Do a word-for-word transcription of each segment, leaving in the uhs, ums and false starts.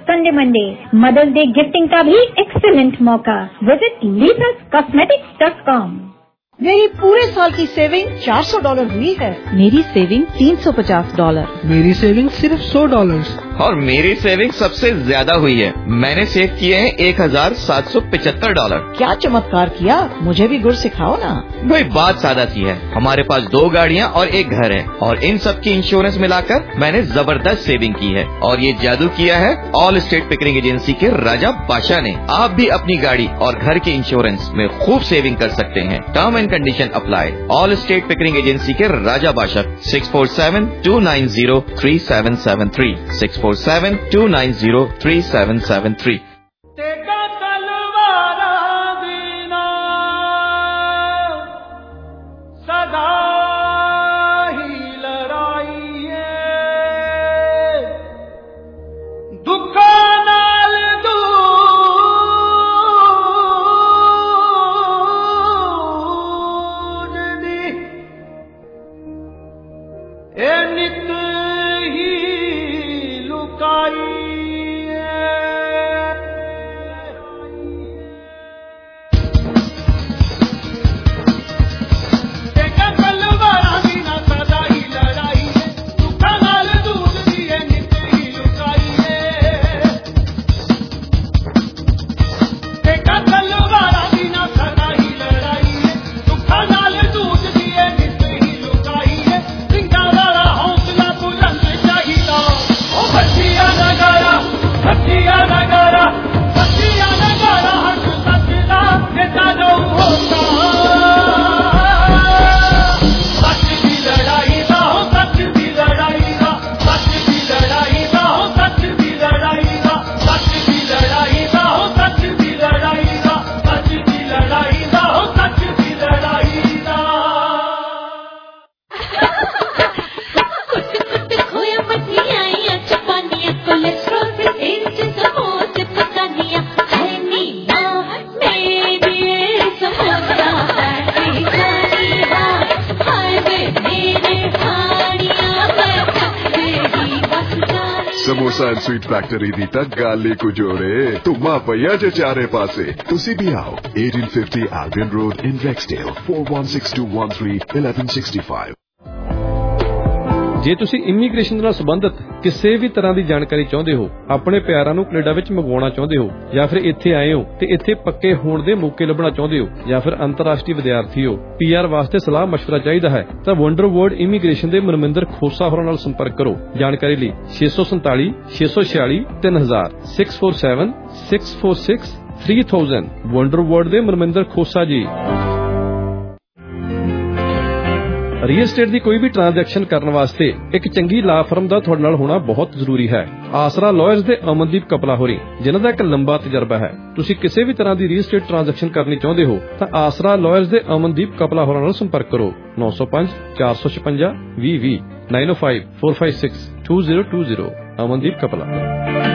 Sunday Monday. Mother's day gifting का भी excellent मौका। Visit Lisus cosmetics dot com. मेरी पूरे साल की सेविंग चार सौ डॉलर हुई है। मेरी सेविंग तीन सौ पचास डॉलर। मेरी सेविंग सिर्फ सौ डॉलर। और मेरी सेविंग सबसे ज्यादा हुई है। मैंने सेव किए हैं एक हजार सात सौ पिछहत्तर डॉलर। क्या चमत्कार किया, मुझे भी गुर सिखाओ ना। भाई बात सादा सी है, हमारे पास दो गाड़ियाँ और एक घर है और इन सब की इंश्योरेंस मिलाकर मैंने जबरदस्त सेविंग की है। और ये जादू किया है ऑल स्टेट पिकरिंग एजेंसी के राजा बादशाह ने। आप भी अपनी गाड़ी और घर के इंश्योरेंस में खूब सेविंग कर सकते हैं। Term and condition apply. All state Pickering agency के राजा बादशाह। Six four seven two nine zero three seven seven three six four seven two nine zero three seven seven three. Samosa and sweet factory ਦੀ ਤਾਂ ਗੱਲ ਹੀ ਕੁਝ ਹੋ ਰੇ। ਧੁੰਮਾ ਪਈਆ ਜੇ ਚਾਰੇ ਪਾਸੇ। ਤੁਸੀਂ ਵੀ ਆਓ। eighteen fifty Albion Road in Rexdale four one six two one three one one six five। ਜੇ ਤੁਸੀਂ ਇਮੀਗ੍ਰੇਸ਼ਨ ਨਾਲ ਸੰਬੰਧਿਤ ਕਿਸੇ ਵੀ ਤਰ੍ਹਾਂ ਦੀ ਜਾਣਕਾਰੀ ਚਾਹੁੰਦੇ ਹੋ, ਆਪਣੇ ਪਿਆਰਾਂ ਨੂੰ ਕੈਨੇਡਾ ਵਿੱਚ ਮੰਗਵਾਉਣਾ ਚਾਹੁੰਦੇ ਹੋ, ਜਾਂ ਫਿਰ ਇੱਥੇ ਆਏ ਹੋ ਤੇ ਇੱਥੇ ਪੱਕੇ ਹੋਣ ਦੇ ਮੌਕੇ ਲੱਭਣਾ ਚਾਹੁੰਦੇ ਹੋ, ਜਾਂ ਫਿਰ ਅੰਤਰਰਾਸ਼ਟਰੀ ਵਿਦਿਆਰਥੀ ਹੋ, ਪੀਆਰ ਵਾਸਤੇ ਸਲਾਹ ਮਸ਼ਵਰਾ ਚਾਹੀਦਾ ਹੈ ਤਾਂ ਵੰਡਰ ਵਰਲਡ ਇਮੀਗ੍ਰੇਸ਼ਨ ਦੇ ਮਨਮਿੰਦਰ ਖੋਸਾ ਹੋਰਾਂ ਨਾਲ ਸੰਪਰਕ ਕਰੋ। ਜਾਣਕਾਰੀ ਲਈ ਛੇ ਸੌ ਸੰਤਾਲੀ ਛੇ ਸੌ ਛਿਆਲੀ ਤਿੰਨ ਹਜ਼ਾਰ six four seven six four six three thousand. Wonder world ਦੇ ਮਨਮਿੰਦਰ ਖੋਸਾ ਜੀ। ਰੀਅਲ estate ਦੀ ਕੋਈ ਵੀ ਟ੍ਰਾਂਜੈਕਸ਼ਨ ਕਰਨ ਵਾਸਤੇ ਇੱਕ ਚੰਗੀ ਲਾ ਫਰਮ ਦਾ ਤੁਹਾਡੇ ਨਾਲ ਹੋਣਾ ਬਹੁਤ ਜ਼ਰੂਰੀ ਹੈ। ਆਸਰਾ ਲਾਇਰਸ ਦੇ ਅਮਨਦੀਪ ਕਪਲਾ ਹੋਰੀ, ਜਿਨ੍ਹਾਂ ਦਾ ਇੱਕ ਲੰਬਾ ਤਜਰਬਾ ਹੈ। ਤੁਸੀਂ ਕਿਸੇ ਵੀ ਤਰ੍ਹਾਂ ਦੀ ਰੀਅਲ estate ਟ੍ਰਾਂਜੈਕਸ਼ਨ ਕਰਨੀ ਚਾਹੁੰਦੇ ਹੋ ਤਾਂ ਆਸਰਾ ਲਾਇਰਸ ਦੇ ਅਮਨਦੀਪ ਕਪਲਾ ਹੋਰਾਂ ਨਾਲ ਸੰਪਰਕ ਕਰੋ। ਨੌ ਸੌ ਪੰਜ ਚਾਰ ਸੌ ਛਪੰਜਾ ਵੀਹ ਵੀਹ nine oh five four five six two zero two zero. Amandeep Kapla.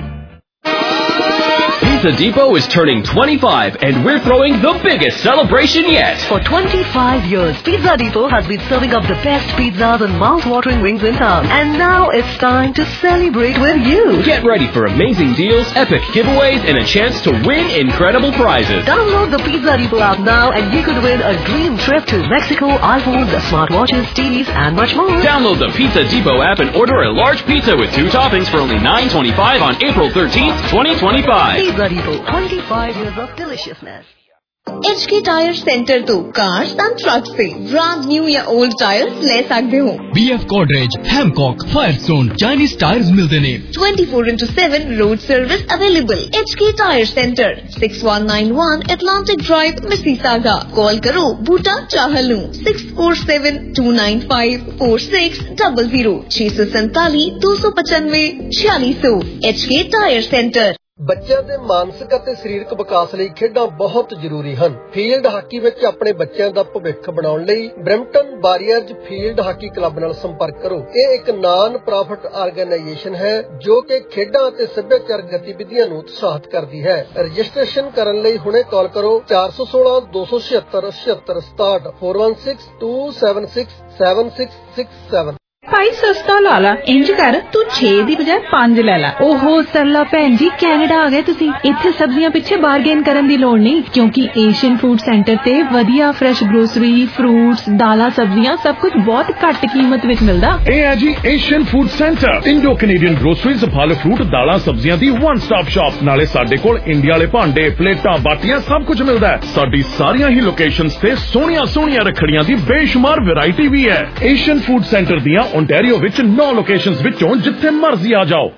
Pizza Depot is turning twenty-five and we're throwing the biggest celebration yet. For twenty-five years, Pizza Depot has been serving up the best pizzas and mouth-watering wings in town. And now it's time to celebrate with you. Get ready for amazing deals, epic giveaways, and a chance to win incredible prizes. Download the Pizza Depot app now and you could win a dream trip to Mexico, iPhones, smartwatches, T Vs, and much more. Download the Pizza Depot app and order a large pizza with two toppings for only nine twenty-five on April thirteenth, twenty twenty-five. Pizza Depot, twenty-five years of deliciousness. H K tyre centre तो cars and trucks से brand new या old tyres ले सकते हो। B F Godrej, Hancock, Firestone, Chinese टायर्स मिलते ने। twenty-four into seven road service available. H K tyre centre six one nine one Atlantic Drive, Mississauga। Call करो Boota चाहलू six four seven two nine five four six zero zero छह सौ सैतालीस दो सौ पचानवे छियालीस सौ। H K tyre centre. ਬੱਚਿਆਂ ਦੇ ਮਾਨਸਿਕ ਅਤੇ ਸਰੀਰਕ ਵਿਕਾਸ ਲਈ ਖੇਡਾਂ ਬਹੁਤ ਜ਼ਰੂਰੀ ਹਨ। ਫੀਲਡ ਹਾਕੀ ਵਿੱਚ ਆਪਣੇ ਬੱਚਿਆਂ ਦਾ ਭਵਿੱਖ ਬਣਾਉਣ ਲਈ Brampton warriors field hockey club ਨਾਲ ਸੰਪਰਕ ਕਰੋ। ਇਹ ਇੱਕ ਨਾਨ ਪ੍ਰੋਫਿਟ ਆਰਗੇਨਾਈਜੇਸ਼ਨ ਹੈ ਜੋ ਕਿ ਖੇਡਾਂ ਅਤੇ ਸੱਭਿਆਚਾਰਕ ਗਤੀਵਿਧੀਆਂ ਨੂੰ ਉਤਸ਼ਾਹਿਤ ਕਰਦੀ ਹੈ। ਰਜਿਸਟ੍ਰੇਸ਼ਨ ਕਰਨ ਲਈ ਹੁਣੇ ਕਾਲ ਕਰੋ ਚਾਰ ਸੌ ਸੋਲਾਂ ਦੋ ਸੌ ਛਿਅੱਤਰ ਛਿਅੱਤਰ ਸਤਾਹਠ four one six two seven six seven six six seven। ਭਾਈ ਸਸਤਾ ਲਾ ਲਾ, ਇੰਜ ਕਰ ਤੂੰ ਛੇ ਦੀ ਬਜਾਏ ਪੰਜ ਲੈ ਲਾ। ਓਹੋ ਸਰਲਾ ਭੈਣ ਜੀ, ਕੈਨੇਡਾ ਆ ਗਏ ਤੁਸੀਂ। ਇੱਥੇ ਸਬਜ਼ੀਆਂ ਪਿੱਛੇ ਬਾਰਗੇਨ ਕਰਨ ਦੀ ਲੋੜ ਨਹੀਂ, ਕਿਉਂਕਿ ਏਸ਼ੀਅਨ ਫੂਡ ਸੈਂਟਰ ਤੇ ਵਧੀਆ ਫਰੈਸ਼ ਗਰੋਸਰੀ, ਫਰੂਟਸ, ਦਾਲਾਂ, ਸਬਜ਼ੀਆਂ ਸਭ ਕੁਝ ਬਹੁਤ ਘੱਟ ਕੀਮਤ ਵਿੱਚ ਮਿਲਦਾ। ਇਹ ਹੈ ਜੀ Asian food centre, Indo Canadian groceries, ਫਲ ਫਰੂਟ, ਦਾਲਾਂ, ਸਬਜ਼ੀਆਂ ਦੀ ਵਨ ਸਟਾਪ ਸ਼ਾਪ। ਨਾਲੇ ਸਾਡੇ ਕੋਲ ਇੰਡੀਆ ਵਾਲੇ ਭਾਂਡੇ, ਪਲੇਟਾਂ, ਬਾਟੀਆਂ ਸਭ ਕੁਝ ਮਿਲਦਾ ਹੈ। ਸਾਡੀ ਸਾਰੀਆਂ ਹੀ ਲੋਕੇਸ਼ਨਸ ਤੇ ਸੋਹਣੀਆਂ ਸੋਹਣੀਆਂ ਰੱਖੜੀਆਂ ਦੀ ਬੇਸ਼ੁਮਾਰ ਵੈਰਾਈਟੀ ਵੀ ਹੈ। ਏਸ਼ੀਅਨ ਫੂਡ ਸੈਂਟਰ ਦੀਆਂ ਓਨਟਾਰੀਓ ਵਿੱਚ ਨੌ ਲੋਕੇਸ਼ਨਸ ਵਿੱਚੋਂ ਜਿੱਥੇ ਮਰਜ਼ੀ ਆ ਜਾਓ।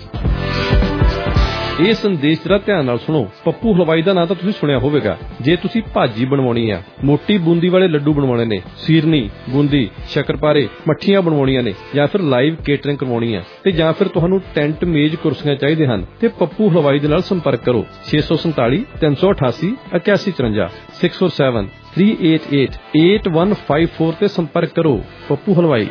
ਇਹ ਸੰਦੇਸ਼ ਜਰਾ ਧਿਆਨ ਨਾਲ ਸੁਣੋ। ਪੱਪੂ ਹਲਵਾਈ ਦਾ ਨਾਂ ਤਾਂ ਤੁਸੀਂ ਸੁਣਿਆ ਹੋਵੇਗਾ। ਜੇ ਤੁਸੀਂ ਭਾਜੀ ਬਣਵਾਉਣੀ ਆ, ਮੋਟੀ ਬੂੰਦੀ ਵਾਲੇ ਲੱਡੂ ਬਣਵਾਉਣੇ ਨੇ, ਸੀਰਨੀ, ਬੂੰਦੀ, ਸ਼ੱਕਰਪਾਰੇ, ਮੱਠੀਆਂ ਬਣਵਾਉਣੀਆਂ ਨੇ, ਜਾਂ ਫਿਰ ਲਾਈਵ ਕੇਟਰਿੰਗ ਕਰਵਾਉਣੀ ਆ, ਤੇ ਜਾਂ ਫਿਰ ਤੁਹਾਨੂੰ ਟੈਂਟ, ਮੇਜ਼, ਕੁਰਸੀਆਂ ਚਾਹੀਦੇ ਹਨ, ਤੇ ਪੱਪੂ ਹਲਵਾਈ ਦੇ ਨਾਲ ਸੰਪਰਕ ਕਰੋ। ਛੇ ਸੌ ਸੰਤਾਲੀ ਤਿੰਨ ਸੌ ਅਠਾਸੀ ਇਕਿਆਸੀ ਚੁਰੰਜਾ six four seven three eight eight eight one five four ਤੇ ਸੰਪਰਕ ਕਰੋ। Pappu Halwai.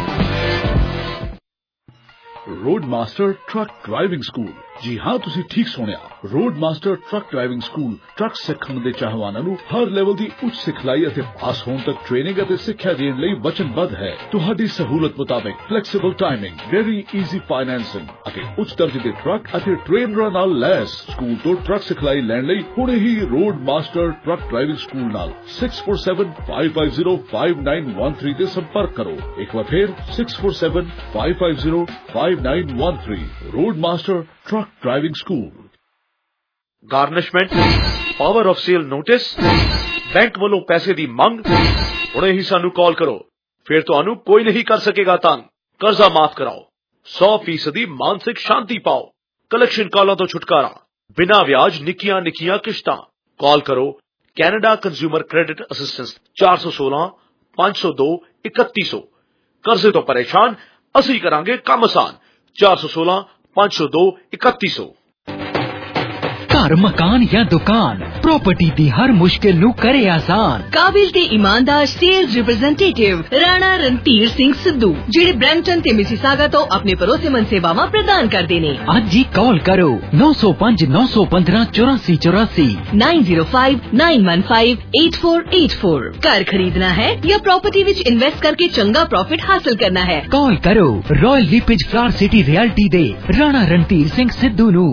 Road master truck driving school. ਜੀ ਹਾਂ, ਤੁਸੀਂ ਠੀਕ ਸੁਣਿਆ। Road master truck driving school truck ਸਿੱਖਣ ਦੇ ਚਾਹਵਾਨਾਂ ਨੂੰ ਹਰ ਲੈਵਲ ਦੀ ਉੱਚ ਸਿਖਲਾਈ ਅਤੇ ਪਾਸ ਹੋਣ ਤੱਕ ਟ੍ਰੇਨਿੰਗ ਅਤੇ ਸਿੱਖਿਆ ਦੇਣ ਲਈ ਵਚਨਬੱਧ ਹੈ। ਤੁਹਾਡੀ ਸਹੂਲਤ ਮੁਤਾਬਕ flexible timing, very easy financing ਅਤੇ ਉੱਚ ਦਰਜੇ ਦੇ ਟਰੱਕ ਅਤੇ ਟ੍ਰੇਨਰਾਂ ਨਾਲ ਲੈਸ। ਸਕੂਲ ਤੋਂ ਟਰੱਕ ਸਿਖਲਾਈ ਲੈਣ ਲਈ ਹੁਣੇ ਹੀ road master truck driving school ਨਾਲ six four seven five five zero five nine one three ਤੇ ਸੰਪਰਕ ਕਰੋ। ਇੱਕ ਵਾਰ ਫੇਰ six four seven five five zero five nine one three. Road master truck driving school. Garnishment, power of sale notice, bank ਵੱਲੋਂ ਪੈਸੇ ਦੀ ਮੰਗ। ਹੁਣੇ ਹੀ ਸਾਨੂੰ ਕਾਲ ਕਰੋ, ਫਿਰ ਤੁਹਾਨੂੰ ਕੋਈ ਨਹੀਂ ਕਰ ਸਕੇਗਾ ਤੰਗ। ਕਰਜ਼ਾ ਮਾਫ ਕਰਾਓ, ਸੌ ਫੀਸਦੀ ਮਾਨਸਿਕ ਸ਼ਾਂਤੀ ਪਾਓ। ਕਲੈਕਸ਼ਨ ਕਾਲਾਂ ਤੋਂ ਛੁਟਕਾਰਾ, ਬਿਨਾਂ ਵਿਆਜ ਨਿੱਕੀਆਂ ਨਿੱਕੀਆਂ ਕਿਸ਼ਤਾਂ। ਕਾਲ ਕਰੋ ਕੈਨੇਡਾ ਕੰਜ਼ਿਊਮਰ ਕ੍ਰੈਡਿਟ ਅਸਿਸਟੈਂਸ ਚਾਰ ਸੌ ਸੋਲਾਂ ਪੰਜ ਸੌ ਦੋ ਇਕੱਤੀ ਸੌ। ਕਰਜ਼ੇ ਤੋਂ ਪਰੇਸ਼ਾਨ, ਅਸੀਂ ਕਰਾਂਗੇ ਕੰਮ ਆਸਾਨ। ਚਾਰ ਸੌ ਸੋਲਾਂ ਪੰਜ ਸੌ ਦੋ ਇਕੱਤੀ ਸੌ। ਘਰ, ਮਕਾਨ ਜਾਂ ਦੁਕਾਨ, ਪ੍ਰਾਪਰਟੀ ਦੀ ਹਰ ਮੁਸ਼ਕਿਲ ਨੂੰ ਕਰੇ ਆਸਾਨ। ਕਾਬਿਲ ਤੇ ਇਮਾਨਦਾਰ ਸੇਲਸ ਰਿਪਰੈਜ਼ੈਂਟੇਟਿਵ ਰਾਣਾ ਰਣਧੀਰ ਸਿੰਘ ਸਿੱਧੂ, ਜਿਹੜੇ ਬ੍ਰੈਂਪਟਨ ਤੇ ਮਿਸੀਸਾਗਾ ਤੋਂ ਆਪਣੇ ਭਰੋਸੇਮੰਦ ਸੇਵਾਵਾਂ ਪ੍ਰਦਾਨ ਕਰਦੇ ਨੇ। ਅੱਜ ਹੀ ਕਾਲ ਕਰੋ ਨੌ ਸੌ ਪੰਜ ਨੌ ਸੌ ਪੰਦਰਾਂ ਚੌਰਾਸੀ ਚੌਰਾਸੀ nine zero five nine one five eight four eight four. घर खरीदना है या प्रॉपर्टी विच इन्वेस्ट करके चंगा प्रॉफिट हासिल करना है, ਕਾਲ ਕਰੋ Royal LePage Flower City Realty ਦੇ ਰਾਣਾ ਰਣਧੀਰ ਸਿੰਘ ਸਿੱਧੂ ਨੂੰ।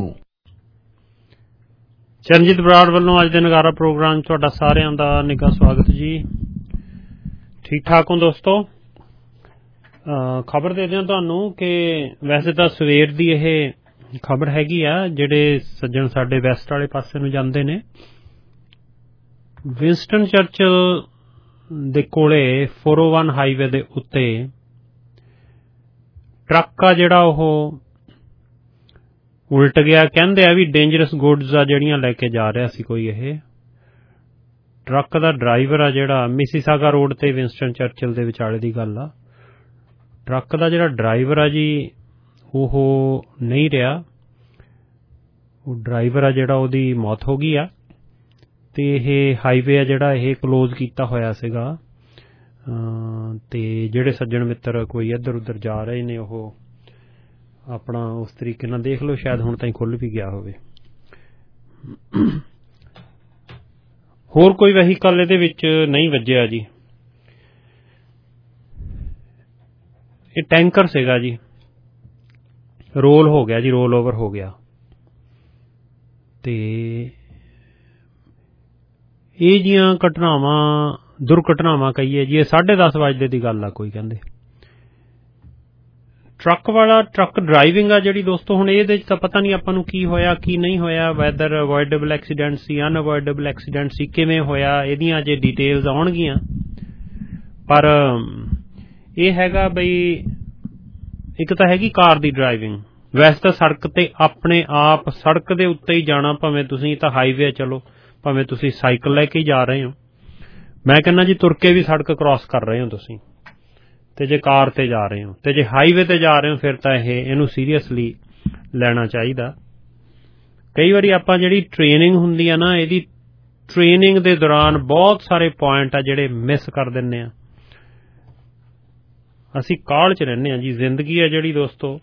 ਚਰਨਜੀਤ ਬਰਾੜ ਵੱਲੋਂ ਅੱਜ ਦੇ ਨਗਾਰਾ ਪ੍ਰੋਗਰਾਮ ਤੁਹਾਡਾ ਸਾਰਿਆਂ ਦਾ ਨਿੱਘਾ ਸਵਾਗਤ ਜੀ। ਠੀਕ ਠਾਕ ਹੋ ਦੋਸਤੋ? ਖਬਰ ਦੇ ਦਿਆਂ ਤੁਹਾਨੂੰ ਕਿ ਵੈਸੇ ਤਾਂ ਸਵੇਰ ਦੀ ਇਹ ਖਬਰ ਹੈਗੀ ਆ, ਜਿਹੜੇ ਸੱਜਣ ਸਾਡੇ ਵੈਸਟ ਵਾਲੇ ਪਾਸੇ ਨੂੰ ਜਾਂਦੇ ਨੇ, ਵਿੰਸਟਨ ਚਰਚਿਲ ਦੇ ਕੋਲੇ ਫੋਰ ਓ ਵਨ ਹਾਈਵੇ ਦੇ ਉੱਤੇ ਟਰੱਕ ਆ ਜਿਹੜਾ ਉਹ ਉਲਟ ਗਿਆ। ਕਹਿੰਦੇ ਆ ਵੀ ਡੇਂਜਰਸ ਗੁੱਡਸ ਆ ਜਿਹੜੀਆਂ ਲੈ ਕੇ ਜਾ ਰਿਹਾ ਸੀ ਕੋਈ। ਇਹ ਟਰੱਕ ਦਾ ਡਰਾਈਵਰ ਆ ਜਿਹੜਾ, ਮਿਸੀਸਾਗਾ ਰੋਡ ਤੇ ਵਿੰਸਟਨ ਚਰਚਿਲ ਦੇ ਵਿਚਾਲੇ ਦੀ ਗੱਲ ਆ, ਟਰੱਕ ਦਾ ਜਿਹੜਾ ਡਰਾਈਵਰ ਆ ਜੀ ਉਹ ਨਹੀਂ ਰਿਹਾ। ਉਹ ਡਰਾਈਵਰ ਆ ਜਿਹੜਾ ਉਹਦੀ ਮੌਤ ਹੋ ਗਈ ਆ। ਤੇ ਇਹ ਹਾਈਵੇ ਆ ਜਿਹੜਾ ਇਹ ਕਲੋਜ਼ ਕੀਤਾ ਹੋਇਆ ਸੀਗਾ। ਤੇ ਜਿਹੜੇ ਸੱਜਣ ਮਿੱਤਰ ਕੋਈ ਇੱਧਰ ਉੱਧਰ ਜਾ ਰਹੇ ਨੇ ਉਹ ਆਪਣਾ ਉਸ ਤਰੀਕੇ ਨਾਲ ਦੇਖ ਲਓ, ਸ਼ਾਇਦ ਹੁਣ ਤਾਈਂ ਖੁੱਲ ਵੀ ਗਿਆ ਹੋਵੇ। ਹੋਰ ਕੋਈ ਵਹੀਕਲ ਇਹਦੇ ਵਿੱਚ ਨਹੀਂ ਵੱਜਿਆ ਜੀ। ਇਹ ਟੈਂਕਰ ਸੀਗਾ ਜੀ, ਰੋਲ ਹੋ ਗਿਆ ਜੀ, ਰੋਲ ਓਵਰ ਹੋ ਗਿਆ। ਤੇ ਇਹ ਜੀਆਂ ਘਟਨਾਵਾਂ, ਦੁਰਘਟਨਾਵਾਂ ਕਹੀਏ ਜੀ, ਇਹ ਸਾਢੇ ਦਸ ਵਜੇ ਦੀ ਗੱਲ ਆ ਕੋਈ ਕਹਿੰਦੇ। ਟਰੱਕ ਵਾਲਾ ਟਰੱਕ ਡਰਾਈਵਿੰਗ ਆ ਜਿਹੜੀ ਦੋਸਤੋ, ਹੁਣ ਇਹਦੇ 'ਚ ਤਾਂ ਪਤਾ ਨਹੀਂ ਆਪਾਂ ਨੂੰ ਕੀ ਹੋਇਆ ਕੀ ਨਹੀਂ ਹੋਇਆ, ਵੈਦਰ ਅਵੋਇਡੇਬਲ ਐਕਸੀਡੈਂਟ ਸੀ, ਅਨਅਵੋਇਡੇਬਲ ਐਕਸੀਡੈਂਟ ਸੀ, ਕਿਵੇਂ ਹੋਇਆ, ਇਹਦੀਆਂ ਅਜੇ ਡਿਟੇਲਸ ਆਉਣਗੀਆਂ। ਪਰ ਇਹ ਹੈਗਾ ਬਈ ਇੱਕ ਤਾਂ ਹੈਗੀ ਕਾਰ ਦੀ ਡਰਾਈਵਿੰਗ। ਵੈਸੇ ਤਾਂ ਸੜਕ ਤੇ ਆਪਣੇ ਆਪ ਸੜਕ ਦੇ ਉੱਤੇ ਹੀ ਜਾਣਾ, ਭਾਵੇਂ ਤੁਸੀਂ ਤਾਂ ਹਾਈਵੇ ਚਲੋ, ਭਾਵੇਂ ਤੁਸੀਂ ਸਾਈਕਲ ਲੈ ਕੇ ਹੀ ਜਾ ਰਹੇ ਹੋ, ਮੈਂ ਕਹਿੰਦਾ ਜੀ ਤੁਰ ਕੇ ਵੀ ਸੜਕ ਕ੍ਰਾਸ ਕਰ ਰਹੇ ਹੋ ਤੁਸੀਂ। ਤੇ ਜੇ ਕਾਰ ਤੇ ਜਾ ਰਹੇ ਹੋ, ਤੇ ਜੇ ਹਾਈਵੇ ਤੇ ਜਾ ਰਹੇ ਹੋ, ਫਿਰ ਤਾਂ ਇਹ ਇਹਨੂੰ ਸੀਰੀਅਸਲੀ ਲੈਣਾ ਚਾਹੀਦਾ। ਕਈ ਵਾਰੀ ਆਪਾਂ ਜਿਹੜੀ ਟ੍ਰੇਨਿੰਗ ਹੁੰਦੀ ਆ ਨਾ, ਇਹਦੀ ਟ੍ਰੇਨਿੰਗ ਦੇ ਦੌਰਾਨ ਬਹੁਤ ਸਾਰੇ ਪੁਆਇੰਟ ਆ ਜਿਹੜੇ ਮਿਸ ਕਰ ਦਿੰਦੇ ਆ। ਅਸੀਂ ਕਾਹਲ 'ਚ ਰਹਿੰਦੇ ਹਾਂ ਜੀ। ਜ਼ਿੰਦਗੀ ਆ ਜਿਹੜੀ ਦੋਸਤੋ,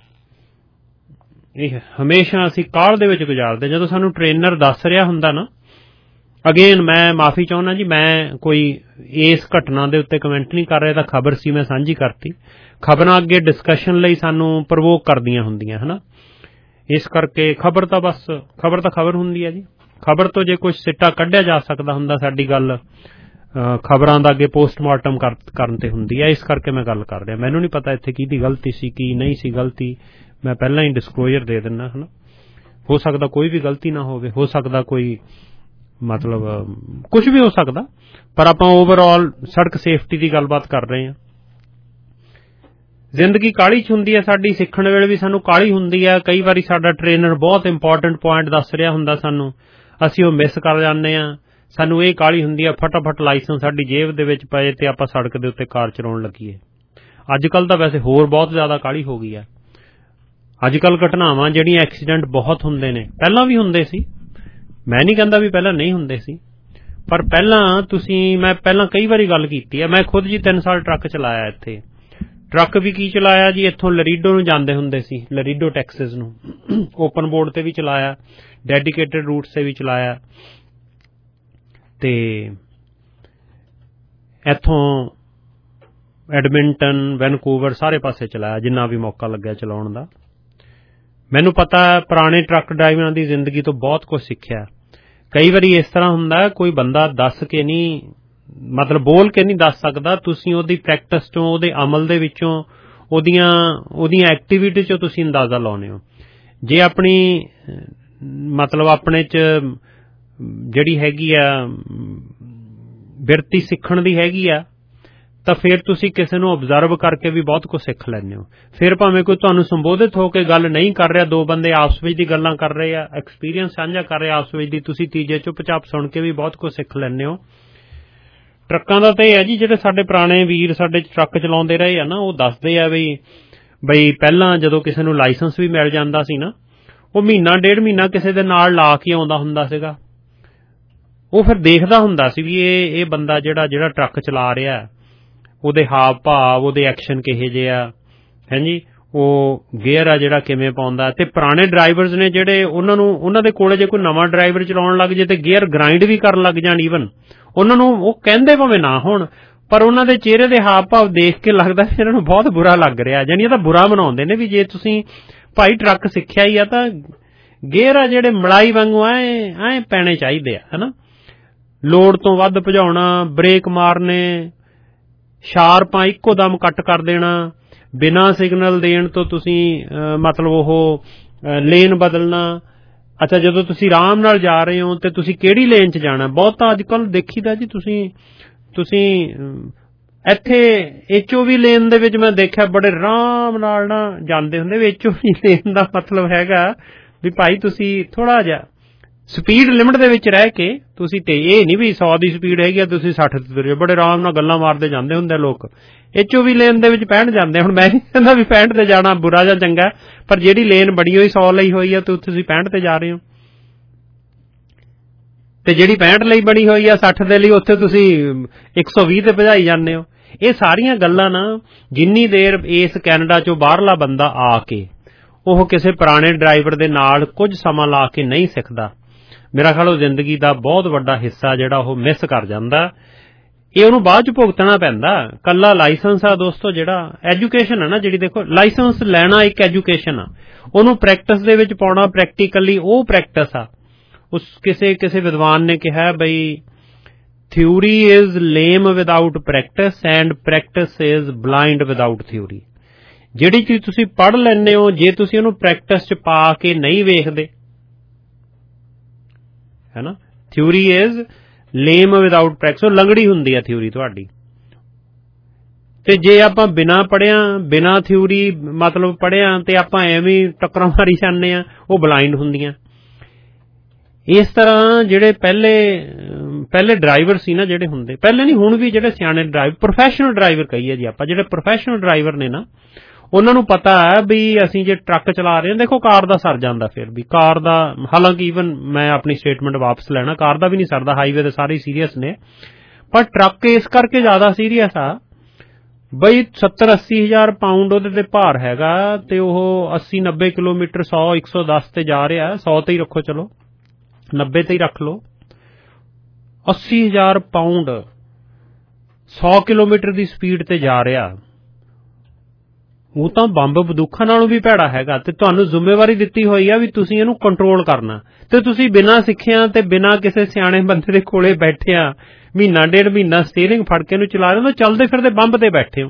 ਇਹ ਹਮੇਸ਼ਾ ਅਸੀਂ ਕਾਹਲ ਦੇ ਵਿੱਚ ਗੁਜ਼ਾਰਦੇ। ਜਦੋਂ ਸਾਨੂੰ ਟ੍ਰੇਨਰ ਦੱਸ ਰਿਹਾ ਹੁੰਦਾ ਨਾ ਅਗੇਨ ਮੈਂ ਮਾਫੀ ਚਾਹੁੰਦਾ ਜੀ, ਮੈਂ ਕੋਈ ਇਸ ਘਟਨਾ ਦੇ ਉੱਤੇ ਕਮੈਂਟ ਨਹੀਂ ਕਰ ਰਿਹਾ, ਤਾਂ ਖਬਰ ਸੀ ਮੈਂ ਸਾਂਝੀ ਕਰਤੀ। ਖਬਰਾਂ ਅੱਗੇ ਡਿਸਕਸ਼ਨ ਲਈ ਸਾਨੂੰ ਪ੍ਰਵੋਕ ਕਰਦੀਆਂ ਹੁੰਦੀਆਂ ਹਨਾ, ਇਸ ਕਰਕੇ ਖਬਰ ਤਾਂ ਬਸ ਖਬਰ ਤਾਂ ਖਬਰ ਹੁੰਦੀ ਹੈ ਜੀ। ਖਬਰ ਤੋਂ ਜੇ ਕੁਝ ਸਿੱਟਾ ਕੱਢਿਆ ਜਾ ਸਕਦਾ ਹੁੰਦਾ, ਸਾਡੀ ਗੱਲ ਖਬਰਾਂ ਦਾ ਅੱਗੇ ਪੋਸਟਮਾਰਟਮ ਕਰਨ ਤੇ ਹੁੰਦੀ ਹੈ, ਇਸ ਕਰਕੇ ਮੈਂ ਗੱਲ ਕਰ ਰਿਹਾ। ਮੈਨੂੰ ਨਹੀਂ ਪਤਾ ਇੱਥੇ ਕਿਹਦੀ ਗਲਤੀ ਸੀ ਕੀ ਨਹੀਂ ਸੀ ਗਲਤੀ, ਮੈਂ ਪਹਿਲਾਂ ਹੀ ਡਿਸਕਲੋਜ਼ਰ ਦੇ ਦਿੰਦਾ ਹਨਾ। ਹੋ ਸਕਦਾ ਕੋਈ ਵੀ ਗਲਤੀ ਨਾ ਹੋਵੇ, ਹੋ ਸਕਦਾ ਕੋਈ ਮਤਲਬ ਕੁਝ ਵੀ ਹੋ ਸਕਦਾ, ਪਰ ਆਪਾਂ ਓਵਰਆਲ ਸੜਕ ਸੇਫਟੀ ਦੀ ਗੱਲਬਾਤ ਕਰ ਰਹੇ ਹਾਂ। ਜ਼ਿੰਦਗੀ ਕਾਹਲੀ 'ਚ ਹੁੰਦੀ ਹੈ ਸਾਡੀ, ਸਿੱਖਣ ਵੇਲੇ ਵੀ ਸਾਨੂੰ ਕਾਹਲੀ ਹੁੰਦੀ ਹੈ। ਕਈ ਵਾਰੀ ਸਾਡਾ ਟ੍ਰੇਨਰ ਬਹੁਤ ਇੰਪੋਰਟੈਂਟ ਪੁਆਇੰਟ ਦੱਸ ਰਿਹਾ ਹੁੰਦਾ ਸਾਨੂੰ, ਅਸੀਂ ਉਹ ਮਿਸ ਕਰ ਜਾਂਦੇ ਹਾਂ। ਸਾਨੂੰ ਇਹ ਕਾਹਲੀ ਹੁੰਦੀ ਹੈ ਫਟਾਫਟ ਲਾਇਸੈਂਸ ਸਾਡੀ ਜੇਬ ਦੇ ਵਿੱਚ ਪਏ ਤੇ ਆਪਾਂ ਸੜਕ ਦੇ ਉੱਤੇ ਕਾਰ ਚਲਾਉਣ ਲੱਗੀਏ। ਅੱਜ ਕੱਲ੍ਹ ਤਾਂ ਵੈਸੇ ਹੋਰ ਬਹੁਤ ਜ਼ਿਆਦਾ ਕਾਹਲੀ ਹੋ ਗਈ ਹੈ। ਅੱਜ ਕੱਲ੍ਹ ਘਟਨਾਵਾਂ ਜਿਹੜੀਆਂ ਐਕਸੀਡੈਂਟ ਬਹੁਤ ਹੁੰਦੇ ਨੇ, ਪਹਿਲਾਂ ਵੀ ਹੁੰਦੇ ਸੀ, ਮੈਂ ਨਹੀਂ ਕਹਿੰਦਾ ਵੀ ਪਹਿਲਾਂ ਨਹੀਂ ਹੁੰਦੇ ਸੀ, ਪਰ ਪਹਿਲਾਂ ਤੁਸੀਂ ਮੈਂ ਪਹਿਲਾਂ ਕਈ ਵਾਰੀ ਗੱਲ ਕੀਤੀ ਹੈ। ਮੈਂ ਖੁਦ ਜੀ ਤਿੰਨ ਸਾਲ ਟਰੱਕ ਚਲਾਇਆ ਇੱਥੇ। ਟਰੱਕ ਵੀ ਕੀ ਚਲਾਇਆ ਜੀ, ਇੱਥੋਂ ਲਰੀਡੋ ਨੂੰ ਜਾਂਦੇ ਹੁੰਦੇ ਸੀ, ਲਰੀਡੋ ਟੈਕਸਿਸ ਨੂੰ, ਓਪਨ ਬੋਰਡ ਤੇ ਵੀ ਚਲਾਇਆ, ਡੈਡੀਕੇਟਡ ਰੂਟਸ ਤੇ ਵੀ ਚਲਾਇਆ, ਤੇ ਇੱਥੋਂ ਐਡਮਿੰਟਨ, ਵੈਨਕੂਵਰ ਸਾਰੇ ਪਾਸੇ ਚਲਾਇਆ ਜਿੰਨਾ ਵੀ ਮੌਕਾ ਲੱਗਿਆ ਚਲਾਉਣ ਦਾ। ਮੈਨੂੰ ਪਤਾ ਪੁਰਾਣੇ ਟਰੱਕ ਡਰਾਈਵਰਾਂ ਦੀ ਜ਼ਿੰਦਗੀ ਤੋਂ ਬਹੁਤ ਕੁਝ ਸਿੱਖਿਆ। ਕਈ ਵਾਰੀ ਇਸ ਤਰ੍ਹਾਂ ਹੁੰਦਾ, ਕੋਈ ਬੰਦਾ ਦੱਸ ਕੇ ਨਹੀਂ, ਮਤਲਬ ਬੋਲ ਕੇ ਨਹੀਂ ਦੱਸ ਸਕਦਾ, ਤੁਸੀਂ ਉਹਦੀ ਪ੍ਰੈਕਟਿਸ ਚੋਂ, ਉਹਦੇ ਅਮਲ ਦੇ ਵਿੱਚੋਂ, ਉਹਦੀਆਂ ਉਹਦੀਆਂ ਐਕਟੀਵਿਟੀ ਚੋਂ ਤੁਸੀਂ ਅੰਦਾਜ਼ਾ ਲਾਉਂਦੇ ਹੋ। ਜੇ ਆਪਣੀ ਮਤਲਬ ਆਪਣੇ 'ਚ ਜਿਹੜੀ ਹੈਗੀ ਆ ਬਿਰਤੀ ਸਿੱਖਣ ਦੀ ਹੈਗੀ ਆ, ਤਾਂ ਫਿਰ ਤੁਸੀਂ ਕਿਸੇ ਨੂੰ ਓਬਜ਼ਰਵ ਕਰਕੇ ਵੀ ਬਹੁਤ ਕੁਝ ਸਿੱਖ ਲੈਂਦੇ ਹੋ। ਫਿਰ ਭਾਵੇਂ ਕੋਈ ਤੁਹਾਨੂੰ ਸੰਬੋਧਿਤ ਹੋ ਕੇ ਗੱਲ ਨਹੀਂ ਕਰ ਰਿਹਾ, ਦੋ ਬੰਦੇ ਆਪਸ ਵਿੱਚ ਦੀ ਗੱਲਾਂ ਕਰ ਰਹੇ ਆ, ਐਕਸਪੀਰੀਅੰਸ ਸਾਂਝਾ ਕਰ ਰਹੇ ਆਪਸ ਵਿੱਚ ਦੀ, ਤੁਸੀਂ ਤੀਜੇ ਚੁੱਪਚਾਪ ਸੁਣ ਕੇ ਵੀ ਬਹੁਤ ਕੁਝ ਸਿੱਖ ਲੈਂਦੇ ਹੋ। ਟਰੱਕਾਂ ਦਾ ਤਾਂ ਇਹ ਹੈ ਜੀ, ਜਿਹੜੇ ਸਾਡੇ ਪੁਰਾਣੇ ਵੀਰ ਸਾਡੇ ਟਰੱਕ ਚਲਾਉਂਦੇ ਰਹੇ ਆ ਨਾ, ਉਹ ਦੱਸਦੇ ਆ ਵੀ ਬਈ ਪਹਿਲਾਂ ਜਦੋਂ ਕਿਸੇ ਨੂੰ ਲਾਇਸੈਂਸ ਵੀ ਮਿਲ ਜਾਂਦਾ ਸੀ ਨਾ, ਉਹ ਮਹੀਨਾ ਡੇਢ ਮਹੀਨਾ ਕਿਸੇ ਦੇ ਨਾਲ ਲਾ ਕੇ ਆਉਂਦਾ ਹੁੰਦਾ ਸੀਗਾ। ਉਹ ਫਿਰ ਦੇਖਦਾ ਹੁੰਦਾ ਸੀ ਵੀ ਇਹ ਇਹ ਬੰਦਾ ਜਿਹੜਾ ਜਿਹੜਾ ਟਰੱਕ ਚਲਾ ਰਿਹਾ, ਉਹਦੇ ਹਾਵ ਭਾਵ, ਉਹਦੇ ਐਕਸ਼ਨ ਕਿਹੇ ਜਿਹੇ ਆ, ਹਾਂਜੀ, ਉਹ ਗੇਅਰ ਆ ਜਿਹੜਾ ਕਿਵੇਂ ਪਾਉਂਦਾ। ਤੇ ਪੁਰਾਣੇ ਡਰਾਈਵਰਸ ਨੇ ਜਿਹੜੇ, ਉਹਨਾਂ ਨੂੰ ਉਹਨਾਂ ਦੇ ਕੋਲੇ ਜੇ ਕੋਈ ਨਵਾਂ ਡਰਾਈਵਰ ਚਲਾਉਣ ਲੱਗ ਜੇ ਤੇ ਗੇਅਰ ਗ੍ਰਾਈਂਡ ਵੀ ਕਰਨ ਲੱਗ ਜਾਣ, ਈਵਨ ਉਹਨਾਂ ਨੂੰ ਉਹ ਕਹਿੰਦੇ ਭਾਵੇਂ ਨਾ ਹੋਣ, ਪਰ ਉਹਨਾਂ ਦੇ ਚਿਹਰੇ ਦੇ ਹਾਵ ਭਾਵ ਦੇਖ ਕੇ ਲੱਗਦਾ ਇਹਨਾਂ ਨੂੰ ਬਹੁਤ ਬੁਰਾ ਲੱਗ ਰਿਹਾ। ਜਾਣੀ ਇਹ ਤਾਂ ਬੁਰਾ ਮਨਾਉਂਦੇ ਨੇ ਵੀ ਜੇ ਤੁਸੀਂ ਭਾਈ ਟਰੱਕ ਸਿੱਖਿਆ ਹੀ ਆ ਤਾਂ ਗੇਅਰ ਆ ਜਿਹੜੇ ਮਲਾਈ ਵਾਂਗੂ ਐ ਐ ਪੈਣੇ ਚਾਹੀਦੇ ਆ, ਹਨਾ। ਲੋੜ ਤੋਂ ਵੱਧ ਭਜਾਉਣਾ, ਬ੍ਰੇਕ ਮਾਰਨੇ, ਸ਼ਾਰਪਾਂ ਇੱਕੋ ਦਮ ਕੱਟ ਕਰ ਦੇਣਾ, ਬਿਨਾਂ ਸਿਗਨਲ ਦੇਣ ਤੋਂ ਤੁਸੀਂ ਮਤਲਬ ਉਹ ਲੇਨ ਬਦਲਣਾ। ਅੱਛਾ, ਜਦੋਂ ਤੁਸੀਂ ਆਰਾਮ ਨਾਲ ਜਾ ਰਹੇ ਹੋ ਤੇ ਤੁਸੀਂ ਕਿਹੜੀ ਲੇਨ 'ਚ ਜਾਣਾ। ਬਹੁਤ ਤਾਂ ਅੱਜ ਕੱਲ੍ਹ ਦੇਖੀਦਾ ਜੀ, ਤੁਸੀਂ ਤੁਸੀਂ ਇੱਥੇ ਐਚ ਓ ਵੀ ਲੇਨ ਦੇ ਵਿੱਚ ਮੈਂ ਦੇਖਿਆ ਬੜੇ ਆਰਾਮ ਨਾਲ ਨਾ ਜਾਂਦੇ ਹੁੰਦੇ। ਐਚ ਓ ਵੀ ਲੇਨ ਦਾ ਮਤਲਬ ਹੈਗਾ ਵੀ ਭਾਈ ਤੁਸੀਂ ਥੋੜਾ ਜਿਹਾ ਸਪੀਡ ਲਿਮਟ ਦੇ ਵਿੱਚ ਰਹਿ ਕੇ ਤੁਸੀਂ, ਤੇ ਇਹ ਨਹੀਂ ਵੀ ਸੌ ਦੀ ਸਪੀਡ ਹੈਗੀ ਆ ਤੁਸੀਂ ਸੱਠ ਤੇ ਤੁਰੇ, ਬੜੇ ਆਰਾਮ ਨਾਲ ਗੱਲਾਂ ਮਾਰਦੇ ਜਾਂਦੇ ਹੁੰਦੇ ਲੋਕ। ਐਚ ਓ ਵੀ ਲੇਨ ਦੇ ਵਿੱਚ ਪੈਂਹਠ ਜਾਂਦੇ। ਹੁਣ ਮੈਂ ਨਹੀਂ ਕਹਿੰਦਾ ਵੀ ਪੈਂਹਠ ਤੇ ਜਾਣਾ ਬੁਰਾ ਜਾਂ ਚੰਗਾ, ਪਰ ਜਿਹੜੀ ਲੇਨ ਬਣੀ ਹੋਈ ਸੌ ਲਈ ਹੋਈ ਆ ਤੇ ਤੁਸੀਂ ਪੈਂਹਠ ਤੇ ਜਾ ਰਹੇ ਹੋ, ਤੇ ਜਿਹੜੀ ਪੈਂਹਠ ਲਈ ਬਣੀ ਹੋਈ ਆ ਸੱਠ ਦੇ ਲਈ, ਉੱਥੇ ਤੁਸੀਂ ਇੱਕ ਸੌ ਵੀਹ ਤੇ ਭਜਾਈ ਜਾਂਦੇ ਹੋ। ਇਹ ਸਾਰੀਆਂ ਗੱਲਾਂ ਨਾ, ਜਿੰਨੀ ਦੇਰ ਇਸ ਕੈਨੇਡਾ ਚੋਂ ਬਾਹਰਲਾ ਬੰਦਾ ਆ ਕੇ ਉਹ ਕਿਸੇ ਪੁਰਾਣੇ ਡਰਾਈਵਰ ਦੇ ਨਾਲ ਕੁਝ ਸਮਾਂ ਲਾ ਕੇ ਨਹੀਂ ਸਿੱਖਦਾ, ਮੇਰਾ ਖਿਆਲ ਉਹ ਜ਼ਿੰਦਗੀ ਦਾ ਬਹੁਤ ਵੱਡਾ ਹਿੱਸਾ ਜਿਹੜਾ ਉਹ ਮਿਸ ਕਰ ਜਾਂਦਾ। ਇਹ ਉਹਨੂੰ ਬਾਅਦ ਚ ਭੁਗਤਣਾ ਪੈਂਦਾ। ਕੱਲਾ ਲਾਇਸੈਂਸ ਆ ਦੋਸਤੋ, ਜਿਹੜਾ ਐਜੂਕੇਸ਼ਨ ਆ ਨਾ, ਜਿਹੜੀ ਦੇਖੋ ਲਾਇਸੈਂਸ ਲੈਣਾ ਇੱਕ ਐਜੂਕੇਸ਼ਨ ਆ, ਉਹਨੂੰ ਪ੍ਰੈਕਟਿਸ ਦੇ ਵਿੱਚ ਪਾਉਣਾ ਪ੍ਰੈਕਟੀਕਲੀ ਉਹ ਪ੍ਰੈਕਟਿਸ ਆ। ਉਸ ਕਿਸੇ ਕਿਸੇ ਵਿਦਵਾਨ ਨੇ ਕਿਹਾ ਬਈ theory is lame without practice and practice is blind without theory. ਜਿਹੜੀ ਚੀਜ਼ ਤੁਸੀਂ ਪੜ੍ਹ ਲੈਂਦੇ ਹੋ, ਜੇ ਤੁਸੀਂ ਉਹਨੂੰ ਪ੍ਰੈਕਟਿਸ ਚ ਪਾ ਕੇ ਨਹੀਂ ਵੇਖਦੇ, ਹੈ ਨਾ, theory is lame without practice, ਉਹ ਲੰਗੜੀ ਹੁੰਦੀ ਆ ਥਿਊਰੀ ਤੁਹਾਡੀ। ਤੇ ਜੇ ਆਪਾਂ ਬਿਨਾਂ ਪੜ੍ਹਿਆ, ਬਿਨਾਂ ਥਿਊਰੀ ਮਤਲਬ ਪੜ੍ਹਿਆ ਤੇ ਆਪਾਂ ਐਵੇਂ ਟੱਕਰਾਂ ਮਾਰੀ ਜਾਂਦੇ ਆ, ਉਹ ਬਲਾਈਂਡ ਹੁੰਦੀਆਂ। ਇਸ ਤਰ੍ਹਾਂ ਜਿਹੜੇ ਪਹਿਲੇ ਪਹਿਲੇ ਡਰਾਈਵਰ ਸੀ ਨਾ, ਜਿਹੜੇ ਹੁੰਦੇ ਪਹਿਲੇ ਨਹੀਂ ਹੁਣ ਵੀ, ਜਿਹੜੇ ਸਿਆਣੇ ਡਰਾਈਵਰ, ਪ੍ਰੋਫੈਸ਼ਨਲ ਡਰਾਈਵਰ ਕਹੀਏ ਜੀ ਆਪਾਂ, ਜਿਹੜੇ ਪ੍ਰੋਫੈਸ਼ਨਲ ਡਰਾਈਵਰ ਨੇ ਨਾ, ਉਹਨਾਂ ਨੂੰ ਪਤਾ ਹੈ ਵੀ ਅਸੀਂ ਜੇ ਟਰੱਕ ਚਲਾ ਰਹੇ ਹਾਂ, ਦੇਖੋ ਕਾਰ ਦਾ ਸਰ ਜਾਂਦਾ, ਫਿਰ ਵੀ ਕਾਰ ਦਾ, ਹਾਲਾਂਕਿ ਈਵਨ ਮੈਂ ਆਪਣੀ ਸਟੇਟਮੈਂਟ ਵਾਪਸ ਲੈਣਾ, ਕਾਰ ਦਾ ਵੀ ਨਹੀਂ ਸਰਦਾ, ਹਾਈਵੇ ਦੇ ਸਾਰੇ ਸੀਰੀਅਸ ਨੇ, ਪਰ ਟਰੱਕ ਇਸ ਕਰਕੇ ਜ਼ਿਆਦਾ ਸੀਰੀਅਸ ਆ ਬਈ ਸੱਤਰ ਅੱਸੀ ਹਜ਼ਾਰ ਪਾਊਂਡ ਉਹਦੇ ਤੇ ਭਾਰ ਹੈਗਾ, ਤੇ ਉਹ ਅੱਸੀ ਨੱਬੇ ਕਿਲੋਮੀਟਰ ਸੌ ਇੱਕ ਸੌ ਦਸ ਤੇ ਜਾ ਰਿਹਾ, ਸੌ ਤੇ ਹੀ ਰੱਖੋ, ਚਲੋ ਨੱਬੇ ਤੇ ਹੀ ਰੱਖ ਲਓ, अस्सी हजार पाउंड सौ किलोमीटर की स्पीड ते जा रहा, वो तो बंब बंदूखां नालों भी भैड़ा हैगा। ते तुहानूं जिम्मेवारी दित्ती होई आ भी तुसीं इहनूं कंट्रोल करना, ते तुसीं बिना सिੱਖਿਆ ते बिना किसी सियाणे बंदे दे कोले बैठिया महीना डेढ़ महीना स्टीयरिंग फड़ के चला रहे हो, चलते फिरते बंब ते बैठे हो।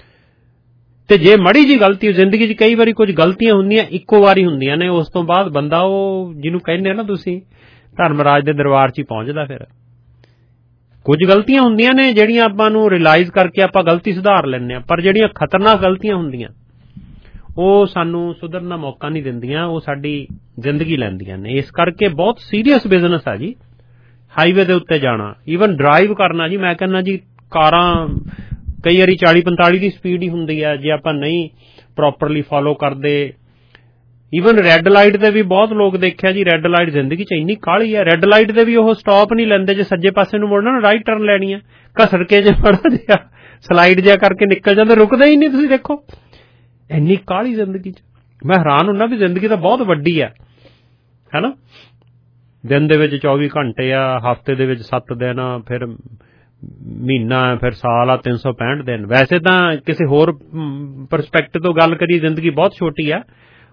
ते जे मड़ी जी गलती जिंदगी च, कई बारी कुछ गलतियां हुंदियां इक्को वारी हुंदियां ने, उस तो बाद बंदा वो जिन्हों कहने ना तुसीं धर्मराज दे दरबार च पहुंचदा। फिर कुछ गलतियां हुंदियां ने ਜਿਹੜੀਆਂ ਆਪਾਂ ਨੂੰ रियलाइज करके ਆਪਾਂ गलती सुधार ਲੈਂਦੇ ਆ, पर ਜਿਹੜੀਆਂ खतरनाक गलतियां ਹੁੰਦੀਆਂ ਉਹ ਸਾਨੂੰ ਸੁਧਰਨ ਦਾ ਮੌਕਾ ਨਹੀਂ ਦਿੰਦੀਆਂ, ਉਹ ਸਾਡੀ ਜ਼ਿੰਦਗੀ ਲੈਂਦੀਆਂ ਨੇ। ਇਸ ਕਰਕੇ ਬਹੁਤ ਸੀਰੀਅਸ ਬਿਜ਼ਨਸ ਆ ਜੀ ਹਾਈਵੇ ਦੇ ਉੱਤੇ ਜਾਣਾ, ਈਵਨ ਡਰਾਈਵ ਕਰਨਾ ਜੀ। ਮੈਂ ਕਹਿੰਦਾ ਜੀ ਕਾਰਾਂ ਕਈ ਵਾਰੀ ਚਾਲੀ ਪੰਤਾਲੀ ਦੀ ਸਪੀਡ ਹੀ ਹੁੰਦੀ ਆ ਜੇ ਆਪਾਂ ਨਹੀਂ ਪ੍ਰੋਪਰਲੀ ਫੋਲੋ ਕਰਦੇ। ਈਵਨ ਰੈੱਡ ਲਾਈਟ ਤੇ ਵੀ ਬਹੁਤ ਲੋਕ ਦੇਖਿਆ ਜੀ, ਰੈੱਡ ਲਾਈਟ ਜ਼ਿੰਦਗੀ ਚ ਇੰਨੀ ਕਾਹਲੀ ਆ, ਰੈੱਡ ਲਾਈਟ ਤੇ ਵੀ ਉਹ ਸਟਾਪ ਨਹੀਂ ਲੈਂਦੇ। ਜੇ ਸੱਜੇ ਪਾਸੇ ਨੂੰ ਮੁੜਨਾ ਨਾ, ਰਾਈਟ ਟਰਨ ਲੈਣੀ ਆ, ਘਸੜ ਕੇ ਜੇ ਬੜਾ ਜਿਹਾ ਸਲਾਈਡ ਜਿਹਾ ਕਰਕੇ ਨਿਕਲ ਜਾਂਦੇ, ਰੁਕਦੇ ਹੀ ਨਹੀਂ। ਤੁਸੀਂ ਦੇਖੋ ਇੰਨੀ ਕਾਹਲੀ ਜ਼ਿੰਦਗੀ ਚ। ਮੈਂ ਹੈਰਾਨ ਹੁੰਦਾ ਵੀ ਜ਼ਿੰਦਗੀ ਤਾਂ ਬਹੁਤ ਵੱਡੀ ਆ, ਹੈ ਨਾ। ਦਿਨ ਦੇ ਵਿੱਚ ਚੌਵੀ ਘੰਟੇ ਆ, ਹਫ਼ਤੇ ਦੇ ਵਿੱਚ ਸੱਤ ਦਿਨ, ਫਿਰ ਮਹੀਨਾ, ਫਿਰ ਸਾਲ ਆ, ਤਿੰਨ ਸੌ ਪੈਂਹਠ ਦਿਨ। ਵੈਸੇ ਤਾਂ ਕਿਸੇ ਹੋਰ ਪਰਸਪੈਕਟਿਵ ਤੋਂ ਗੱਲ ਕਰੀਏ ਜ਼ਿੰਦਗੀ ਬਹੁਤ ਛੋਟੀ ਆ,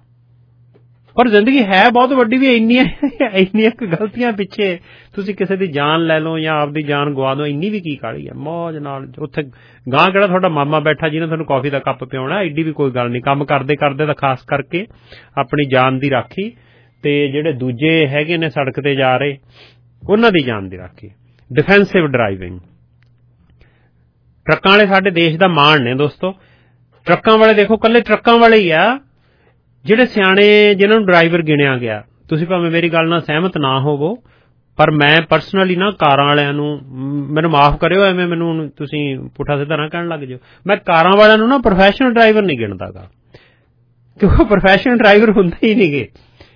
ਪਰ ਜ਼ਿੰਦਗੀ ਹੈ ਬਹੁਤ ਵੱਡੀ ਵੀ। ਇੰਨੀਆਂ ਇੰਨੀਆਂ ਗਲਤੀਆਂ ਪਿੱਛੇ ਤੁਸੀਂ ਕਿਸੇ ਦੀ ਜਾਨ ਲੈ ਲਓ ਜਾਂ ਆਪਦੀ ਜਾਨ ਗਵਾ ਦਿਓ, ਇੰਨੀ ਵੀ ਕੀ ਕਾਹਲੀ ਆ। ਮੌਜ ਨਾਲ ਉੱਥੇ ਗਾਂ ਕਿਹੜਾ ਤੁਹਾਡਾ ਮਾਮਾ ਬੈਠਾ ਜਿਹਨੇ ਤੁਹਾਨੂੰ ਕੌਫੀ ਦਾ ਕੱਪ ਪਿਆਉਣਾ, ਐਡੀ ਵੀ ਕੋਈ ਗੱਲ ਨਹੀਂ। ਕੰਮ ਕਰਦੇ ਕਰਦੇ ਤਾਂ ਖਾਸ ਕਰਕੇ ਆਪਣੀ ਜਾਨ ਦੀ ਰਾਖੀ, ਤੇ ਜਿਹੜੇ ਦੂਜੇ ਹੈਗੇ ਨੇ ਸੜਕ ਤੇ ਜਾ ਰਹੇ ਉਹਨਾਂ ਦੀ ਜਾਨ ਦੀ ਰਾਖੀ। Defensive driving. ਟਰੱਕਾਂ ਵਾਲੇ ਸਾਡੇ ਦੇਸ਼ ਦਾ ਮਾਣ ਨੇ ਦੋਸਤੋ। ਟਰੱਕਾਂ ਵਾਲੇ ਦੇਖੋ, ਕੱਲੇ ਟਰੱਕਾਂ ਵਾਲੇ ਹੀ ਆ ਜਿਹੜੇ ਸਿਆਣੇ, ਜਿਨ੍ਹਾਂ ਨੂੰ ਡਰਾਈਵਰ ਗਿਣਿਆ ਗਿਆ। ਤੁਸੀਂ ਭਾਵੇਂ ਮੇਰੀ ਗੱਲ ਨਾਲ ਸਹਿਮਤ ਨਾ ਹੋਵੋ, ਪਰ ਮੈਂ ਪਰਸਨਲੀ ਨਾ ਕਾਰਾਂ ਵਾਲਿਆਂ ਨੂੰ, ਮੈਨੂੰ ਮਾਫ ਕਰਿਓ ਐਵੇਂ ਮੈਨੂੰ ਤੁਸੀਂ ਪੁੱਠਾ ਸਿੱਧਾ ਨਾ ਕਹਿਣ ਲੱਗ ਜਾਓ, ਮੈਂ ਕਾਰਾਂ ਵਾਲਿਆਂ ਨੂੰ ਨਾ ਪ੍ਰੋਫੈਸ਼ਨਲ ਡਰਾਈਵਰ ਨਹੀਂ ਗਿਣਦਾ ਗਾ, ਕਿਉਂਕਿ ਪ੍ਰੋਫੈਸ਼ਨਲ ਡਰਾਈਵਰ ਹੁੰਦੇ ਹੀ ਨਹੀਂਗੇ।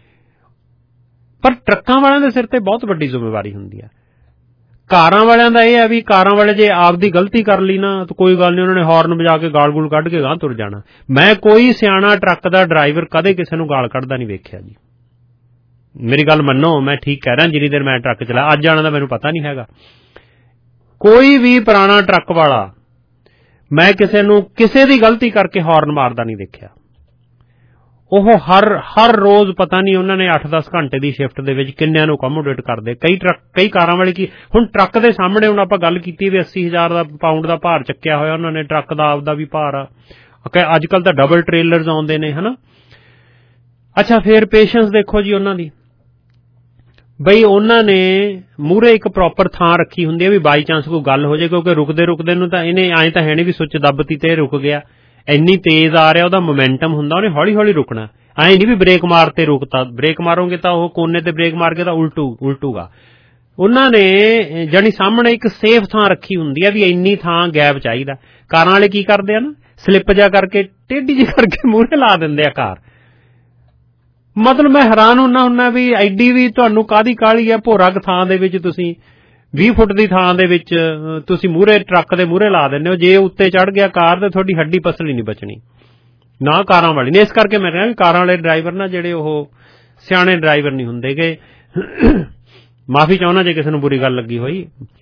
ਪਰ ਟਰੱਕਾਂ ਵਾਲਿਆਂ ਦੇ ਸਿਰ ਤੇ ਬਹੁਤ ਵੱਡੀ ਜ਼ਿੰਮੇਵਾਰੀ ਹੁੰਦੀ ਆ। ਕਾਰਾਂ ਵਾਲਿਆਂ ਦਾ ਇਹ ਆ ਵੀ ਕਾਰਾਂ ਵਾਲੇ ਜੇ ਆਪਦੀ ਗਲਤੀ ਕਰ ਲਈ ਨਾ ਤਾਂ ਕੋਈ ਗੱਲ ਨਹੀਂ, ਉਹਨਾਂ ਨੇ ਹਾਰਨ ਵਜਾ ਕੇ ਗਾਲ ਗੂਲ ਕੱਢ ਕੇ ਗਾਂਹ ਤੁਰ ਜਾਣਾ। ਮੈਂ ਕੋਈ ਸਿਆਣਾ ਟਰੱਕ ਦਾ ਡਰਾਈਵਰ ਕਦੇ ਕਿਸੇ ਨੂੰ ਗਾਲ ਕੱਢਦਾ ਨਹੀਂ ਵੇਖਿਆ ਜੀ। ਮੇਰੀ ਗੱਲ ਮੰਨੋ, ਮੈਂ ਠੀਕ ਕਹਿ ਰਿਹਾ। ਜਿੰਨੀ ਦੇਰ ਮੈਂ ਟਰੱਕ ਚਲਾ, ਅੱਜ ਆਣਾ ਦਾ ਮੈਨੂੰ ਪਤਾ ਨਹੀਂ ਹੈਗਾ। ਕੋਈ ਵੀ ਪੁਰਾਣਾ ਟਰੱਕ ਵਾਲਾ ਮੈਂ ਕਿਸੇ ਨੂੰ ਕਿਸੇ ਦੀ ਗਲਤੀ ਕਰਕੇ ਹਾਰਨ ਮਾਰਦਾ ਨਹੀਂ ਦੇਖਿਆ। ਉਹ ਹਰ ਹਰ ਰੋਜ਼ ਪਤਾ ਨਹੀਂ ਉਹਨਾਂ ਨੇ ਅੱਠ ਦਸ ਘੰਟੇ ਦੀ ਸ਼ਿਫਟ ਦੇ ਵਿੱਚ ਕਿੰਨਿਆਂ ਨੂੰ ਅਕੋਮੋਡੇਟ ਕਰਦੇ। ਕਈ ਟਰੱਕ ਕਈ ਕਾਰਾਂ ਵਾਲੇ ਕੀ, ਹੁਣ ਟਰੱਕ ਦੇ ਸਾਹਮਣੇ ਹੁਣ ਆਪਾਂ ਗੱਲ ਕੀਤੀ ਵੀ ਅੱਸੀ ਹਜ਼ਾਰ ਦਾ ਪਾਊਂਡ ਦਾ ਭਾਰ ਚੱਕਿਆ ਹੋਇਆ ਉਹਨਾਂ ਨੇ, ਟਰੱਕ ਦਾ ਆਪਦਾ ਵੀ ਭਾਰ ਆ। ਅੱਜ ਕੱਲ੍ਹ ਤਾਂ ਡਬਲ ਟ੍ਰੇਲਰਸ ਆਉਂਦੇ ਨੇ, ਹੈ ਨਾ। ਅੱਛਾ, ਫਿਰ ਪੇਸ਼ੈਂਸ ਦੇਖੋ ਜੀ ਉਹਨਾਂ ਦੀ। ਬਈ ਉਹਨਾਂ ਨੇ ਮੂਹਰੇ ਇੱਕ ਪ੍ਰੋਪਰ ਥਾਂ ਰੱਖੀ ਹੁੰਦੀ ਹੈ ਵੀ ਬਾਈ ਚਾਂਸ ਕੋਈ ਗੱਲ ਹੋ ਜਾਏ, ਕਿਉਂਕਿ ਰੁਕਦੇ ਰੁਕਦੇ ਨੂੰ ਤਾਂ ਇਹਨੇ ਐਂ ਤਾਂ ਹੈ ਨਹੀਂ ਵੀ ਸੁੱਚ ਦੱਬਤੀ ਤੇ ਰੁਕ ਗਿਆ। ਇੰਨੀ ਤੇਜ਼ ਆ ਰਿਹਾ, ਉਹਦਾ ਮੋਮੈਂਟਮ ਹੁੰਦਾ, ਉਹਨੇ ਹੌਲੀ ਹੌਲੀ ਰੁਕਣਾ। ਐਂ ਨਹੀਂ ਵੀ ਬ੍ਰੇਕ ਮਾਰ ਤੇ ਰੁਕਤਾ, ਬ੍ਰੇਕ ਮਾਰੋਗੇ ਤਾਂ ਉਹ ਕੋਨੇ ਤੇ ਬ੍ਰੇਕ ਮਾਰ ਕੇ ਤਾਂ ਉਲਟੂ ਉਲਟੂਗਾ। ਉਹਨਾਂ ਨੇ ਜਾਣੀ ਸਾਹਮਣੇ ਇੱਕ ਸੇਫ ਥਾਂ ਰੱਖੀ ਹੁੰਦੀ ਹੈ ਵੀ ਇੰਨੀ ਥਾਂ ਗੈਪ ਚਾਹੀਦਾ। ਕਾਰਾਂ ਵਾਲੇ ਕੀ ਕਰਦੇ ਆ ਨਾ, ਸਲਿੱਪ ਜਾ ਕਰਕੇ ਟੇਢੀ ਜਿਹੀ ਕਰਕੇ ਮੂਹਰੇ ਲਾ ਦਿੰਦੇ ਆ ਕਾਰ। ਮਤਲਬ ਮੈਂ ਹੈਰਾਨ ਹੁੰਦਾ ਹੁੰਦਾ ਵੀ ਐਡੀ ਵੀ ਤੁਹਾਨੂੰ ਕਾਹਦੀ ਕਾਹਲੀ ਆ। ਭੋਰਾ ਥਾਂ ਦੇ ਵਿੱਚ ਤੁਸੀਂ ਵੀਹ ਫੁੱਟ ਦੀ ਥਾਂ ਦੇ ਵਿੱਚ ਤੁਸੀਂ ਮੂਹਰੇ ਟਰੱਕ ਦੇ ਮੂਹਰੇ ਲਾ ਦਿੰਦੇ ਹੋ। ਜੇ ਉੱਤੇ ਚੜ੍ਹ ਗਿਆ ਕਾਰ ਤੇ ਤੁਹਾਡੀ ਹੱਡੀ ਪਸਲੀ ਨਹੀਂ ਬਚਣੀ, ਨਾ ਕਾਰਾਂ ਵਾਲੀ ਨੇ। ਇਸ ਕਰਕੇ ਮੈਂ ਕਹਿੰਦਾ ਕਾਰਾਂ ਵਾਲੇ ਡਰਾਈਵਰ ਨਾ ਜਿਹੜੇ ਉਹ ਸਿਆਣੇ ਡਰਾਈਵਰ ਨਹੀਂ ਹੁੰਦੇ ਗੇ। ਮਾਫੀ ਚਾਹੁੰਦਾ ਜੇ ਕਿਸੇ ਨੂੰ ਬੁਰੀ ਗੱਲ ਲੱਗੀ ਹੋਈ।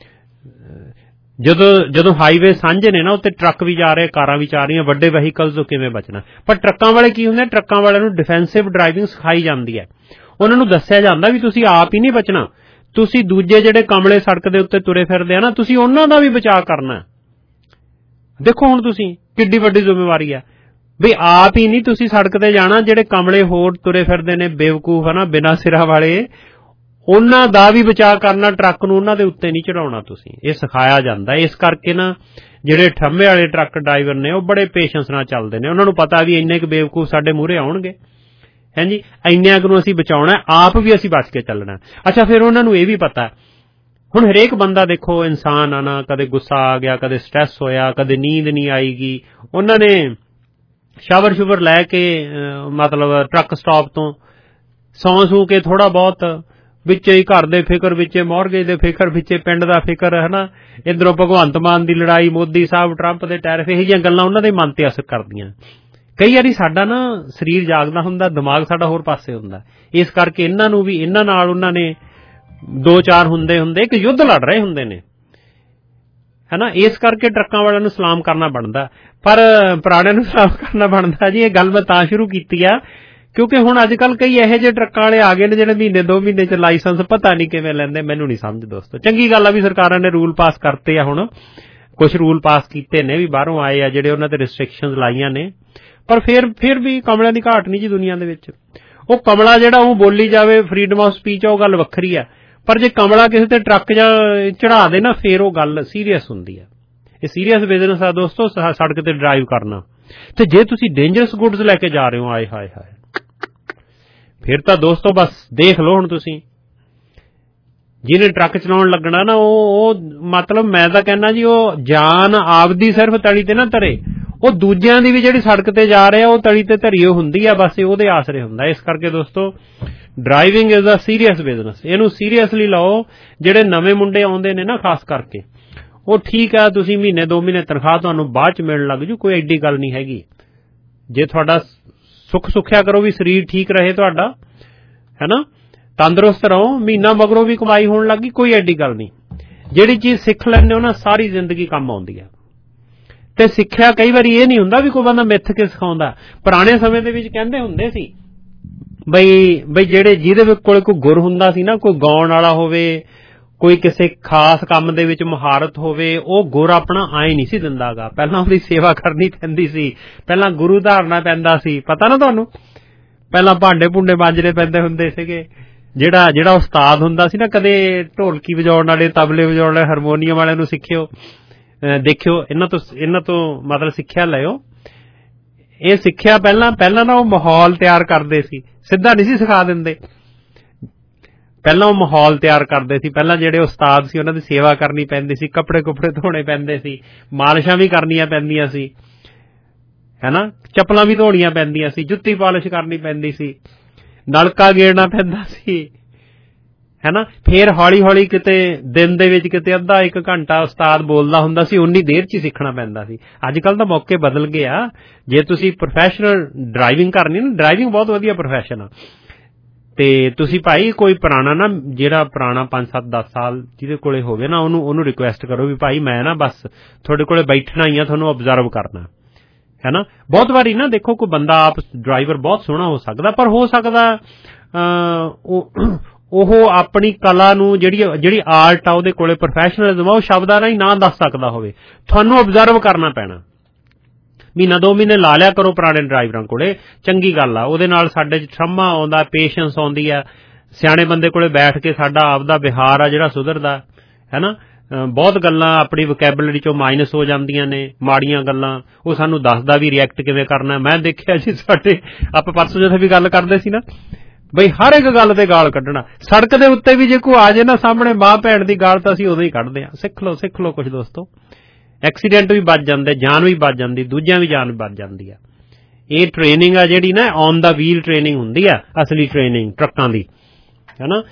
ਜਦੋਂ ਜਦੋਂ ਹਾਈਵੇ ਸਾਂਝੇ ਨੇ ਨਾ, ਉੱਤੇ ਟਰੱਕ ਵੀ ਜਾ ਰਹੇ, ਕਾਰਾਂ ਵੀ ਜਾ ਰਹੀਆਂ, ਵੱਡੇ ਵਹੀਕਲਸ ਤੋਂ ਕਿਵੇਂ ਬਚਣਾ। ਪਰ ਟਰੱਕਾਂ ਵਾਲੇ ਕੀ ਹੁੰਦੇ, ਟਰੱਕਾਂ ਵਾਲਿਆਂ ਨੂੰ ਡਿਫੈਂਸਿਵ ਡਰਾਈਵਿੰਗ ਸਿਖਾਈ ਜਾਂਦੀ ਹੈ। ਉਹਨਾਂ ਨੂੰ ਦੱਸਿਆ ਜਾਂਦਾ ਵੀ ਤੁਸੀਂ ਆਪ ਹੀ ਨਹੀਂ ਬਚਣਾ, ਤੁਸੀਂ ਦੂਜੇ ਜਿਹੜੇ ਕਮਲੇ ਸੜਕ ਦੇ ਉੱਤੇ ਤੁਰੇ ਫਿਰਦੇ ਆ ਨਾ, ਤੁਸੀਂ ਉਹਨਾਂ ਦਾ ਵੀ ਬਚਾਅ ਕਰਨਾ। ਦੇਖੋ ਹੁਣ ਤੁਸੀਂ ਕਿੱਡੀ ਵੱਡੀ ਜ਼ਿੰਮੇਵਾਰੀ ਆ ਵੀ ਆਪ ਹੀ ਨਹੀਂ ਤੁਸੀਂ ਸੜਕ ਤੇ ਜਾਣਾ, ਜਿਹੜੇ ਕਮਲੇ ਹੋਰ ਤੁਰੇ ਫਿਰਦੇ ਨੇ ਬੇਵਕੂਫ, ਹੈ ਨਾ, ਬਿਨਾਂ ਸਿਰਾਂ ਵਾਲੇ, ਉਹਨਾਂ ਦਾ ਵੀ ਬਚਾਅ ਕਰਨਾ। ਟਰੱਕ ਨੂੰ ਉਹਨਾਂ ਦੇ ਉੱਤੇ ਨਹੀਂ ਚੜਾਉਣਾ ਤੁਸੀਂ, ਇਹ ਸਿਖਾਇਆ ਜਾਂਦਾ। ਇਸ ਕਰਕੇ ਨਾ ਜਿਹੜੇ ਠੰਮੇ ਵਾਲੇ ਟਰੱਕ ਡਰਾਈਵਰ ਨੇ ਉਹ ਬੜੇ ਪੇਸ਼ੈਂਸ ਨਾਲ ਚੱਲਦੇ ਨੇ। ਉਹਨਾਂ ਨੂੰ ਪਤਾ ਵੀ ਇੰਨੇ ਕੁ ਬੇਵਕੂਫ ਸਾਡੇ ਮੂਹਰੇ ਆਉਣਗੇ, ਹੈਂ ਜੀ, ਇੰਨਿਆਂ ਕੁ ਨੂੰ ਅਸੀਂ ਬਚਾਉਣਾ, ਆਪ ਵੀ ਅਸੀਂ ਬਚ ਕੇ ਚੱਲਣਾ। ਅੱਛਾ, ਫਿਰ ਉਹਨਾਂ ਨੂੰ ਇਹ ਵੀ ਪਤਾ, ਹੁਣ ਹਰੇਕ ਬੰਦਾ ਦੇਖੋ ਇਨਸਾਨ ਆ ਨਾ, ਕਦੇ ਗੁੱਸਾ ਆ ਗਿਆ, ਕਦੇ ਸਟ੍ਰੈਸ ਹੋਇਆ, ਕਦੇ ਨੀਂਦ ਨਹੀਂ ਆਏਗੀ। ਉਹਨਾਂ ਨੇ ਸ਼ਾਵਰ ਸ਼ੂਵਰ ਲੈ ਕੇ ਮਤਲਬ ਟਰੱਕ ਸਟਾਪ ਤੋਂ ਸੌਂ ਸੂ ਕੇ ਥੋੜਾ ਬਹੁਤ ਵਿੱਚ ਹੀ ਘਰ ਦੇ ਫਿਕਰ, ਵਿੱਚ ਮੌਰਗੇਜ ਦੇ ਫਿਕਰ, ਵਿੱਚ ਪਿੰਡ ਦਾ ਫਿਕਰ, ਹੈ ਨਾ, ਇੱਧਰੋਂ ਭਗਵੰਤ ਮਾਨ ਦੀ ਲੜਾਈ, ਮੋਦੀ ਸਾਹਿਬ, ਟਰੰਪ ਦੇ ਟੈਰਿਫ, ਇਹੋ ਜਿਹੀਆਂ ਗੱਲਾਂ ਉਹਨਾਂ ਦੇ ਮਨ ਤੇ ਅਸਰ ਕਰਦੀਆਂ। ਕਈ ਵਾਰੀ ਸਾਡਾ ਨਾ ਸਰੀਰ ਜਾਗਦਾ ਹੁੰਦਾ, ਦਿਮਾਗ ਸਾਡਾ ਹੋਰ ਪਾਸੇ ਹੁੰਦਾ। ਇਸ ਕਰਕੇ ਇਹਨਾਂ ਨੂੰ ਵੀ ਇਹਨਾਂ ਨਾਲ ਉਹਨਾਂ ਨੇ ਦੋ ਚਾਰ ਹੁੰਦੇ ਹੁੰਦੇ ਇੱਕ ਯੁੱਧ ਲੜ ਰਹੇ ਹੁੰਦੇ ਨੇ, ਹੈ ਨਾ। ਇਸ ਕਰਕੇ ਟਰੱਕਾਂ ਵਾਲਿਆਂ ਨੂੰ ਸਲਾਮ ਕਰਨਾ ਬਣਦਾ, ਪਰ ਪੁਰਾਣਿਆਂ ਨੂੰ ਸਲਾਮ ਕਰਨਾ ਬਣਦਾ ਜੀ। ਇਹ ਗੱਲ ਮੈਂ ਤਾਂ ਸ਼ੁਰੂ ਕੀਤੀ ਆ ਕਿਉਂਕਿ ਹੁਣ ਅੱਜ ਕੱਲ੍ਹ ਕਈ ਇਹੋ ਜਿਹੇ ਟਰੱਕਾਂ ਵਾਲੇ ਆ ਗਏ ਨੇ ਜਿਹੜੇ ਮਹੀਨੇ ਦੋ ਮਹੀਨੇ ਚ ਲਾਇਸੈਂਸ ਪਤਾ ਨਹੀਂ ਕਿਵੇਂ ਲੈਂਦੇ, ਮੈਨੂੰ ਨਹੀਂ ਸਮਝ ਦੋਸਤੋ। ਚੰਗੀ ਗੱਲ ਆ ਵੀ ਸਰਕਾਰਾਂ ਨੇ ਰੂਲ ਪਾਸ ਕਰਤੇ ਆ, ਹੁਣ ਕੁਝ ਰੂਲ ਪਾਸ ਕੀਤੇ ਨੇ ਵੀ ਬਾਹਰੋਂ ਆਏ ਆ ਜਿਹੜੇ ਉਹਨਾਂ ਤੇ ਰਿਸਟ੍ਰਿਕਸ਼ਨਸ ਲਾਈਆਂ ਨੇ, ਪਰ ਫਿਰ ਫਿਰ ਵੀ ਕਮਲਿਆਂ ਦੀ ਘਾਟ ਨਹੀਂ ਜੀ ਦੁਨੀਆ ਦੇ ਵਿੱਚ। ਉਹ ਕਮਲਾ ਜਿਹੜਾ ਉਹ ਬੋਲੀ ਜਾਵੇ ਫਰੀਡਮ ਆਫ ਸਪੀਚ, ਉਹ ਗੱਲ ਵੱਖਰੀ ਆ, ਪਰ ਜੇ ਕਮਲਾ ਕਿਸੇ ਤੇ ਟਰੱਕ ਜਾਂ ਚੜਾ ਦੇ ਨਾ ਫਿਰ ਉਹ ਗੱਲ ਸੀਰੀਅਸ ਹੁੰਦੀ ਆ। ਇਹ ਸੀਰੀਅਸ ਬਿਜ਼ਨਸ ਆ ਦੋਸਤੋ ਸੜਕ ਤੇ ਡਰਾਈਵ ਕਰਨਾ। ਤੇ ਜੇ ਤੁਸੀਂ ਡੇਂਜਰਸ ਗੁੱਡਸ ਲੈ ਕੇ ਜਾ ਰਹੇ ਹੋ, ਆਏ ਹਾਏ ਹਾਏ, ਫਿਰ ਤਾਂ ਦੋਸਤੋ ਬਸ ਦੇਖ ਲਓ। ਹੁਣ ਤੁਸੀਂ ਜਿਹਨੇ ਟਰੱਕ ਚਲਾਉਣ ਲੱਗਣਾ ਨਾ ਉਹ ਉਹ ਮਤਲਬ ਮੈਂ ਤਾਂ ਕਹਿੰਦਾ ਜੀ ਉਹ ਜਾਨ ਆਪਦੀ ਸਿਰਫ ਤਲੀ ਤੇ ਨਾ ਧਰੇ, ਉਹ ਦੂਜਿਆਂ ਦੀ ਵੀ ਜਿਹੜੀ ਸੜਕ ਤੇ ਜਾ ਰਿਹਾ ਉਹ ਤਲੀ ਤੇ ਧਰੀ ਹੁੰਦੀ ਆ, ਬਸ ਉਹਦੇ ਆਸਰੇ ਹੁੰਦਾ। ਇਸ ਕਰਕੇ ਦੋਸਤੋ driving is a serious business, ਇਹਨੂੰ ਸੀਰੀਅਸਲੀ ਲਓ। ਜਿਹੜੇ ਨਵੇਂ ਮੁੰਡੇ ਆਉਂਦੇ ਨੇ ਨਾ ਖਾਸ ਕਰਕੇ, ਉਹ ਠੀਕ ਆ ਤੁਸੀਂ ਮਹੀਨੇ ਦੋ ਮਹੀਨੇ ਤਨਖਾਹ ਤੁਹਾਨੂੰ ਬਾਅਦ ਚ ਮਿਲਣ ਲੱਗ ਜੂ, ਕੋਈ ਐਡੀ ਗੱਲ ਨਹੀਂ ਹੈਗੀ। ਜੇ ਤੁਹਾਡਾ ਸੁੱਖ ਸੁੱਖਿਆ ਕਰੋ ਵੀ ਸਰੀਰ ਠੀਕ ਰਹੇ ਤੁਹਾਡਾ, ਹੈ ਨਾ, ਤੰਦਰੁਸਤ ਰਹੋ, ਮਹੀਨਾ ਮਗਰੋਂ ਵੀ ਕਮਾਈ ਹੋਣ ਲੱਗੀ, ਕੋਈ ਐਡੀ ਗੱਲ ਨਹੀਂ। ਜਿਹੜੀ ਚੀਜ਼ ਸਿੱਖ ਲੈਂਦੇ ਹੋ ਨਾ ਸਾਰੀ ਜ਼ਿੰਦਗੀ ਕੰਮ ਆਉਂਦੀ ਹੈ। ਤੇ ਸਿੱਖਿਆ ਕਈ ਵਾਰੀ ਇਹ ਨਹੀਂ ਹੁੰਦਾ ਵੀ ਕੋਈ ਬੰਦਾ ਮਿੱਥ ਕੇ ਸਿਖਾਉਂਦਾ। ਪੁਰਾਣੇ ਸਮੇਂ ਦੇ ਵਿੱਚ ਕਹਿੰਦੇ ਹੁੰਦੇ ਸੀ ਬਈ ਬਈ ਜਿਹੜੇ ਜਿਹਦੇ ਕੋਲ ਕੋਈ ਗੁਰ ਹੁੰਦਾ ਸੀ ਨਾ, ਕੋਈ ਗਾਉਣ ਵਾਲਾ ਹੋਵੇ, ਕੋਈ ਕਿਸੇ ਖਾਸ ਕੰਮ ਦੇ ਵਿੱਚ ਮੁਹਾਰਤ ਹੋਵੇ, ਉਹ ਗੁਰ ਆਪਣਾ ਆਏ ਨਹੀਂ ਸੀ ਦਿੰਦਾਗਾ, ਪਹਿਲਾਂ ਉਹਦੀ ਸੇਵਾ ਕਰਨੀ ਪੈਂਦੀ ਸੀ, ਪਹਿਲਾਂ ਗੁਰੂ ਧਾਰਨਾ ਪੈਂਦਾ ਸੀ, ਪਤਾ ਨਾ ਤੁਹਾਨੂੰ, ਪਹਿਲਾਂ ਭਾਂਡੇ ਭੁੰਡੇ ਮਾਂਜਣੇ ਪੈਂਦੇ ਹੁੰਦੇ ਸੀਗੇ। ਜਿਹੜਾ ਜਿਹੜਾ ਉਸਤਾਦ ਹੁੰਦਾ ਸੀ ਨਾ, ਕਦੇ ਢੋਲਕੀ ਵਜਾਉਣ ਵਾਲੇ, ਤਬਲੇ ਵਜਾਉਣ ਵਾਲੇ, ਹਾਰਮੋਨੀਅਮ ਵਾਲਿਆਂ ਨੂੰ ਸਿੱਖਿਓ, ਦੇਖਿਓ, ਇਹਨਾਂ ਤੋਂ ਇਹਨਾਂ ਤੋਂ ਮਤਲਬ ਸਿੱਖਿਆ ਲਿਓ। ਇਹ ਸਿੱਖਿਆ ਪਹਿਲਾਂ ਪਹਿਲਾਂ ਨਾ ਉਹ ਮਾਹੌਲ ਤਿਆਰ ਕਰਦੇ ਸੀ, ਸਿੱਧਾ ਨਹੀਂ ਸੀ ਸਿਖਾ ਦਿੰਦੇ। ਪਹਿਲਾਂ ਉਹ ਮਾਹੌਲ ਤਿਆਰ ਕਰਦੇ ਸੀ, ਪਹਿਲਾਂ ਜਿਹੜੇ ਉਸਤਾਦ ਸੀ ਉਹਨਾਂ ਦੀ ਸੇਵਾ ਕਰਨੀ ਪੈਂਦੀ ਸੀ, ਕੱਪੜੇ ਕੁਪੜੇ ਧੋਣੇ ਪੈਂਦੇ ਸੀ, ਮਾਲਿਸ਼ਾਂ ਵੀ ਕਰਨੀਆਂ ਪੈਂਦੀਆਂ ਸੀ, ਹੈ ਨਾ, ਚੱਪਲਾਂ ਵੀ ਧੋਣੀਆਂ ਪੈਂਦੀਆਂ ਸੀ, ਜੁੱਤੀ ਪਾਲਿਸ਼ ਕਰਨੀ ਪੈਂਦੀ ਸੀ, ਨਲਕਾ ਗੇੜਨਾ ਪੈਂਦਾ ਸੀ, ਹੈ ਨਾ। ਫੇਰ ਹੌਲੀ ਹੌਲੀ ਕਿਤੇ ਦਿਨ ਦੇ ਵਿੱਚ ਕਿਤੇ ਅੱਧਾ ਇੱਕ ਘੰਟਾ ਉਸਤਾਦ ਬੋਲਦਾ ਹੁੰਦਾ ਸੀ, ਉਨੀ ਦੇਰ ਚ ਹੀ ਸਿੱਖਣਾ ਪੈਂਦਾ ਸੀ। ਅੱਜ ਕੱਲ੍ਹ ਤਾਂ ਮੌਕੇ ਬਦਲ ਗਏ ਆ। ਜੇ ਤੁਸੀਂ ਪ੍ਰੋਫੈਸ਼ਨਲ ਡਰਾਈਵਿੰਗ ਕਰਨੀ ਨਾ, ਡਰਾਈਵਿੰਗ ਬਹੁਤ ਵਧੀਆ ਪ੍ਰੋਫੈਸ਼ਨ ਆ, ਤੇ ਤੁਸੀਂ ਭਾਈ ਕੋਈ ਪੁਰਾਣਾ ਨਾ, ਜਿਹੜਾ ਪੁਰਾਣਾ ਪੰਜ ਸੱਤ ਦਸ ਸਾਲ ਜਿਹਦੇ ਕੋਲੇ ਹੋਵੇ ਨਾ, ਉਹਨੂੰ ਉਹਨੂੰ ਰਿਕੁਐਸਟ ਕਰੋ ਵੀ ਭਾਈ ਮੈਂ ਨਾ ਬਸ ਤੁਹਾਡੇ ਕੋਲੇ ਬੈਠਣਾ ਹੀ ਆ, ਤੁਹਾਨੂੰ ਓਬਜ਼ਰਵ ਕਰਨਾ, ਹੈ ਨਾ। ਬਹੁਤ ਵਾਰੀ ਨਾ ਦੇਖੋ ਕੋਈ ਬੰਦਾ ਆਪ ਡਰਾਈਵਰ ਬਹੁਤ ਸੋਹਣਾ ਹੋ ਸਕਦਾ, ਪਰ ਹੋ ਸਕਦਾ ਉਹ ਆਪਣੀ ਕਲਾ ਨੂੰ ਜਿਹੜੀ ਜਿਹੜੀ ਆਰਟ ਆ ਉਹਦੇ ਕੋਲੇ ਪ੍ਰੋਫੈਸ਼ਨਲਿਜ਼ਮ ਆ ਉਹ ਸ਼ਬਦਾਂ ਰਾਹੀਂ ਨਾ ਦੱਸ ਸਕਦਾ ਹੋਵੇ, ਤੁਹਾਨੂੰ ਓਬਜ਼ਰਵ ਕਰਨਾ ਪੈਣਾ। ਮਹੀਨਾ ਦੋ ਮਹੀਨੇ ਲਾ ਲਿਆ ਕਰੋ ਪੁਰਾਣੇ ਡਰਾਈਵਰਾਂ ਕੋਲੇ, ਚੰਗੀ ਗੱਲ ਆ, ਉਹਦੇ ਨਾਲ ਸਾਡੇ ਚ ਠੰਮਾ ਆਉਂਦਾ, ਪੇਸ਼ੈਂਸ ਆਉਂਦੀ ਆ, ਸਿਆਣੇ ਬੰਦੇ ਕੋਲੇ ਬੈਠ ਕੇ ਸਾਡਾ ਆਪਦਾ ਵਿਹਾਰ ਆ ਜਿਹੜਾ ਸੁਧਰਦਾ, ਹੈ ਨਾ। ਬਹੁਤ ਗੱਲਾਂ ਆਪਣੀ ਵੋਕੈਬਲਰੀ ਚੋਂ ਮਾਈਨਸ ਹੋ ਜਾਂਦੀਆਂ ਨੇ, ਮਾੜੀਆਂ ਗੱਲਾਂ ਉਹ ਸਾਨੂੰ ਦੱਸਦਾ ਵੀ ਰਿਐਕਟ ਕਿਵੇਂ ਕਰਨਾ। ਮੈਂ ਦੇਖਿਆ ਜੀ ਸਾਡੇ ਆਪਾਂ ਪਰਸੋਂ ਜਿੱਥੇ ਵੀ ਗੱਲ ਕਰਦੇ ਸੀ ਨਾ, ਬਈ ਹਰ ਇੱਕ ਗੱਲ ਤੇ ਗਾਲ ਕੱਢਣਾ। ਸੜਕ ਦੇ ਉੱਤੇ ਵੀ ਜੇ ਕੋਈ ਆ ਜੇ ਨਾ ਸਾਹਮਣੇ ਮਾਂ ਭੈਣ ਦੀ ਗਾਲ ਤਾਂ ਅਸੀਂ ਉਦੋਂ ਹੀ ਕੱਢਦੇ ਹਾਂ। ਸਿੱਖ ਲਓ ਸਿੱਖ ਲਓ ਕੁਝ ਦੋਸਤੋ, ਐਕਸੀਡੈਂਟ ਵੀ ਬਚ ਜਾਂਦੇ, ਜਾਨ ਵੀ ਬਚ ਜਾਂਦੀ, ਦੂਜਿਆਂ ਵੀ ਜਾਨ ਬਚ ਜਾਂਦੀ ਆ। ਇਹ ਟ੍ਰੇਨਿੰਗ ਆ ਜਿਹੜੀ ਨਾ ਔਨ ਦਾ ਵੀਲ ਟ੍ਰੇਨਿੰਗ ਹੁੰਦੀ ਆ, ਅਸਲੀ ਟ੍ਰੇਨਿੰਗ ਟਰੱਕਾਂ ਦੀ, ਹੈ ਨਾ।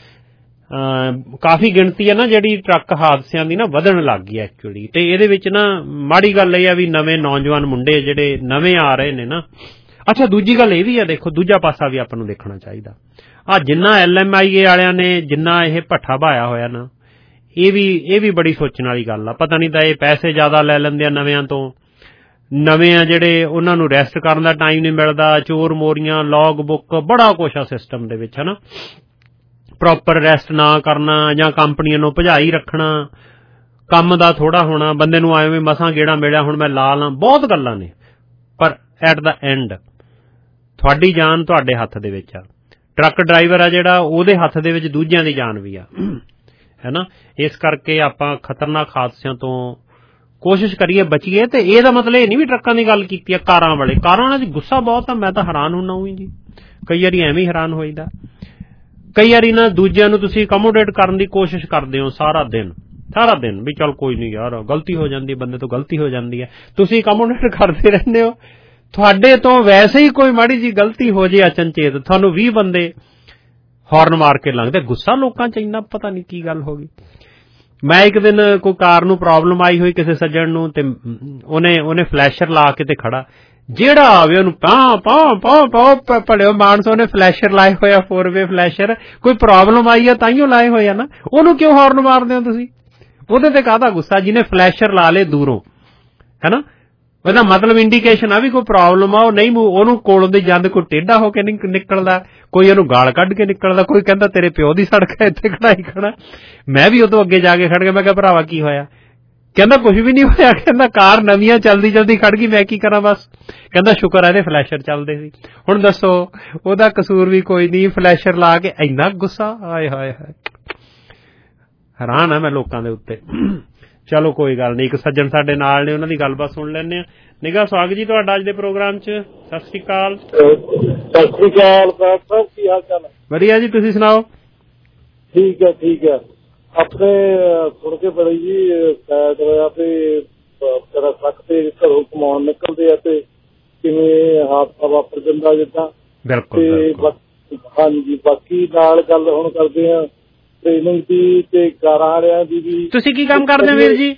ਕਾਫੀ ਗਿਣਤੀ ਹੈ ਨਾ ਜਿਹੜੀ ਟਰੱਕ ਹਾਦਸਿਆਂ ਦੀ ਨਾ ਵਧਣ ਲੱਗ ਗਈ ਐਕਚੁਅਲੀ। ਤੇ ਇਹਦੇ ਵਿੱਚ ਨਾ ਮਾੜੀ ਗੱਲ ਇਹ ਆ ਵੀ ਨਵੇਂ ਨੌਜਵਾਨ ਮੁੰਡੇ ਜਿਹੜੇ ਨਵੇਂ ਆ ਰਹੇ ਨੇ ਨਾ। ਅੱਛਾ ਦੂਜੀ ਗੱਲ ਇਹ ਵੀ ਆ, ਦੇਖੋ ਦੂਜਾ ਪਾਸਾ ਵੀ ਆਪਾਂ ਨੂੰ ਦੇਖਣਾ ਚਾਹੀਦਾ। ਆ ਜਿੰਨਾ ਐਲ ਐਮ ਆਈ ਏ ਵਾਲਿਆਂ ਨੇ ਜਿੰਨਾ ਇਹ ਭੱਠਾ ਭਾਇਆ ਹੋਇਆ ਨਾ, ਇਹ ਵੀ ਇਹ ਵੀ ਬੜੀ ਸੋਚਣ ਵਾਲੀ ਗੱਲ ਆ। ਪਤਾ ਨਹੀਂ ਤਾਂ ਇਹ ਪੈਸੇ ਜ਼ਿਆਦਾ ਲੈ ਲੈਂਦੇ ਆ ਨਵਿਆਂ ਤੋਂ, ਨਵੇਂ ਆ ਜਿਹੜੇ ਉਹਨਾਂ ਨੂੰ ਰੈਸਟ ਕਰਨ ਦਾ ਟਾਈਮ ਨਹੀਂ ਮਿਲਦਾ, ਚੋਰ ਮੋਰੀਆਂ, ਲੌਗ ਬੁੱਕ, ਬੜਾ ਕੁਛ ਆ ਸਿਸਟਮ ਦੇ ਵਿੱਚ, ਹੈ ਨਾ। ਪ੍ਰੋਪਰ ਰੈਸਟ ਨਾ ਕਰਨਾ ਜਾਂ ਕੰਪਨੀਆਂ ਨੂੰ ਭਜਾਈ ਰੱਖਣਾ, ਕੰਮ ਦਾ ਥੋੜਾ ਹੋਣਾ, ਬੰਦੇ ਨੂੰ ਆਏ ਵੀ ਮਸਾਂ ਗੇੜਾ ਮਿਲਿਆ ਹੁਣ ਮੈਂ ਲਾ ਲਾਂ, ਬਹੁਤ ਗੱਲਾਂ ਨੇ। ਪਰ ਐਟ ਦਾ ਐਂਡ ਤੁਹਾਡੀ ਜਾਨ ਤੁਹਾਡੇ ਹੱਥ ਦੇ ਵਿੱਚ ਆ। ਟਰੱਕ ਡਰਾਈਵਰ ਆ ਜਿਹੜਾ, ਉਹਦੇ ਹੱਥ ਦੇ ਵਿੱਚ ਦੂਜਿਆਂ ਦੀ ਜਾਨ ਵੀ ਆ, ਹੈ ਨਾ। ਇਸ ਕਰਕੇ ਆਪਾਂ ਖਤਰਨਾਕ ਹਾਦਸਿਆਂ ਤੋਂ ਕੋਸ਼ਿਸ਼ ਕਰੀਏ ਬਚੀਏ। ਤੇ ਇਹਦਾ ਮਤਲਬ ਇਹ ਨਹੀਂ ਵੀ ਟਰੱਕਾਂ ਦੀ ਗੱਲ ਕੀਤੀ ਆ, ਕਾਰਾਂ ਵਾਲੇ ਕਾਰਾਂ ਵਾਲਿਆਂ ਦੀ ਗੁੱਸਾ ਬਹੁਤ ਆ। ਮੈਂ ਤਾਂ ਹੈਰਾਨ ਹੁੰਦਾ ਹੂੰ ਜੀ, ਕਈ ਵਾਰੀ ਐਵੇਂ ਹੀ ਹੈਰਾਨ ਹੋਈਦਾ। ਕਈ ਵਾਰੀ ਨਾ ਦੂਜਿਆਂ ਨੂੰ ਤੁਸੀਂ ਅਕੋਮੋਡੇਟ ਕਰਨ ਦੀ ਕੋਸ਼ਿਸ਼ ਕਰਦੇ ਹੋ ਸਾਰਾ ਦਿਨ ਸਾਰਾ ਦਿਨ ਵੀ ਚੱਲ ਕੋਈ ਨਹੀਂ ਯਾਰ, ਗਲਤੀ ਹੋ ਜਾਂਦੀ, ਬੰਦੇ ਤੋਂ ਗਲਤੀ ਹੋ ਜਾਂਦੀ ਹੈ, ਤੁਸੀਂ ਅਕੋਮੋਡੇਟ ਕਰਦੇ ਰਹਿੰਦੇ ਹੋ। ਤੁਹਾਡੇ ਤੋਂ ਵੈਸੇ ਹੀ ਕੋਈ ਮਾੜੀ ਜੀ ਗਲਤੀ ਹੋ ਜੇ ਅਚਨਚੇਤ, ਤੁਹਾਨੂੰ ਵੀਹ ਬੰਦੇ ਹੌਰਨ ਮਾਰ ਕੇ ਲੰਘਦੇ। ਗੁੱਸਾ ਲੋਕਾਂ ਚ ਇੰਨਾ, ਪਤਾ ਨਹੀਂ ਕੀ ਗੱਲ ਹੋ ਗਈ। ਮੈਂ ਇੱਕ ਦਿਨ ਕੋਈ ਕਾਰ ਨੂੰ ਪ੍ਰੋਬਲਮ ਆਈ ਹੋਈ ਕਿਸੇ ਸੱਜਣ ਨੂੰ, ਤੇ ਉਹਨੇ ਉਹਨੇ ਫਲੈਸ਼ਰ ਲਾ ਕੇ ਤੇ ਖੜਾ, ਜਿਹੜਾ ਆਵੇ ਉਹਨੂੰ ਪਾਂ ਪਾਂ ਪਾਂ ਪਾਂ ਭਲਿਓ ਮਾਨਸੋ ਨੇ ਫਲੈਸ਼ਰ ਲਾਏ ਹੋਇਆ, ਫੋਰ ਵੇ ਫਲੈਸ਼ਰ, ਕੋਈ ਪ੍ਰੋਬਲਮ ਆਈ ਆ ਤਾਈਓ ਲਾਏ ਹੋਏ ਆ ਨਾ, ਉਹਨੂੰ ਕਿਉਂ ਹਾਰਨ ਮਾਰਦੇ ਹੋ ਤੁਸੀਂ? ਉਹਦੇ ਤੇ ਕਾਹਦਾ ਗੁੱਸਾ ਜਿਹਨੇ ਫਲੈਸ਼ਰ ਲਾ ਲਏ ਦੂਰੋਂ, ਹੈਨਾ? ਉਹਦਾ ਮਤਲਬ ਇੰਡੀਕੇਸ਼ਨ ਆ ਵੀ ਕੋਈ ਪ੍ਰੋਬਲਮ ਆ, ਉਹ ਨਹੀਂ ਉਹਨੂੰ ਕੋਲੋਂ ਦੀ ਜੰਦ ਕੋਈ ਟੇਢਾ ਹੋ ਕੇ ਨਿਕਲਦਾ, ਕੋਈ ਉਹਨੂੰ ਗਾਲ ਕੱਢ ਕੇ ਨਿਕਲਦਾ, ਕੋਈ ਕਹਿੰਦਾ ਤੇਰੇ ਪਿਓ ਦੀ ਸੜਕ ਹੈ ਇੱਥੇ ਖੜਾਈ ਖੜਾ। ਮੈਂ ਵੀ ਉਦੋਂ ਅੱਗੇ ਜਾ ਕੇ ਖੜ ਗਿਆ, ਮੈਂ ਕਿਹਾ ਭਰਾਵਾ ਕੀ ਹੋਇਆ? ਕਹਿੰਦਾ ਕੁਝ ਵੀ ਨਹੀਂ ਹੋਇਆ, ਕਹਿੰਦਾ ਕਾਰ ਨਵੀਆਂ ਚਲਦੀ ਚਲਦੀ ਖੜ ਗਈ, ਮੈਂ ਕੀ ਕਰਾਂ ਬਸ। ਕਹਿੰਦਾ ਸ਼ੁਕਰ ਹੈ ਇਹਦੇ ਫਲੈਸ਼ਰ ਚੱਲਦੇ ਸੀ। ਹੁਣ ਦੱਸੋ ਉਹਦਾ ਕਸੂਰ ਵੀ ਕੋਈ ਨਹੀਂ, ਫਲੈਸ਼ਰ ਲਾ ਕੇ ਇੰਨਾ ਗੁੱਸਾ, ਹਾਏ ਹਾਏ ਹਾਏ, ਹੈਰਾਨ ਆ ਮੈਂ ਲੋਕਾਂ ਦੇ ਉੱਤੇ। ਚਲੋ ਕੋਈ ਗੱਲ ਨਹੀਂ, ਇੱਕ ਸੱਜਣ ਸਾਡੇ ਨਾਲ ਨੇ, ਉਹਨਾਂ ਦੀ ਗੱਲਬਾਤ ਸੁਣ ਲੈਂਦੇ ਆ। ਨਿੱਘਾ ਸਵਾਗਤ ਜੀ ਤੁਹਾਡਾ ਅੱਜ ਦੇ ਪ੍ਰੋਗਰਾਮ ਚ। ਸਤਿ ਸ੍ਰੀ ਅਕਾਲ। ਸਤਿ ਸ੍ਰੀ ਅਕਾਲ ਸਾਹਿਬ, ਕੀ ਹਾਲ ਚਾਲ ਹੈ? ਵਧੀਆ ਜੀ, ਤੁਸੀਂ ਸੁਣਾਓ? ਠੀਕ ਹੈ ਠੀਕ ਹੈ। ਆਪਣੇ ਸੁਣ ਕੇ ਬੜੀ ਜੀ ਸ਼ਾਇਦ ਹੋਇਆ ਵੀ ਤੇਰਾ ਟਰੱਕ ਤੇ ਘਰੋਂ ਕਮਾਉਣ ਨਿਕਲਦੇ ਆ ਤੇ ਕਿਵੇਂ ਹਾਦਸਾ ਵਾਪਰ ਜਾਂਦਾ ਜਿੱਦਾਂ। ਬਿਲਕੁਲ। ਹਾਂਜੀ, ਬਾਕੀ ਨਾਲ ਗੱਲ ਹੁਣ ਕਰਦੇ ਆ ਟ੍ਰੇਨਿੰਗ ਦੀ ਤੇ ਕਾਰਾਂ ਵਾਲਿਆਂ ਦੀ ਵੀ। ਤੁਸੀਂ ਕੀ ਕੰਮ ਕਰਦੇ ਹੋ ਵੀਰ ਜੀ?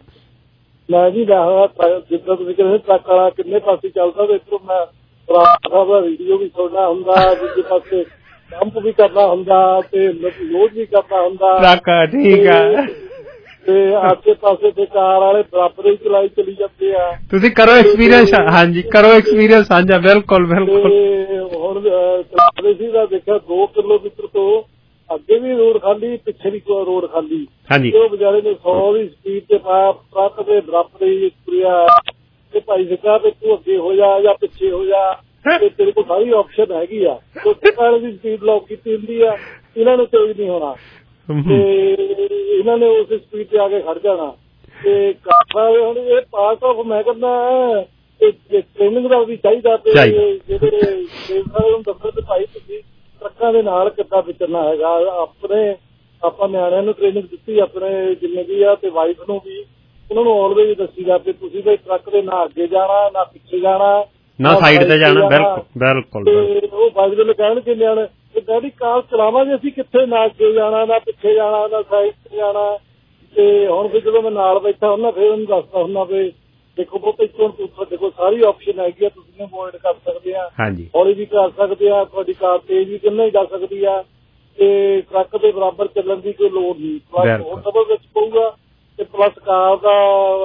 ਮੈਂ ਜੀ ਜਿੱਦਾਂ ਤੁਸੀਂ ਕਹਿੰਦੇ ਟਰੱਕ ਵਾਲਾ ਕਿੰਨੇ ਪਾਸੇ ਚੱਲਦਾ, ਤੇ ਇੱਧਰੋਂ ਮੈਂ ਸਾਹਿਬ ਦਾ ਰੇਡੀਓ ਵੀ ਸੁਣਨਾ ਹੁੰਦਾ, ਦੂਜੇ ਪਾਸੇ ਪੰਪ ਵੀ ਕਰਨਾ ਹੁੰਦਾ ਤੇ ਲੋਡ ਵੀ ਕਰਨਾ ਹੁੰਦਾ। ਟਰੱਕ ਠੀਕ ਆ। ਤੇ ਆਸੇ ਪਾਸੇ ਤੇ ਕਾਰ ਵਾਲੇ ਬਰਾਬਰ ਹੀ ਚਲਾਈ ਚਲੀ ਜਾਂਦੇ ਆ। ਤੁਸੀਂ ਕਰੋ ਐਕਸਪੀਰੀਅੰਸ। ਹਾਂਜੀ ਕਰੋ ਐਕਸਪੀਰੀਅੰਸ ਸਾਂਝਾ। ਬਿਲਕੁਲ ਬਿਲਕੁਲ। ਹੁਣ ਚਲਾਉਂਦੇ ਸੀ ਤਾਂ ਦੇਖਿਆ ਦੋ ਕਿਲੋਮੀਟਰ ਤੋਂ ਅੱਗੇ ਵੀ ਰੋਡ ਖਾਲੀ, ਪਿੱਛੇ ਵੀ ਰੋਡ ਖਾਲੀ। ਹਾਂਜੀ। ਉਹ ਵਿਚਾਰੇ ਨੇ ਸੌ ਦੀ ਸਪੀਡ ਤੇ ਪਾਇਆ, ਟਰੱਕ ਦੇ ਬਰਾਬਰ ਹੀ ਤੁਰਿਆ ਤੇ ਭਾਈ ਸਿੱਖਾ ਤੇ ਤੂੰ ਅੱਗੇ ਹੋ ਜਾ ਜਾਂ ਪਿੱਛੇ ਹੋ ਜਾ, ਤੇ ਤੇਰੇ ਕੋਲ ਸਾਰੀ ਆਪਸ਼ਨ ਹੈਗੀ ਆ। ਟਰੱਕ ਦੀ ਸਪੀਡ ਲੌਕ ਕੀਤੀ ਹੁੰਦੀ ਆ, ਇਹਨਾਂ ਨੂੰ ਕੋਈ ਨਹੀਂ ਹੋਣਾ ਤੇ ਇਹਨਾਂ ਨੇ ਉਸ ਸਪੀਡ ਤੇ ਆ ਕੇ ਖੜ ਜਾਣਾ। ਤੇ ਹੁਣ ਇਹ ਪਾਰਟ ਆਫ ਮੈਂ ਕਹਿੰਦਾ ਟ੍ਰੇਨਿੰਗ ਦਾ ਵੀ ਚਾਹੀਦਾ ਤੇ ਜਿਹੜੇ ਨੂੰ ਦੱਸੋ ਤੇ ਭਾਈ ਤੁਸੀਂ ਟਰੱਕਾਂ ਦੇ ਨਾਲ ਕਿੱਦਾਂ ਵਿਚਰਨਾ ਹੈਗਾ। ਆਪਣੇ ਆਪਾਂ ਨਿਆਣਿਆਂ ਨੂੰ ਟ੍ਰੇਨਿੰਗ ਦਿੱਤੀ, ਆਪਣੇ ਜਿੰਨੇ ਵੀ ਆ ਤੇ ਵਾਈਫ ਨੂੰ ਵੀ, ਉਹਨਾਂ ਨੂੰ ਆਲਵੇਜ਼ ਦੱਸੀਦਾ ਕਿ ਤੁਸੀਂ ਵੀ ਟਰੱਕ ਦੇ ਨਾ ਅੱਗੇ ਜਾਣਾ ਨਾ ਪਿੱਛੇ ਜਾਣਾ ਨਾ ਸਾਈਡ ਤੇ ਜਾਣਾ। ਬਿਲਕੁਲ ਬਿਲਕੁਲ। ਉਹ ਵਾਈਫ ਦੇ ਕਹਿਣਗੇ ਨਿਆਣੇ ਡੈਡੀ ਕਾਰ ਚਲਾਵਾਂਗੇ ਅਸੀਂ, ਕਿੱਥੇ ਨਾ ਅੱਗੇ ਜਾਣਾ ਨਾ ਪਿੱਛੇ ਜਾਣਾ ਨਾ ਸਾਈਡ ਤੇ ਜਾਣਾ। ਤੇ ਹੁਣ ਫਿਰ ਜਦੋਂ ਮੈਂ ਨਾਲ ਬੈਠਾ ਹੁੰਦਾ ਫਿਰ ਉਹਨੂੰ ਦੱਸਦਾ ਹੁੰਦਾ ਵੀ ਦੇਖੋ ਬਹੁਤ ਇੱਥੋਂ ਤੁਹਾਡੇ ਕੋਲ ਸਾਰੀ ਆਪਸ਼ਨ ਹੈਗੀ ਆ, ਤੁਸੀਂ ਅਵੋਇਡ ਕਰ ਸਕਦੇ ਆ, ਹੌਲੀ ਵੀ ਕਰ ਸਕਦੇ ਆ, ਤੁਹਾਡੀ ਕਾਰ ਤੇਜ਼ ਵੀ ਕਿੰਨਾ ਹੀ ਜਾ ਸਕਦੀ ਆ ਤੇ ਟਰੱਕ ਦੇ ਬਰਾਬਰ ਚੱਲਣ ਦੀ ਕੋਈ ਲੋੜ ਨਹੀਂ। ਹੋਰ ਸਬਰ ਵਿੱਚ ਪਊਗਾ ਤੇ ਪਲੱਸ ਕਾਰ ਦਾ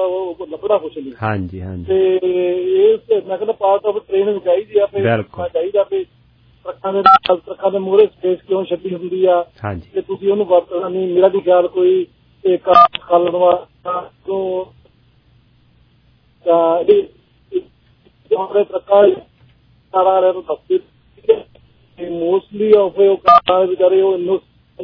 ਲੱਭਣਾ ਕੁਛ ਨਹੀਂ। ਹਾਂਜੀ ਹਾਂਜੀ। ਤੇ ਇਹ ਮੈਂ ਕਹਿੰਦਾ ਪਾਰਟ ਆਫ ਟ੍ਰੇਨਿੰਗ ਚਾਹੀਦੀ ਆ। ਫਿਰ ਚਾਹੀਦਾ ਵੀ ਟਰੱਕਾਂ ਦੇ ਟਰੱਕਾਂ ਦੇ ਮੂਹਰੇ ਸਪੇਸ ਕਿਉਂ ਛੱਡੀ ਹੁੰਦੀ ਆ ਤੇ ਤੁਸੀਂ ਉਹਨੂੰ ਵਰਤਣਾ ਨਹੀਂ। ਮੇਰਾ ਵੀ ਖਿਆਲ ਕੋਈ ਖਾਲਣ ਵਾਲਾ ਟਰੱਕਾਂ ਵਾਲਿਆਂ ਨੂੰ ਦੱਸਦੇ ਮੋਸਟਲੀ ਉਹ ਕਾਰ ਵਿਚਾਰੇ ਉਹ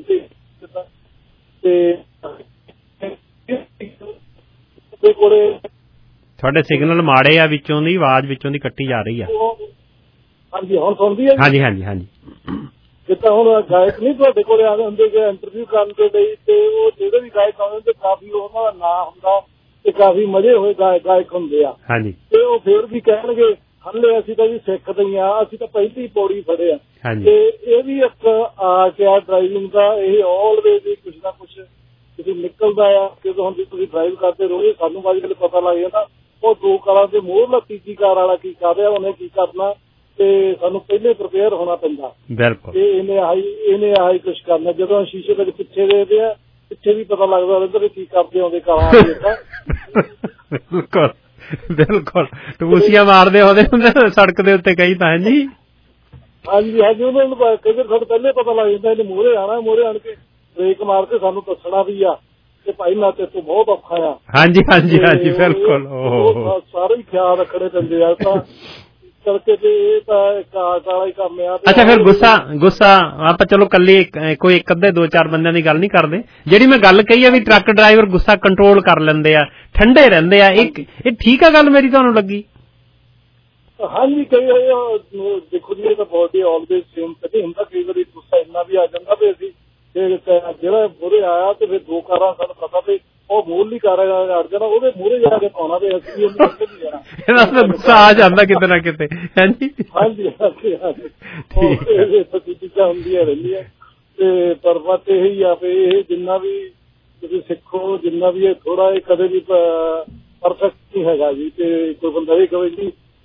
ਤੇ ਕੋਲੇ ਤੁਹਾਡੇ ਸਿਗਨਲ ਮਾੜੇ ਆ, ਵਿੱਚੋਂ ਦੀ ਆਵਾਜ਼ ਵਿੱਚੋਂ ਦੀ ਕੱਟੀ ਜਾ ਰਹੀ ਆ। ਹਾਂਜੀ ਹੁਣ ਸੁਣਦੀ ਹੈ? ਹਾਂਜੀ ਹਾਂਜੀ ਹਾਂਜੀ। ਜਿੱਦਾਂ ਹੁਣ ਗਾਇਕ ਨਹੀਂ ਤੁਹਾਡੇ ਕੋਲ ਆਉਂਦੇ ਹੁੰਦੇ ਇੰਟਰਵਿਊ ਕਰਨ ਦੇ ਲਈ, ਤੇ ਉਹ ਜਿਹੜੇ ਵੀ ਗਾਇਕ ਆਉਂਦੇ ਤੇ ਕਾਫੀ ਉਹਨਾਂ ਦਾ ਨਾਂ ਹੁੰਦਾ ਤੇ ਕਾਫੀ ਮਜ਼ੇ ਹੋਏ ਗਾਇਕ ਹੁੰਦੇ ਆ। ਹਾਂਜੀ। ਤੇ ਉਹ ਫੇਰ ਵੀ ਕਹਿਣਗੇ ਹਲੇ ਅਸੀਂ ਤਾਂ ਜੀ ਸਿੱਖਦੇ ਹੀ ਆ, ਅਸੀਂ ਤਾਂ ਪਹਿਲੀ ਪੌੜੀ ਫੜੇ ਆ। ਤੇ ਇਹ ਵੀ ਇੱਕ ਆਰਟ ਆ ਡਰਾਈਵਿੰਗ ਦਾ, ਇਹ ਆਲਵੇਜ਼ ਕੁਛ ਨਾ ਕੁਛ ਤੁਸੀਂ ਨਿਕਲਦਾ ਆ। ਜਦੋਂ ਹੁਣ ਤੁਸੀਂ ਡਰਾਈਵ ਕਰਦੇ ਰਹੋਗੇ ਸਾਨੂੰ ਬਾਅਦ ਵਿੱਚ ਪਤਾ ਲੱਗ ਜਾਂਦਾ ਉਹ ਦੋ ਕਾਰਾਂ ਦੇ ਮੋਹਰਲਾ ਤੀਜੀ ਕਾਰ ਵਾਲਾ ਕੀ ਕਰ ਰਿਹਾ, ਉਹਨੇ ਕੀ ਕਰਨਾ, ਤੇ ਸਾਨੂੰ ਪਹਿਲੇ ਪ੍ਰਿਪੇਅਰ ਹੋਣਾ ਪੈਂਦਾ। ਬਿਲਕੁਲ। ਤੇ ਇਹਨੇ ਆਹੀ ਇਹਨੇ ਆਹੀ ਕੁਛ ਕਰਨਾ। ਜਦੋਂ ਸ਼ੀਸ਼ੇ ਦੇ ਪਿੱਛੇ ਦੇਖਦੇ ਆ, ਪਿੱਛੇ ਵੀ ਪਤਾ ਲੱਗਦਾ ਰਹਿੰਦਾ ਵੀ ਕੀ ਕਰਦੇ ਆਉਂਦੇ ਕਾਰਾਂ। ਬਿਲਕੁਲ ਬਿਲਕੁਲ। ਟੂਸੀਆਂ ਮਾਰਦੇ ਆਉਂਦੇ ਹੁੰਦੇ ਸੜਕ ਦੇ ਉੱਤੇ ਕਈ ਤਾਂ ਜੀ। ਹਾਂਜੀ ਹਾਂਜੀ। ਉਹਨਾਂ ਨੂੰ ਕਈ ਵਾਰ ਸਾਨੂੰ ਪਹਿਲੇ ਪਤਾ ਲੱਗ ਜਾਂਦਾ ਇਹਨੇ ਮੂਹਰੇ ਆਉਣਾ, ਮੂਹਰੇ ਆਣ ਕੇ ਬ੍ਰੇਕ ਮਾਰ ਕੇ ਸਾਨੂੰ ਦੱਸਣਾ ਵੀ ਆ ਤੇ ਭਾਈ ਮੈਂ ਤੇ ਤੋਂ ਬਹੁਤ ਔਖਾ ਆ। ਹਾਂਜੀ ਹਾਂਜੀ ਹਾਂਜੀ ਬਿਲਕੁਲ। ਸਾਰੇ ਹੀ ਖਿਆਲ ਰੱਖਣੇ ਪੈਂਦੇ ਆ ਤਾਂ ਕਰਕੇ ਤੇ ਇਹ ਤਾਂ ਕਾਰ ਵਾਲਾ ਹੀ ਕੰਮ ਆ। ਅੱਛਾ ਫਿਰ ਗੁੱਸਾ ਗੁੱਸਾ ਆਪਾਂ ਚਲੋ ਕੱਲੀ ਕੋਈ ਇੱਕ ਅੱਧੇ ਦੋ ਚਾਰ ਬੰਦਿਆਂ ਦੀ ਗੱਲ ਨਹੀਂ ਕਰਦੇ। ਜਿਹੜੀ ਮੈਂ ਗੱਲ ਕਹੀ ਆ ਵੀ ਟਰੱਕ ਡਰਾਈਵਰ ਗੁੱਸਾ ਕੰਟਰੋਲ ਕਰ ਲੈਂਦੇ ਆ, ਠੰਡੇ ਰਹਿੰਦੇ ਆ, ਇਹ ਇਹ ਠੀਕ ਆ ਗੱਲ ਮੇਰੀ ਤੁਹਾਨੂੰ ਲੱਗੀ? ਹਾਂਜੀ ਕਈ ਦੇਖੋ ਜੀ ਇਹ ਤਾਂ ਬਹੁਤ ਹੀ ਆਲਵੇਜ਼ ਸੇਮ ਕਦੇ ਹੁੰਦਾ, ਕਈ ਵਾਰੀ ਗੁੱਸਾ ਇੰਨਾ ਵੀ ਆ ਜਾਂਦਾ ਵੀ ਅਸੀਂ ਜਿਹੜਾ ਮੂਹਰੇ ਆਇਆ ਤੇ ਫਿਰ ਦੋ ਕਾਰਾਂ ਸਾਨੂੰ ਪਤਾ ਵੀ ਉਹ ਮੂਹਰਲੀ ਕਾਰ ਅੜ ਜਾਣਾ, ਉਹਦੇ ਮੂਹਰੇ ਜਾ ਕੇ ਪਾਉਣਾ ਵੀ ਅਸੀਂ ਉਹਨੂੰ ਅੱਗੇ ਨਹੀਂ ਜਾਣਾ। ਇਹਦਾ ਗੁੱਸਾ ਆ ਜਾਂਦਾ ਕਿਤੇ ਨਾ ਕਿਤੇ। ਹਾਂਜੀ ਹਾਂਜੀ ਹਾਂਜੀ ਹਾਂਜੀ। ਚੀਜ਼ਾਂ ਹੁੰਦੀਆਂ ਰਹਿੰਦੀਆਂ ਤੇ ਪਰ ਬਾਤ ਇਹੀ ਆ ਵੀ ਇਹ ਜਿੰਨਾ ਵੀ ਤੁਸੀਂ ਸਿੱਖੋ, ਜਿੰਨਾ ਵੀ ਇਹ ਥੋੜਾ ਇਹ ਕਦੇ ਵੀ ਪਰਫੈਕਟ ਨਹੀਂ ਹੈਗਾ ਜੀ। ਤੇ ਕੋਈ ਬੰਦਾ ਇਹ ਕਹੇ ਜੀ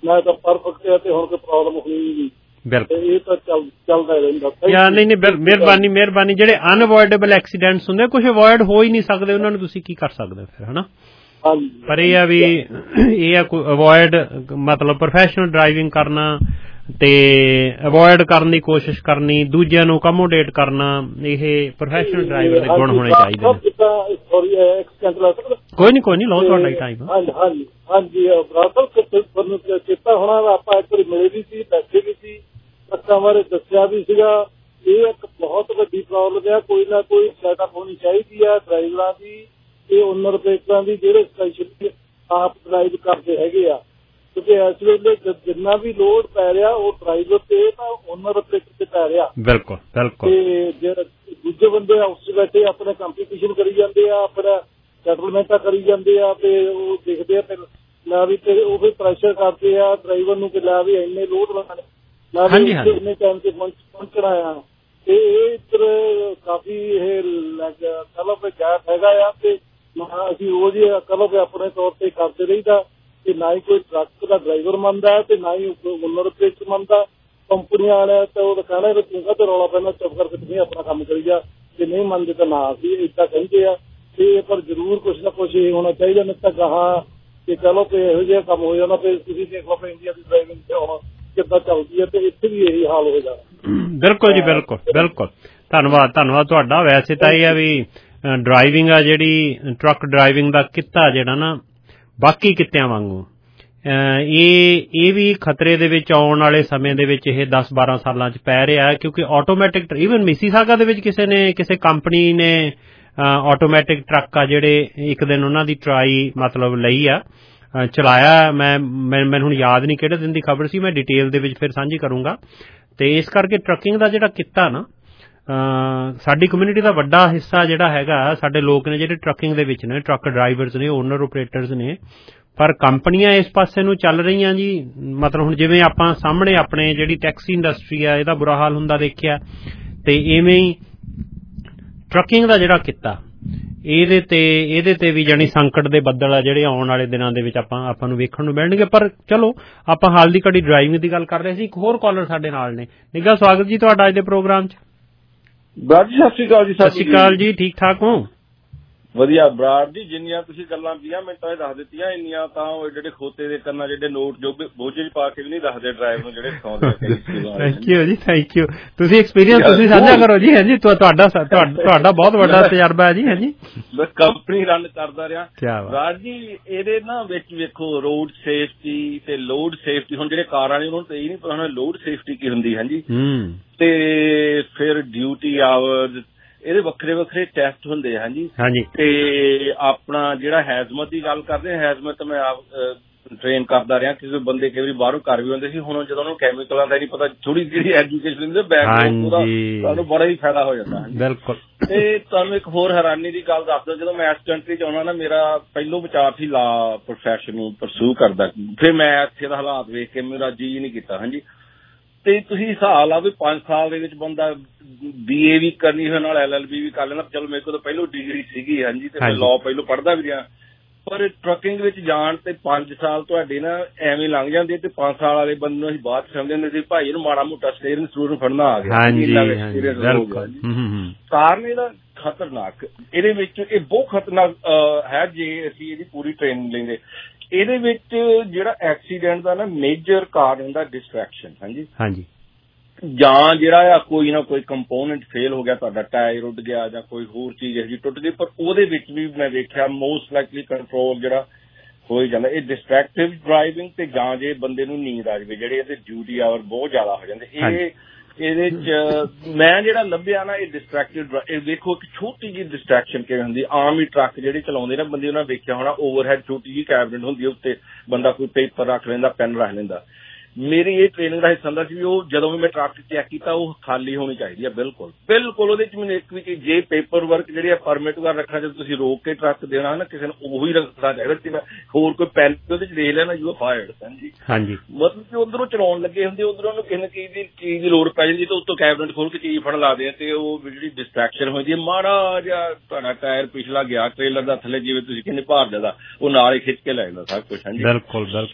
ਨਾ ਤਾਂ ਪਰਫੈਕਟ ਹੈ ਤੇ ਹੁਣ ਕੋਈ ਪ੍ਰੋਬਲਮ ਹੋਈ ਨਹੀਂ। ਬਿਲਕੁਲ ਇਹ ਤਾਂ ਚੱਲ ਚੱਲਦਾ ਰਹਿੰਦਾ। ਯਾਰ ਨਹੀਂ ਨਹੀਂ ਮਿਹਰਬਾਨੀ ਮਿਹਰਬਾਨੀ। ਜਿਹੜੇ ਅਨਅਵੋਇਡੇਬਲ ਐਕਸੀਡੈਂਟਸ ਹੁੰਦੇ ਕੁਝ ਅਵੋਇਡ ਹੋ ਹੀ ਨਹੀਂ ਸਕਦੇ, ਉਹਨਾਂ ਨੂੰ ਤੁਸੀਂ ਕੀ ਕਰ ਸਕਦੇ ਫਿਰ, ਹਨਾ। ਪਰ ਇਹ ਆ ਵੀ ਇਹ ਆ ਕੋਈ ਅਵੋਇਡ ਮਤਲਬ ਪ੍ਰੋਫੈਸ਼ਨਲ ਡਰਾਈਵਿੰਗ ਕਰਨਾ ਤੇ ਅਵੋਇਡ ਕਰਨ ਦੀ ਕੋਸ਼ਿਸ਼ ਕਰਨੀ, ਦੂਜਿਆਂ ਨੂੰ ਅਕੋਮੋਡੇਟ ਕਰਨਾ, ਇਹ ਪ੍ਰੋਫੈਸ਼ਨਲ ਡਰਾਈਵਰ ਦੇ ਗੁਣ ਹੋਣੇ ਚਾਹੀਦੇ ਨੇ। ਕੋਈ ਨਹੀਂ ਕੋਈ ਨਹੀਂ ਲਓ ਤੁਹਾਡਾ ਹੀ ਟਾਈਮ। ਹਾਂਜੀ ਹਾਂਜੀ ਹਾਂਜੀ ਬਰਾਬਰ ਤੁਹਾਨੂੰ ਚੇਤਾ ਹੋਣਾ ਆਪਾਂ ਇੱਕ ਵਾਰੀ ਮਿਲੇ ਵੀ ਸੀ, ਬੈਠੇ ਵੀ ਸੀ, ਟਰੱਕਾਂ ਬਾਰੇ ਦੱਸਿਆ ਵੀ ਸੀਗਾ। ਇਹ ਇੱਕ ਬਹੁਤ ਵੱਡੀ ਪ੍ਰੋਬਲਮ ਆ, ਕੋਈ ਨਾ ਕੋਈ ਸੈਟਅਪ ਹੋਣੀ ਚਾਹੀਦੀ ਆ ਡਰਾਈਵਰਾਂ ਦੀ ਤੇ ਓਨਰ ਪਲੇਟਾਂ ਦੀ, ਜਿਹੜੇ ਸਪੈਸ਼ਲੀ ਆਪ ਡਰਾਈਵ ਕਰਦੇ ਹੈਗੇ ਆ। ਕਿਉਂਕਿ ਇਸ ਵੇਲੇ ਜਿੰਨਾ ਵੀ ਲੋਡ ਪੈ ਰਿਹਾ ਉਹ ਡਰਾਈਵਰ ਤੇ ਤਾਂ ਓਨਰ ਪਲੇਟ ਤੇ ਪੈ ਰਿਹਾ। ਬਿਲਕੁਲ ਬਿਲਕੁਲ। ਤੇ ਜਿਹੜੇ ਦੂਜੇ ਬੰਦੇ ਹਾਊਸ 'ਚ ਬੈਠੇ ਆਪਣੇ ਕੰਪੀਟੀਸ਼ਨ ਕਰੀ ਜਾਂਦੇ ਆ, ਆਪਣਾ ਸੈਟਲਮੈਂਟਾਂ ਕਰੀ ਜਾਂਦੇ ਆ ਤੇ ਉਹ ਦੇਖਦੇ ਆ ਫਿਰ ਲੈ ਵੀ ਤੇ ਉਹ ਫਿਰ ਪ੍ਰੈਸ਼ਰ ਕਰਦੇ ਆ ਡਰਾਈਵਰ ਨੂੰ ਕਿ ਲੈ ਵੀ ਇੰਨੇ ਲੋਡ ਲਾਣੇ, ਲੈ ਵੀ ਇੰਨੇ ਟਾਈਮ ਤੇ ਪਹੁੰਚਣਾ ਆ। ਤੇ ਇਹ ਇੱਧਰ ਕਾਫੀ ਇਹ ਕਲੋ ਪੇ ਗੈਪ ਹੈਗਾ ਆ ਤੇ ਅਸੀਂ ਰੋਜ਼ ਹੀ ਕਲੋ ਪੇ ਆਪਣੇ ਤੌਰ ਤੇ ਕਰਦੇ ਰਹੀਦਾ ਤੇ ਨਾ ਹੀ ਕੋਈ ਟਰੱਕ ਦਾ ਡਰਾਈਵਰ ਮੰਨਦਾ ਤੇ ਨਾ ਹੀ ਓਨਰ ਪਲੇਟ ਮੰਨਦਾ। ਕੰਪਨੀਆਂ ਵਾਲਿਆਂ ਤਾਂ ਉਹ ਕਹਿਣਾ ਤੂੰ ਕਾਹਤੇ ਰੌਲਾ ਪੈਂਦਾ, ਚੁੱਪ ਕਰਕੇ ਤੁਸੀਂ ਆਪਣਾ ਕੰਮ ਕਰੀ ਜਾ, ਜੇ ਨਹੀਂ ਮੰਨਦੇ ਤਾਂ ਨਾ ਅਸੀਂ ਏਦਾਂ ਕਹਿੰਦੇ ਆ। ਤੇ ਪਰ ਜ਼ਰੂਰ ਕੁਛ ਨਾ ਕੁਛ ਇਹ ਹੋਣਾ ਚਾਹੀਦਾ, ਨਹੀਂ ਤਾਂ ਗਾਹਾਂ ਤੇ ਕਹਿ ਲਓ ਕਿ ਇਹੋ ਜਿਹਾ ਕੰਮ ਹੋ ਜਾਂਦਾ। ਫਿਰ ਤੁਸੀਂ ਦੇਖ ਲਓ ਇੰਡੀਆ ਦੀ ਡਰਾਈਵਿੰਗ ਤੇ ਹੁਣ ਕਿੱਦਾਂ ਚੱਲਦੀ ਹੈ ਤੇ ਇੱਥੇ ਵੀ ਇਹੀ ਹਾਲ ਹੋ ਜਾਣਾ। ਬਿਲਕੁਲ ਜੀ ਬਿਲਕੁਲ ਬਿਲਕੁਲ। ਧੰਨਵਾਦ ਧੰਨਵਾਦ ਤੁਹਾਡਾ। ਵੈਸੇ ਤਾਂ ਇਹ ਆ ਵੀ ਡਰਾਈਵਿੰਗ ਆ ਜਿਹੜੀ ਟਰੱਕ ਡਰਾਈਵਿੰਗ ਦਾ ਕਿੱਤਾ ਜਿਹੜਾ ਨਾ ਬਾਕੀ ਕਿੱਤਿਆਂ ਵਾਂਗੂ ਇਹ ਇਹ ਵੀ ਖਤਰੇ ਦੇ ਵਿੱਚ ਆਉਣ ਵਾਲੇ ਸਮੇਂ ਦੇ ਵਿੱਚ ਇਹ ਦਸ ਬਾਰਾਂ ਸਾਲਾਂ 'ਚ ਪੈ ਰਿਹਾ, ਕਿਉਂਕਿ ਆਟੋਮੈਟਿਕ ਈਵਨ ਮਿਸੀਸਾਗਾ ਦੇ ਵਿੱਚ ਕਿਸੇ ਨੇ ਕਿਸੇ ਕੰਪਨੀ ਨੇ ਆਟੋਮੈਟਿਕ ਟਰੱਕ ਆ ਜਿਹੜੇ ਇੱਕ ਦਿਨ ਉਹਨਾਂ ਦੀ ਟਰਾਈ ਮਤਲਬ ਲਈ ਆ, ਚਲਾਇਆ। ਮੈਂ ਮੈਨੂੰ ਹੁਣ ਯਾਦ ਨਹੀਂ ਕਿਹੜੇ ਦਿਨ ਦੀ ਖਬਰ ਸੀ, ਮੈਂ ਡਿਟੇਲ ਦੇ ਵਿੱਚ ਫਿਰ ਸਾਂਝੀ ਕਰੂੰਗਾ। ਤੇ ਇਸ ਕਰਕੇ ਟਰੱਕਿੰਗ ਦਾ ਜਿਹੜਾ ਕਿੱਤਾ ਨਾ ਸਾਡੀ ਕਮਿਊਨਿਟੀ ਦਾ ਵੱਡਾ ਹਿੱਸਾ ਜਿਹੜਾ ਹੈਗਾ, ਸਾਡੇ ਲੋਕ ਨੇ ਜਿਹੜੇ ਟਰੱਕਿੰਗ ਦੇ ਵਿੱਚ ਨੇ, ਟਰੱਕ ਡਰਾਈਵਰਸ ਨੇ, ਓਨਰ ਓਪਰੇਟਰਸ ਨੇ। ਪਰ ਕੰਪਨੀਆਂ ਇਸ ਪਾਸੇ ਨੂੰ ਚੱਲ ਰਹੀਆਂ ਜੀ। ਮਤਲਬ ਹੁਣ ਜਿਵੇਂ ਆਪਾਂ ਸਾਹਮਣੇ ਆਪਣੇ ਜਿਹੜੀ ਟੈਕਸੀ ਇੰਡਸਟਰੀ ਆ ਇਹਦਾ ਬੁਰਾ ਹਾਲ ਹੁੰਦਾ ਦੇਖਿਆ, ਤੇ ਇਵੇਂ ਹੀ ਟਰੱਕਿੰਗ ਦਾ ਜਿਹੜਾ ਕਿੱਤਾ ਇਹਦੇ ਤੇ ਇਹਦੇ ਤੇ ਵੀ ਜਾਣੀ ਸੰਕਟ ਦੇ ਬੱਦਲ ਆ ਜਿਹੜੇ ਆਉਣ ਵਾਲੇ ਦਿਨਾਂ ਦੇ ਵਿੱਚ ਆਪਾਂ ਆਪਾਂ ਨੂੰ ਵੇਖਣ ਨੂੰ ਮਿਲਣਗੇ। ਪਰ ਚਲੋ ਆਪਾਂ ਹਾਲ ਦੀ ਘੜੀ ਡਰਾਈਵਿੰਗ ਦੀ ਗੱਲ ਕਰ ਰਹੇ ਸੀ। ਇੱਕ ਹੋਰ ਕਾਲਰ ਸਾਡੇ ਨਾਲ ਨੇ। ਨਿੱਘਾ ਸਵਾਗਤ ਜੀ ਤੁਹਾਡਾ ਅੱਜ ਦੇ ਪ੍ਰੋਗਰਾਮ 'ਚ। ਬਰਾੜ ਜੀ ਸਤਿ ਸ਼੍ਰੀ ਅਕਾਲ ਜੀ। ਸਤਿ ਸ਼੍ਰੀ ਅਕਾਲ ਜੀ, ਠੀਕ ਠਾਕ ਹੋ? ਵਧੀਆ ਬਰਾੜ ਜੀ, ਜਿੰਨੀਆਂ ਤੁਸੀਂ ਗੱਲਾਂ ਵੀਹਾਂ ਮਿੰਟਾਂ 'ਚ ਦੱਸ ਦਿੱਤੀਆਂ ਇੰਨੀਆਂ ਤਾਂ ਉਹ ਜਿਹੜੇ ਖੋਤੇ ਦੇ ਕੰਨਾਂ ਜਿਹੜੇ ਨੋਟ ਜੋ ਬੋਝੇ 'ਚ ਪਾ ਕੇ ਵੀ ਨਹੀਂ ਦੱਸਦੇ ਡਰਾਈਵਰ ਨੂੰ ਜਿਹੜੇ ਸਿਖਾਉਂਦੇ। ਥੈਂਕ ਯੂ ਜੀ, ਥੈਂਕ ਯੂ। ਤੁਸੀਂ ਐਕਸਪੀਰੀਅੰਸ ਤੁਸੀਂ ਸਾਂਝਾ ਕਰੋ ਜੀ। ਹਾਂਜੀ ਤੁਹਾਡਾ ਤੁਹਾਡਾ ਬਹੁਤ ਵੱਡਾ ਤਜਰਬਾ ਹੈ ਜੀ। ਹਾਂਜੀ ਮੈਂ ਕੰਪਨੀ ਰਨ ਕਰਦਾ ਰਿਹਾ ਬਰਾੜ ਜੀ। ਇਹਦੇ ਨਾ ਵਿੱਚ ਵੇਖੋ ਰੋਡ ਸੇਫਟੀ ਤੇ ਲੋਡ ਸੇਫਟੀ, ਹੁਣ ਜਿਹੜੇ ਕਾਰਾਂ ਨੇ ਉਹਨਾਂ ਨੂੰ ਤਾਂ ਇਹ ਨਹੀਂ ਪਤਾ ਲੋਡ ਸੇਫਟੀ ਕੀ ਹੁੰਦੀ। ਹਾਂਜੀ ਤੇ ਫਿਰ ਡਿਊਟੀ ਆਵਰਸ, ਇਹਦੇ ਵੱਖਰੇ ਵੱਖਰੇ ਟੈਸਟ ਹੁੰਦੇ। ਹਾਂਜੀ ਹਾਂਜੀ ਤੇ ਆਪਣਾ ਜਿਹੜਾ ਹੈਜ਼ਮਤ ਦੀ ਗੱਲ ਕਰਦੇ, ਹੈਜ਼ਮਤ ਮੈਂ ਆਪ ਟ੍ਰੇਨ ਕਰਦਾ ਰਿਹਾ। ਕਿਸੇ ਬੰਦੇ ਕਈ ਵਾਰੀ ਬਾਹਰੋਂ ਕਰ ਵੀ ਹੁੰਦੇ ਸੀ। ਹੁਣ ਜਦੋਂ ਉਹਨੂੰ ਕੈਮੀਕਲਾਂ ਦਾ ਨਹੀਂ ਪਤਾ, ਥੋੜੀ ਜਿਹੜੀ ਐਜੂਕੇਸ਼ਨ ਦਿੰਦੇ ਬੈਕਗ੍ਰਾਉਂਡ ਉਹਦਾ ਤੁਹਾਨੂੰ ਬੜਾ ਹੀ ਫਾਇਦਾ ਹੋ ਜਾਂਦਾ। ਬਿਲਕੁਲ। ਤੇ ਤੁਹਾਨੂੰ ਇੱਕ ਹੋਰ ਹੈਰਾਨੀ ਦੀ ਗੱਲ ਦੱਸਦਾ, ਜਦੋਂ ਮੈਂ ਇਸ ਕੰਟਰੀ 'ਚ ਆਉਣਾ ਨਾ, ਮੇਰਾ ਪਹਿਲੋਂ ਵਿਚਾਰ ਸੀ ਲਾ ਪ੍ਰੋਫੈਸ਼ਨ ਨੂੰ ਪਰਸੂ ਕਰਦਾ। ਫਿਰ ਮੈਂ ਇੱਥੇ ਦਾ ਹਾਲਾਤ ਵੇਖ ਕੇ ਮੇਰਾ ਜੀ ਨਹੀਂ ਕੀਤਾ। ਹਾਂਜੀ ਤੇ ਤੁਸੀਂ ਹਿਸਾਬ ਲਾ ਵੀ ਪੰਜ ਸਾਲ ਦੇ ਵਿੱਚ ਬੰਦਾ ਬੀ ਏ ਵੀ ਕਰਨੀ ਹੋਏ ਨਾਲ ਐਲ ਐਲ ਬੀ ਵੀ ਕਰ ਲੈਂਦਾ। ਚਲੋ ਮੇਰੇ ਕੋਲ ਤਾਂ ਪਹਿਲੋਂ ਡਿਗਰੀ ਸੀਗੀ। ਹਾਂਜੀ ਤੇ ਮੈਂ ਲਾਅ ਪਹਿਲੋਂ ਪੜ੍ਹਦਾ ਵੀ ਰਿਹਾ। ਪਰ ਟਰੱਕਿੰਗ ਵਿੱਚ ਜਾਣ ਤੇ ਪੰਜ ਸਾਲ ਤੁਹਾਡੇ ਨਾ ਐਵੇਂ ਲੰਘ ਜਾਂਦੇ ਤੇ ਪੰਜ ਸਾਲ ਵਾਲੇ ਬੰਦੇ ਨੂੰ ਅਸੀਂ ਬਾਅਦ ਸਮਝਦੇ ਹੁੰਦੇ ਸੀ ਭਾਈ ਇਹਨੂੰ ਮਾੜਾ ਮੋਟਾ ਸਟੀਅਰਿੰਗ ਸਟੂਰਨ ਫੜਨਾ ਆ ਗਿਆ। ਕਾਰਨ ਇਹਦਾ ਖਤਰਨਾਕ, ਇਹਦੇ ਵਿੱਚ ਇਹ ਬਹੁਤ ਖਤਰਨਾਕ ਹੈ ਜੇ ਅਸੀਂ ਇਹਦੀ ਪੂਰੀ ਟ੍ਰੇਨਿੰਗ ਲੈਂਦੇ। ਇਹਦੇ ਵਿੱਚ ਜਿਹੜਾ ਐਕਸੀਡੈਂਟ ਦਾ ਨਾ ਮੇਜਰ ਕਾਰਨ ਹੁੰਦਾ ਡਿਸਟਰੈਕਸ਼ਨ। ਹਾਂਜੀ ਹਾਂਜੀ ਜਾਂ ਜਿਹੜਾ ਆ ਕੋਈ ਨਾ ਕੋਈ ਕੰਪੋਨੈਂਟ ਫੇਲ ਹੋ ਗਿਆ, ਤੁਹਾਡਾ ਟਾਇਰ ਉੱਡ ਗਿਆ ਜਾਂ ਕੋਈ ਹੋਰ ਚੀਜ਼ ਇਹੋ ਜਿਹੀ ਟੁੱਟ ਗਈ। ਪਰ ਉਹਦੇ ਵਿੱਚ ਵੀ ਮੈਂ ਵੇਖਿਆ ਮੋਸਟ ਲਾਈਕਲੀ ਕੰਟਰੋਲ ਜਿਹੜਾ ਹੋ ਹੀ ਜਾਂਦਾ। ਇਹ ਡਿਸਟਰੈਕਟਿਵ ਡਰਾਈਵਿੰਗ ਤੇ ਜਾਂ ਜੇ ਬੰਦੇ ਨੂੰ ਨੀਂਦ ਆ ਜਾਵੇ, ਜਿਹੜੇ ਇਹਦੇ ਡਿਊਟੀ ਆਵਰ ਬਹੁਤ ਜ਼ਿਆਦਾ ਹੋ ਜਾਂਦੇ। ਇਹ ਇਹਦੇ ਚ ਮੈਂ ਜਿਹੜਾ ਲੱਭਿਆ ਨਾ ਇਹ ਡਿਸਟਰੈਕਟਿਵ, ਇਹ ਵੇਖੋ ਇੱਕ ਛੋਟੀ ਜਿਹੀ ਡਿਸਟਰੈਕਸ਼ਨ ਕਿਵੇਂ ਹੁੰਦੀ। ਆਮ ਹੀ ਟਰੱਕ ਜਿਹੜੇ ਚਲਾਉਂਦੇ ਨਾ ਬੰਦੇ, ਉਹਨਾਂ ਵੇਖਿਆ ਹੋਣਾ ਓਵਰਹੈਡ ਛੋਟੀ ਜਿਹੀ ਕੈਬਨਿਟ ਹੁੰਦੀ, ਉੱਤੇ ਬੰਦਾ ਕੋਈ ਪੇਪਰ ਰੱਖ ਲੈਂਦਾ, ਪੈਨ ਰੱਖ ਲੈਂਦਾ। ਮੇਰੀ ਇਹ ਟ੍ਰੇਨਿੰਗ ਦਾ ਹਿੱਸਾ ਹੁੰਦਾ ਸੀ ਵੀ ਉਹ ਜਦੋਂ ਵੀ ਮੈਂ ਟਰੱਕ ਚੈੱਕ ਕੀਤਾ ਉਹ ਖਾਲੀ ਹੋਣੀ ਚਾਹੀਦੀ ਹੈ। ਬਿਲਕੁਲ ਬਿਲਕੁਲ ਉਹਦੇ ਚ ਮੈਨੂੰ ਇੱਕ ਵੀ ਚੀਜ਼, ਜੇ ਪੇਪਰ ਵਰਕ ਜਿਹੜੀ ਆ ਪਰਮਿਟ ਵਗੈਰਾ ਰੱਖਣਾ, ਜਦੋਂ ਤੁਸੀਂ ਰੋਕ ਕੇ ਟਰੱਕ ਦੇਣਾ ਨਾ ਕਿਸੇ ਨੂੰ, ਉਹੀ ਰੱਖਣਾ ਚਾਹੀਦਾ ਸੀ। ਹੋਰ ਕੋਈ ਪੈਨ ਉਹਦੇ ਚ ਦੇਖ ਲੈਣਾ ਯੂ ਫਾਇਰਡ। ਹਾਂਜੀ ਹਾਂਜੀ ਮਤਲਬ ਕਿ ਉਧਰੋਂ ਚਲਾਉਣ ਲੱਗੇ ਹੁੰਦੇ, ਉਧਰੋਂ ਉਹਨੂੰ ਕਿਸੇ ਚੀਜ਼ ਦੀ ਚੀਜ਼ ਦੀ ਲੋੜ ਪੈ ਜਾਂਦੀ ਤੇ ਉੱਤੋਂ ਕੈਬਨਿਟ ਖੋਲ ਕੇ ਚੀਜ਼ ਫੜ ਲਾਦੇ ਆ ਤੇ ਉਹ ਜਿਹੜੀ ਡਿਸਟਰੈਕਸ਼ਨ ਹੋ ਜਾਂਦੀ। ਮਾੜਾ ਜਿਹਾ ਤੁਹਾਡਾ ਟਾਇਰ ਪਿਛਲਾ ਗਿਆ ਟ੍ਰੇਲਰ ਦਾ ਥੱਲੇ, ਜਿਵੇਂ ਤੁਸੀਂ ਕਹਿੰਦੇ ਭਾਰ ਜ਼ਿਆਦਾ, ਉਹ ਨਾਲ ਹੀ ਖਿੱਚ ਕੇ ਲੈ ਜਾਂਦਾ ਸਭ ਕੁਛ। ਹਾਂਜੀ ਬਿਲਕੁਲ ਬਿਲਕੁਲ।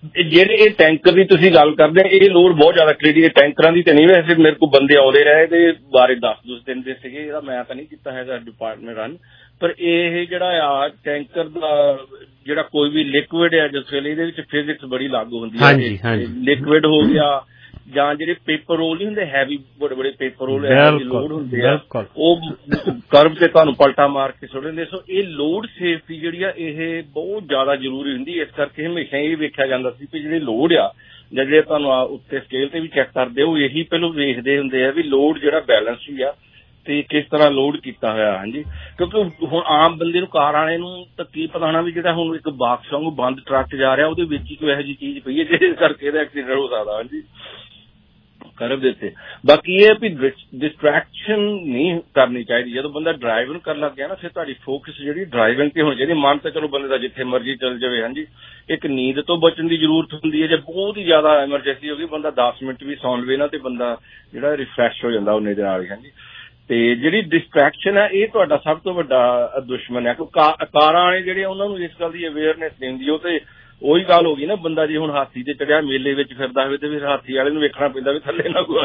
ਜਿਹੜੇ ਇਹ ਟੈਂਕਰ ਦੀ ਤੁਸੀਂ ਗੱਲ ਕਰਦੇ ਇਹ ਲੋਡ ਬਹੁਤ ਜ਼ਿਆਦਾ ਕ੍ਰਿਟੀਕਲ ਟੈਂਕਰਾਂ ਦੀ ਤੇ ਨਹੀਂ, ਵੈਸੇ ਮੇਰੇ ਕੋਲ ਬੰਦੇ ਆਉਂਦੇ ਰਹੇ ਤੇ ਬਾਰੇ ਦੱਸ ਦੂਸ ਦਿੰਦੇ ਸੀਗੇ, ਇਹਦਾ ਮੈਂ ਤਾਂ ਨਹੀਂ ਕੀਤਾ ਹੈਗਾ ਡਿਪਾਰਟਮੈਂਟ ਰਨ, ਪਰ ਇਹ ਜਿਹੜਾ ਆ ਟੈਂਕਰ ਦਾ ਜਿਹੜਾ ਕੋਈ ਵੀ ਲਿਕੁਇਡ ਆ ਜਿਸ ਵੇਲੇ ਇਹਦੇ ਵਿੱਚ ਫਿਜ਼ਿਕਸ ਬੜੀ ਲਾਗੂ ਹੁੰਦੀ ਹੈ, ਲਿਕੁਇਡ ਹੋ ਗਿਆ ਜਾਂ ਜਿਹੜੇ ਪੇਪਰ ਰੋਲ ਨਹੀਂ ਹੁੰਦੇ ਹੈਵੀ ਬੜੇ ਬੜੇ ਪੇਪਰ ਰੋਲ ਲੋਡ ਹੁੰਦੇ ਆ ਉਹ ਕਰਵ ਤੇ ਤੁਹਾਨੂੰ ਪਲਟਾ ਮਾਰ ਕੇ ਸੁੱਟ ਦਿੰਦੇ। ਸੋ ਇਹ ਲੋਡ ਸੇਫਟੀ ਜਿਹੜੀ ਆ ਇਹ ਬਹੁਤ ਜ਼ਿਆਦਾ ਜ਼ਰੂਰੀ ਹੁੰਦੀ, ਇਸ ਕਰਕੇ ਹਮੇਸ਼ਾ ਇਹ ਵੇਖਿਆ ਜਾਂਦਾ ਸੀ ਕਿ ਜਿਹੜੇ ਲੋਡ ਆ ਜਾਂ ਜਿਹੜੇ ਤੁਹਾਨੂੰ ਉੱਤੇ ਸਕੇਲ ਤੇ ਵੀ ਚੈੱਕ ਕਰਦੇ ਉਹ ਇਹੀ ਪਹਿਲਾਂ ਵੇਖਦੇ ਹੁੰਦੇ ਆ ਵੀ ਲੋਡ ਜਿਹੜਾ ਬੈਲੈਂਸ ਹੀ ਆ ਤੇ ਕਿਸ ਤਰ੍ਹਾਂ ਲੋਡ ਕੀਤਾ ਹੋਇਆ। ਹਾਂਜੀ, ਕਿਉਂਕਿ ਹੁਣ ਆਮ ਬੰਦੇ ਨੂੰ ਕਾਰ ਵਾਲੇ ਨੂੰ ਤਾਂ ਕੀ ਪਤਾ ਹੋਣਾ ਵੀ ਜਿਹੜਾ ਹੁਣ ਇੱਕ ਬਾਕਸ ਵਾਂਗੂ ਬੰਦ ਟਰੱਕ ਜਾ ਰਿਹਾ ਉਹਦੇ ਵਿੱਚ ਹੀ ਕੋਈ ਇਹੋ ਜਿਹੀ ਚੀਜ਼ ਪਈ ਹੈ ਜਿਹਦੇ ਕਰਕੇ ਇਹਦਾ ਐਕਸੀਡੈਂਟ ਹੋ ਸਕਦਾ। ਹਾਂਜੀ ਕਰਵ ਦੇ ਉੱਤੇ ਬਾਕੀ ਇਹ ਵੀ ਡਿਸਟਰੈਕਸ਼ਨ ਨਹੀਂ ਕਰਨੀ ਚਾਹੀਦੀ। ਜਦੋਂ ਬੰਦਾ ਡਰਾਈਵਿੰਗ ਕਰਨ ਲੱਗ ਗਿਆ ਨਾ ਫਿਰ ਤੁਹਾਡੀ ਫੋਕਸ ਜਿਹੜੀ ਡਰਾਈਵਿੰਗ ਤੇ ਹੋਣੀ ਚਾਹੀਦੀ। ਮਨ ਤਾਂ ਚਲੋ ਬੰਦੇ ਦਾ ਜਿੱਥੇ ਮਰਜ਼ੀ ਚੱਲ ਜਾਵੇ। ਹਾਂਜੀ, ਇੱਕ ਨੀਂਦ ਤੋਂ ਬਚਣ ਦੀ ਜ਼ਰੂਰਤ ਹੁੰਦੀ ਹੈ, ਜੇ ਬਹੁਤ ਹੀ ਜ਼ਿਆਦਾ ਐਮਰਜੈਂਸੀ ਹੋ ਗਈ ਬੰਦਾ ਦਸ ਮਿੰਟ ਵੀ ਸੌਂ ਲਵੇ ਨਾ ਤੇ ਬੰਦਾ ਜਿਹੜਾ ਰਿਫਰੈਸ਼ ਹੋ ਜਾਂਦਾ ਉਹਨੇ ਦੇ ਨਾਲ। ਹਾਂਜੀ, ਤੇ ਜਿਹੜੀ ਡਿਸਟਰੈਕਸ਼ਨ ਹੈ ਇਹ ਤੁਹਾਡਾ ਸਭ ਤੋਂ ਵੱਡਾ ਦੁਸ਼ਮਣ ਹੈ, ਕਿਉਂਕਿ ਕਾਰਾਂ ਵਾਲੇ ਜਿਹੜੇ ਉਹਨਾਂ ਨੂੰ ਇਸ ਗੱਲ ਦੀ ਅਵੇਅਰਨੈਸ ਨਹੀਂ ਹੁੰਦੀ। ਉਹ ਤੇ ਉਹੀ ਗੱਲ ਹੋ ਗਈ ਨਾ, ਬੰਦਾ ਜੇ ਹੁਣ ਹਾਥੀ ਤੇ ਚੜਿਆ ਮੇਲੇ ਵਿੱਚ ਫਿਰਦਾ ਹੋਵੇ ਤੇ ਫਿਰ ਹਾਥੀ ਵਾਲੇ ਨੂੰ ਵੇਖਣਾ ਪੈਂਦਾ ਵੀ ਥੱਲੇ ਨਾ ਕੋਈ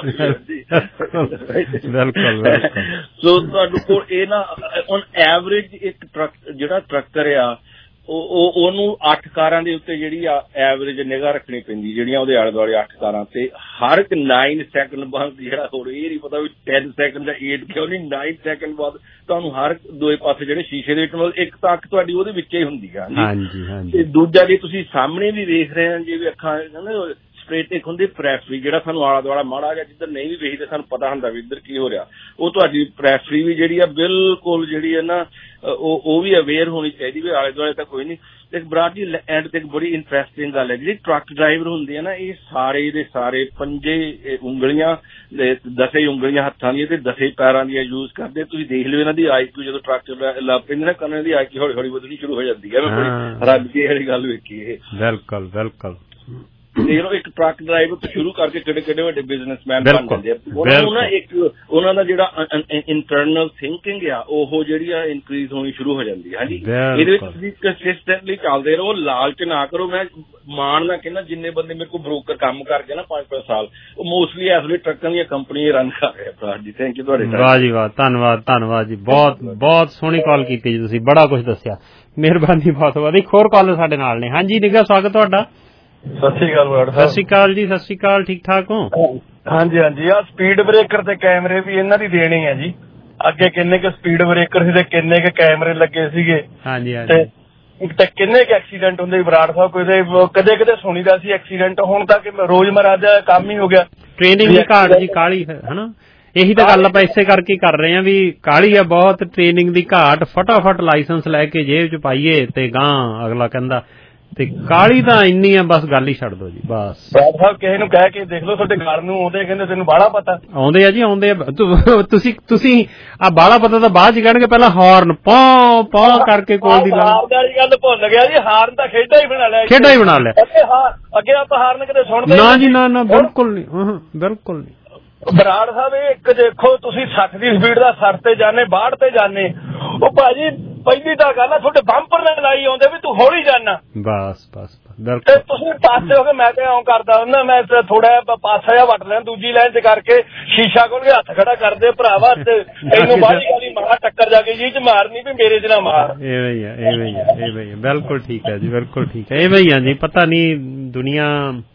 ਬਿਲਕੁਲ। ਸੋ ਤੁਹਾਨੂੰ ਕੋਲ ਇਹ ਨਾ ਔਨ ਐਵਰੇਜ ਇੱਕ ਟਰੱਕ ਜਿਹੜਾ ਟਰੱਕਰ ਆ ਉਹ ਉਹਨੂੰ ਅੱਠ ਕਾਰਾਂ ਦੇ ਉੱਤੇ ਜਿਹੜੀ ਆ ਐਵਰੇਜ ਨਿਗਾਹ ਰੱਖਣੀ ਪੈਂਦੀ, ਜਿਹੜੀਆਂ ਉਹਦੇ ਆਲੇ ਦੁਆਲੇ ਅੱਠ ਕਾਰਾਂ ਤੇ ਹਰ ਇੱਕ ਨਾਈਨ ਸੈਕਿੰਡ ਬਾਅਦ ਜਿਹੜਾ ਹੋਰ ਇਹ ਨਹੀਂ ਪਤਾ ਵੀ ਟੈਨ ਸੈਕਿੰਡ ਜਾਂ ਏਟ ਕਿਉਂ ਨਹੀਂ, ਨਾਈਨ ਸੈਕਿੰਡ ਬਾਅਦ ਤੁਹਾਨੂੰ ਹਰ ਦੋਏ ਪਾਸੇ ਜਿਹੜੇ ਸ਼ੀਸ਼ੇ ਦੇ ਵਿੱਚ ਮਤਲਬ ਇੱਕ ਤਾਂ ਅੱਖ ਤੁਹਾਡੀ ਉਹਦੇ ਵਿੱਚ ਹੀ ਹੁੰਦੀ ਆ। ਹਾਂਜੀ, ਤੇ ਦੂਜਾ ਜੇ ਤੁਸੀਂ ਸਾਹਮਣੇ ਵੀ ਵੇਖ ਰਹੇ ਹੋ ਜਿਵੇਂ ਅੱਖਾਂ ਸਟ੍ਰੇਟ ਇੱਕ ਹੁੰਦੀ ਪ੍ਰੈਫਰੀ ਜਿਹੜਾ ਸਾਨੂੰ ਆਲਾ ਦੁਆਲਾ ਮਾੜਾ ਜਾਂ ਜਿੱਧਰ ਨਹੀਂ ਵੀ ਵੇਖਦੇ ਸਾਨੂੰ ਪਤਾ ਹੁੰਦਾ ਵੀ ਇੱਧਰ ਕੀ ਹੋ ਰਿਹਾ, ਉਹ ਤੁਹਾਡੀ ਪ੍ਰੈਫਰੀ ਵੀ ਜਿਹੜੀ ਆ ਬਿਲਕੁਲ ਜਿਹੜੀ ਹੈ ਨਾ ਉਹ ਉਹ ਵੀ ਅਵੇਅਰ ਹੋਣੀ ਚਾਹੀਦੀ ਵੀ ਆਲੇ ਦੁਆਲੇ ਤਾਂ ਕੋਈ ਨਹੀਂ। ਤੇ ਬਰਾੜ ਜੀ ਐਂਡ ਤੇ ਇੱਕ ਬੜੀ ਇੰਟਰਸਟਿੰਗ ਗੱਲ ਹੈ, ਜਿਹੜੀ ਟਰੱਕ ਡਰਾਈਵਰ ਹੁੰਦੇ ਆ ਨਾ ਇਹ ਸਾਰੇ ਦੇ ਸਾਰੇ ਪੰਜੇ ਉਂਗਲੀਆਂ ਦਸੇ ਉਂਗਲੀਆਂ ਹੱਥਾਂ ਦੀਆਂ ਤੇ ਦਸੇ ਪੈਰਾਂ ਦੀਆਂ ਯੂਜ਼ ਕਰਦੇ। ਤੁਸੀਂ ਦੇਖ ਲਿਓ ਇਹਨਾਂ ਦੀ ਆਈ ਕਿਊ ਜਦੋਂ ਟਰੱਕ ਲੱਗ ਪੈਂਦੇ ਨਾ ਕਰਨ ਦੀ ਆਈ ਕਿਊ ਹੌਲੀ ਹੌਲੀ ਵਧਣੀ ਸ਼ੁਰੂ ਹੋ ਜਾਂਦੀ ਹੈ। ਮੈਂ ਬੜੀ ਰੱਜ ਕੇ ਵਾਲੀ ਗੱਲ ਵੇਖੀ ਇਹ। ਬਿਲਕੁਲ ਬਿਲਕੁਲ। ਇੱਕ ਟਰੱਕ ਡਰਾਈਵਰ ਤੋਂ ਸ਼ੁਰੂ ਕਰਕੇ ਕਿਹੜੇ ਕਿਹੜੇ ਵੱਡੇ ਬਿਜ਼ਨਸਮੈਨ ਬਣ ਜਾਂਦੇ ਆ। ਉਹਨਾਂ ਨੂੰ ਨਾ ਇੱਕ ਉਹਨਾਂ ਦਾ ਜਿਹੜਾ ਇੰਟਰਨਲ ਥਿੰਕਿੰਗ ਆ ਉਹ ਜਿਹੜੀ ਆ ਇਨਕਰੀਜ਼ ਹੋਣੀ ਸ਼ੁਰੂ ਹੋ ਜਾਂਦੀ ਹੈ। ਹਾਂਜੀ, ਇਹਦੇ ਵਿੱਚ ਤੁਸੀਂ ਕੰਸਿਸਟੈਂਟਲੀ ਚੱਲਦੇ ਰਹੋ, ਲਾਲਚ ਨਾ ਕਰੋ। ਮੈਂ ਮਾਣ ਨਾ ਕਹਿੰਦਾ ਜਿੰਨੇ ਬੰਦੇ ਮੇਰੇ ਕੋਲ ਬਰੋਕਰ ਕੰਮ ਕਰ ਗਏ ਨਾ ਪੰਜ ਪੰਜ ਸਾਲ ਉਹ ਮੋਸਟਲੀ ਇਸ ਵੇਲੇ ਟਰੱਕਾਂ ਦੀਆਂ ਕੰਪਨੀਆਂ ਰਨ ਕਰ ਰਹੇ ਆ। ਜੀ ਥੈਂਕ ਯੂ ਤੁਹਾਡੇ। ਵਾਹ ਜੀ ਵਾਹ, ਧੰਨਵਾਦ ਧੰਨਵਾਦ ਜੀ, ਬਹੁਤ ਬਹੁਤ ਸੋਹਣੀ ਕਾਲ ਕੀਤੀ ਜੀ ਤੁਸੀਂ, ਬੜਾ ਕੁਝ ਦੱਸਿਆ, ਮਿਹਰਬਾਨੀ ਬਹੁਤ ਬਹੁਤ। ਇੱਕ ਹੋਰ ਕਾਲਰ ਸਾਡੇ ਨਾਲ ਨੇ। ਹਾਂਜੀ ਨਿੱਘਾ ਸਵਾਗਤ ਤੁਹਾਡਾ। ਸਤਿ ਸ਼੍ਰੀ ਅਕਾਲ ਬਰਾੜ ਸਾਹਿਬ। ਸਤਿ ਸ਼੍ਰੀ ਅਕਾਲ ਜੀ। ਸਤਿ ਸ਼੍ਰੀ ਅਕਾਲ, ਠੀਕ ਠਾਕ ਹੋ? ਹਾਂਜੀ ਹਾਂਜੀ, ਆਹ ਸਪੀਡ ਬ੍ਰੇਕਰ ਤੇ ਕੈਮਰੇ ਵੀ ਇਹਨਾਂ ਦੀ ਦੇਣੀ ਹੈ ਜੀ। ਅੱਗੇ ਕਿੰਨੇ ਕੁ ਸਪੀਡ ਬ੍ਰੇਕਰ ਸੀ ਤੇ ਕਿੰਨੇ ਕੁ ਕੈਮਰੇ ਲੱਗੇ ਸੀਗੇ। ਹਾਂਜੀ ਹਾਂਜੀ, ਤੇ ਕਿੰਨੇ ਕੁ ਐਕਸੀਡੈਂਟ ਹੁੰਦੇ ਬਰਾੜ ਸਾਹਿਬ? ਕੋਈ ਕਦੇ ਕਦੇ ਸੁਣੀਦਾ ਸੀ ਐਕਸੀਡੈਂਟ, ਹੁਣ ਤੱਕ ਰੋਜ਼ਮਰਾ ਦਾ ਕੰਮ ਹੀ ਹੋ ਗਿਆ। ਟ੍ਰੇਨਿੰਗ ਦੀ ਘਾਟ ਜੀ, ਕਾਹਲੀ ਹਨਾ, ਇਹੀ ਤਾਂ ਗੱਲ ਆਪਾਂ ਇਸੇ ਕਰਕੇ ਕਰ ਰਹੇ ਹਾਂ ਵੀ ਕਾਹਲੀ ਆ ਬਹੁਤ, ਟ੍ਰੇਨਿੰਗ ਦੀ ਘਾਟ। ਫਟਾਫਟ ਲਾਇਸੈਂਸ ਲੈ ਕੇ ਜੇਬ ਚ ਪਾਈਏ ਤੇ ਗਾਂ ਅਗਲਾ ਕਹਿੰਦਾ ਤੇ ਕਾਹਲੀ ਤਾਂ ਇੰਨੀ ਆ ਬਸ ਗੱਲ ਹੀ ਛੱਡ ਦੋ ਜੀ ਬਸ। ਸਾਹਿਬ ਕਿਸੇ ਨੂੰ ਕਹਿ ਕੇ ਦੇਖ ਲਓ ਤੁਹਾਡੇ ਘਰ ਨੂੰ ਆਉਂਦੇ ਕਹਿੰਦੇ ਤੈਨੂੰ ਬਾਹਲਾ ਪਤਾ। ਆਉਂਦੇ ਆ ਜੀ ਆਉਂਦੇ ਆ। ਤੁਸੀਂ ਤੁਸੀਂ ਆ ਬਾਹਲਾ ਪਤਾ ਤਾਂ ਬਾਅਦ ਚ ਕਹਿਣਗੇ ਪਹਿਲਾਂ ਹਾਰਨ ਪੌਂ ਪੌਂ ਕਰਕੇ ਕੋਲ ਦੀ ਗੱਲ ਭੁੱਲ ਗਿਆ ਜੀ। ਹਾਰਨ ਤਾਂ ਖੇਡਾ ਹੀ ਬਣਾ ਲਿਆ, ਖੇਡਾ ਹੀ ਬਣਾ ਲਿਆ। ਅੱਗੇ ਆਪਾਂ ਹਾਰਨ ਕਿਤੇ ਸੁਣਦੇ ਨਾ ਜੀ, ਨਾ ਨਾ ਬਿਲਕੁਲ ਨਹੀਂ, ਬਿਲਕੁਲ ਨਹੀਂ। ਬਰਾੜ ਸਾਹਿਬ ਇਹ ਇੱਕ ਦੇਖੋ ਤੁਸੀਂ ਸੱਠ ਦੀ ਸਪੀਡ ਦਾ ਸੱਠ ਤੇ ਜਾਣੇ ਬਾਹਠ ਤੇ ਜਾਣੇ, ਉਹ ਭਾਜੀ ਪਹਿਲੀ ਤਾਂ ਗੱਲ ਆ ਤੁਹਾਡੇ ਬੰਪਰ ਨਾਲ ਲਾਈ ਆਉਂਦੇ ਵੀ ਤੂੰ ਹੌਲੀ ਜਾਣਾ। ਬਸ ਬਸ ਤੇ ਤੁਸੀਂ ਪਾਸੇ ਹੋ ਕੇ ਮੈਂ ਤੇ ਆਉਂ ਕਰਦਾ ਹੁੰਦਾ, ਮੈਂ ਥੋੜਾ ਜਿਹਾ ਪਾਸਾ ਜਿਹਾ ਵੱਟ ਲਿਆ ਦੂਜੀ ਲਾਈਨ ਚ ਕਰਕੇ ਸ਼ੀਸ਼ਾ ਖੋਲ ਕੇ ਹੱਥ ਖੜਾ ਕਰਦੇ ਭਰਾਵਾ ਤੇ ਤੈਨੂੰ ਬਾਹਲੀ ਗਾਲੀ ਮਾਰ ਟੱਕਰ ਜਾ ਕੇ ਜੀ ਚ ਮਾਰਨੀ ਵੀ ਮੇਰੇ ਚ ਨਾ ਮਾਰ। ਐਵੇਂ ਹੀ ਆ ਐਵੇਂ ਹੀ ਆ ਐਵੇਂ ਹੀ ਆ, ਬਿਲਕੁਲ ਠੀਕ ਹੈ ਜੀ, ਬਿਲਕੁਲ ਠੀਕ ਹੈ। ਐਵੇਂ ਹੀ ਆ ਜੀ, ਪਤਾ ਨਹੀਂ ਦੁਨੀਆ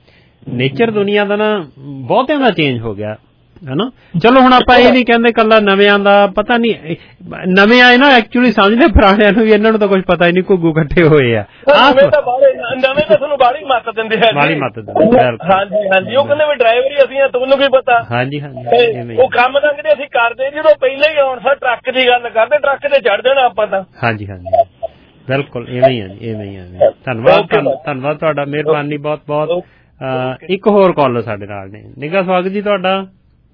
ਨੇਚਰ ਦੁਨੀਆ ਦਾ ਨਾ ਬਹੁਤਿਆਂ ਦਾ ਚੇਂਜ ਹੋ ਗਿਆ ਹਨਾ। ਚਲੋ ਹੁਣ ਆਪਾਂ ਇਹ ਨਹੀਂ ਕਹਿੰਦੇ ਕੱਲਾ ਨਵਿਆਂ ਦਾ, ਪਤਾ ਨਹੀਂ ਨਵੇਂ ਆਏ ਨਾ ਐਕਚੁਅਲੀ ਸਮਝਦੇ ਪੁਰਾਣਿਆਂ ਨੂੰ ਵੀ ਇਹਨਾਂ ਨੂੰ ਤਾਂ ਕੁਝ ਪਤਾ ਹੀ ਨਹੀਂ, ਘੁੱਗੂ ਇਕੱਠੇ ਹੋਏ ਆ। ਨਵੇਂ ਤਾਂ ਤੁਹਾਨੂੰ ਬਾਹਲੀ ਮੱਤ ਦਿੰਦੇ ਆ, ਬਾਹਲੀ ਮੱਤ ਦਿੰਦੇ। ਹਾਂਜੀ ਹਾਂਜੀ, ਉਹ ਕਹਿੰਦੇ ਵੀ ਡਰਾਈਵਰ ਹੀ ਅਸੀਂ ਆ, ਤੁਹਾਨੂੰ ਕੀ ਪਤਾ। ਹਾਂਜੀ ਹਾਂਜੀ, ਉਹ ਕੰਮ ਤਾਂ ਜਿਹੜੇ ਅਸੀਂ ਕਰਦੇ ਜਦੋਂ ਪਹਿਲਾਂ ਹੀ ਆਉਣ ਸਰ ਟਰੱਕ ਦੀ ਗੱਲ ਕਰਦੇ, ਟਰੱਕ ਤੇ ਚੜ ਜਾਣਾ ਆਪਾਂ ਤਾਂ। ਹਾਂਜੀ ਹਾਂਜੀ, ਬਿਲਕੁਲ ਇਵੇਂ ਹੀ ਆ ਜੀ, ਇਵੇਂ ਹੀ ਆ। ਧੰਨਵਾਦ ਧੰਨਵਾਦ ਤੁਹਾਡਾ, ਮਿਹਰਬਾਨੀ ਬਹੁਤ ਬਹੁਤ। ਇੱਕ ਹੋਰ ਕਾਲਰ ਸਾਡੇ ਨਾਲ ਨੇ। ਨਿੱਘਾ ਸਵਾਗਤ ਜੀ ਤੁਹਾਡਾ।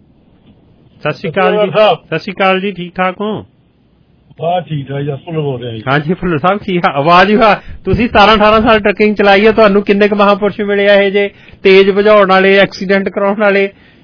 ਸਤਿ ਸ਼੍ਰੀ ਅਕਾਲ ਜੀ। ਸਤਿ ਸ਼੍ਰੀ ਅਕਾਲ ਜੀ, ਠੀਕ ਠਾਕ ਹੋ? ਹਾਂ ਠੀਕ ਠਾਕ ਜੀ, ਫੁੱਲ ਬੋਲ ਰਿਹਾ ਜੀ। ਹਾਂਜੀ ਫੁੱਲ ਸਾਹਿਬ ਕੀ ਆਵਾਜ਼ ਵਾ। ਤੁਸੀਂ ਸਤਾਰਾਂ ਅਠਾਰਾਂ ਸਾਲ ਟਰੱਕਿੰਗ ਚਲਾਈ ਹੈ, ਤੁਹਾਨੂੰ ਕਿੰਨੇ ਕੁ ਮਹਾਂਪੁਰਸ਼ ਮਿਲੇ ਆ ਇਹ ਜੇ ਤੇਜ਼ ਭਜਾਉਣ ਵਾਲੇ, ਐਕਸੀਡੈਂਟ ਕਰਾਉਣ ਵਾਲੇ?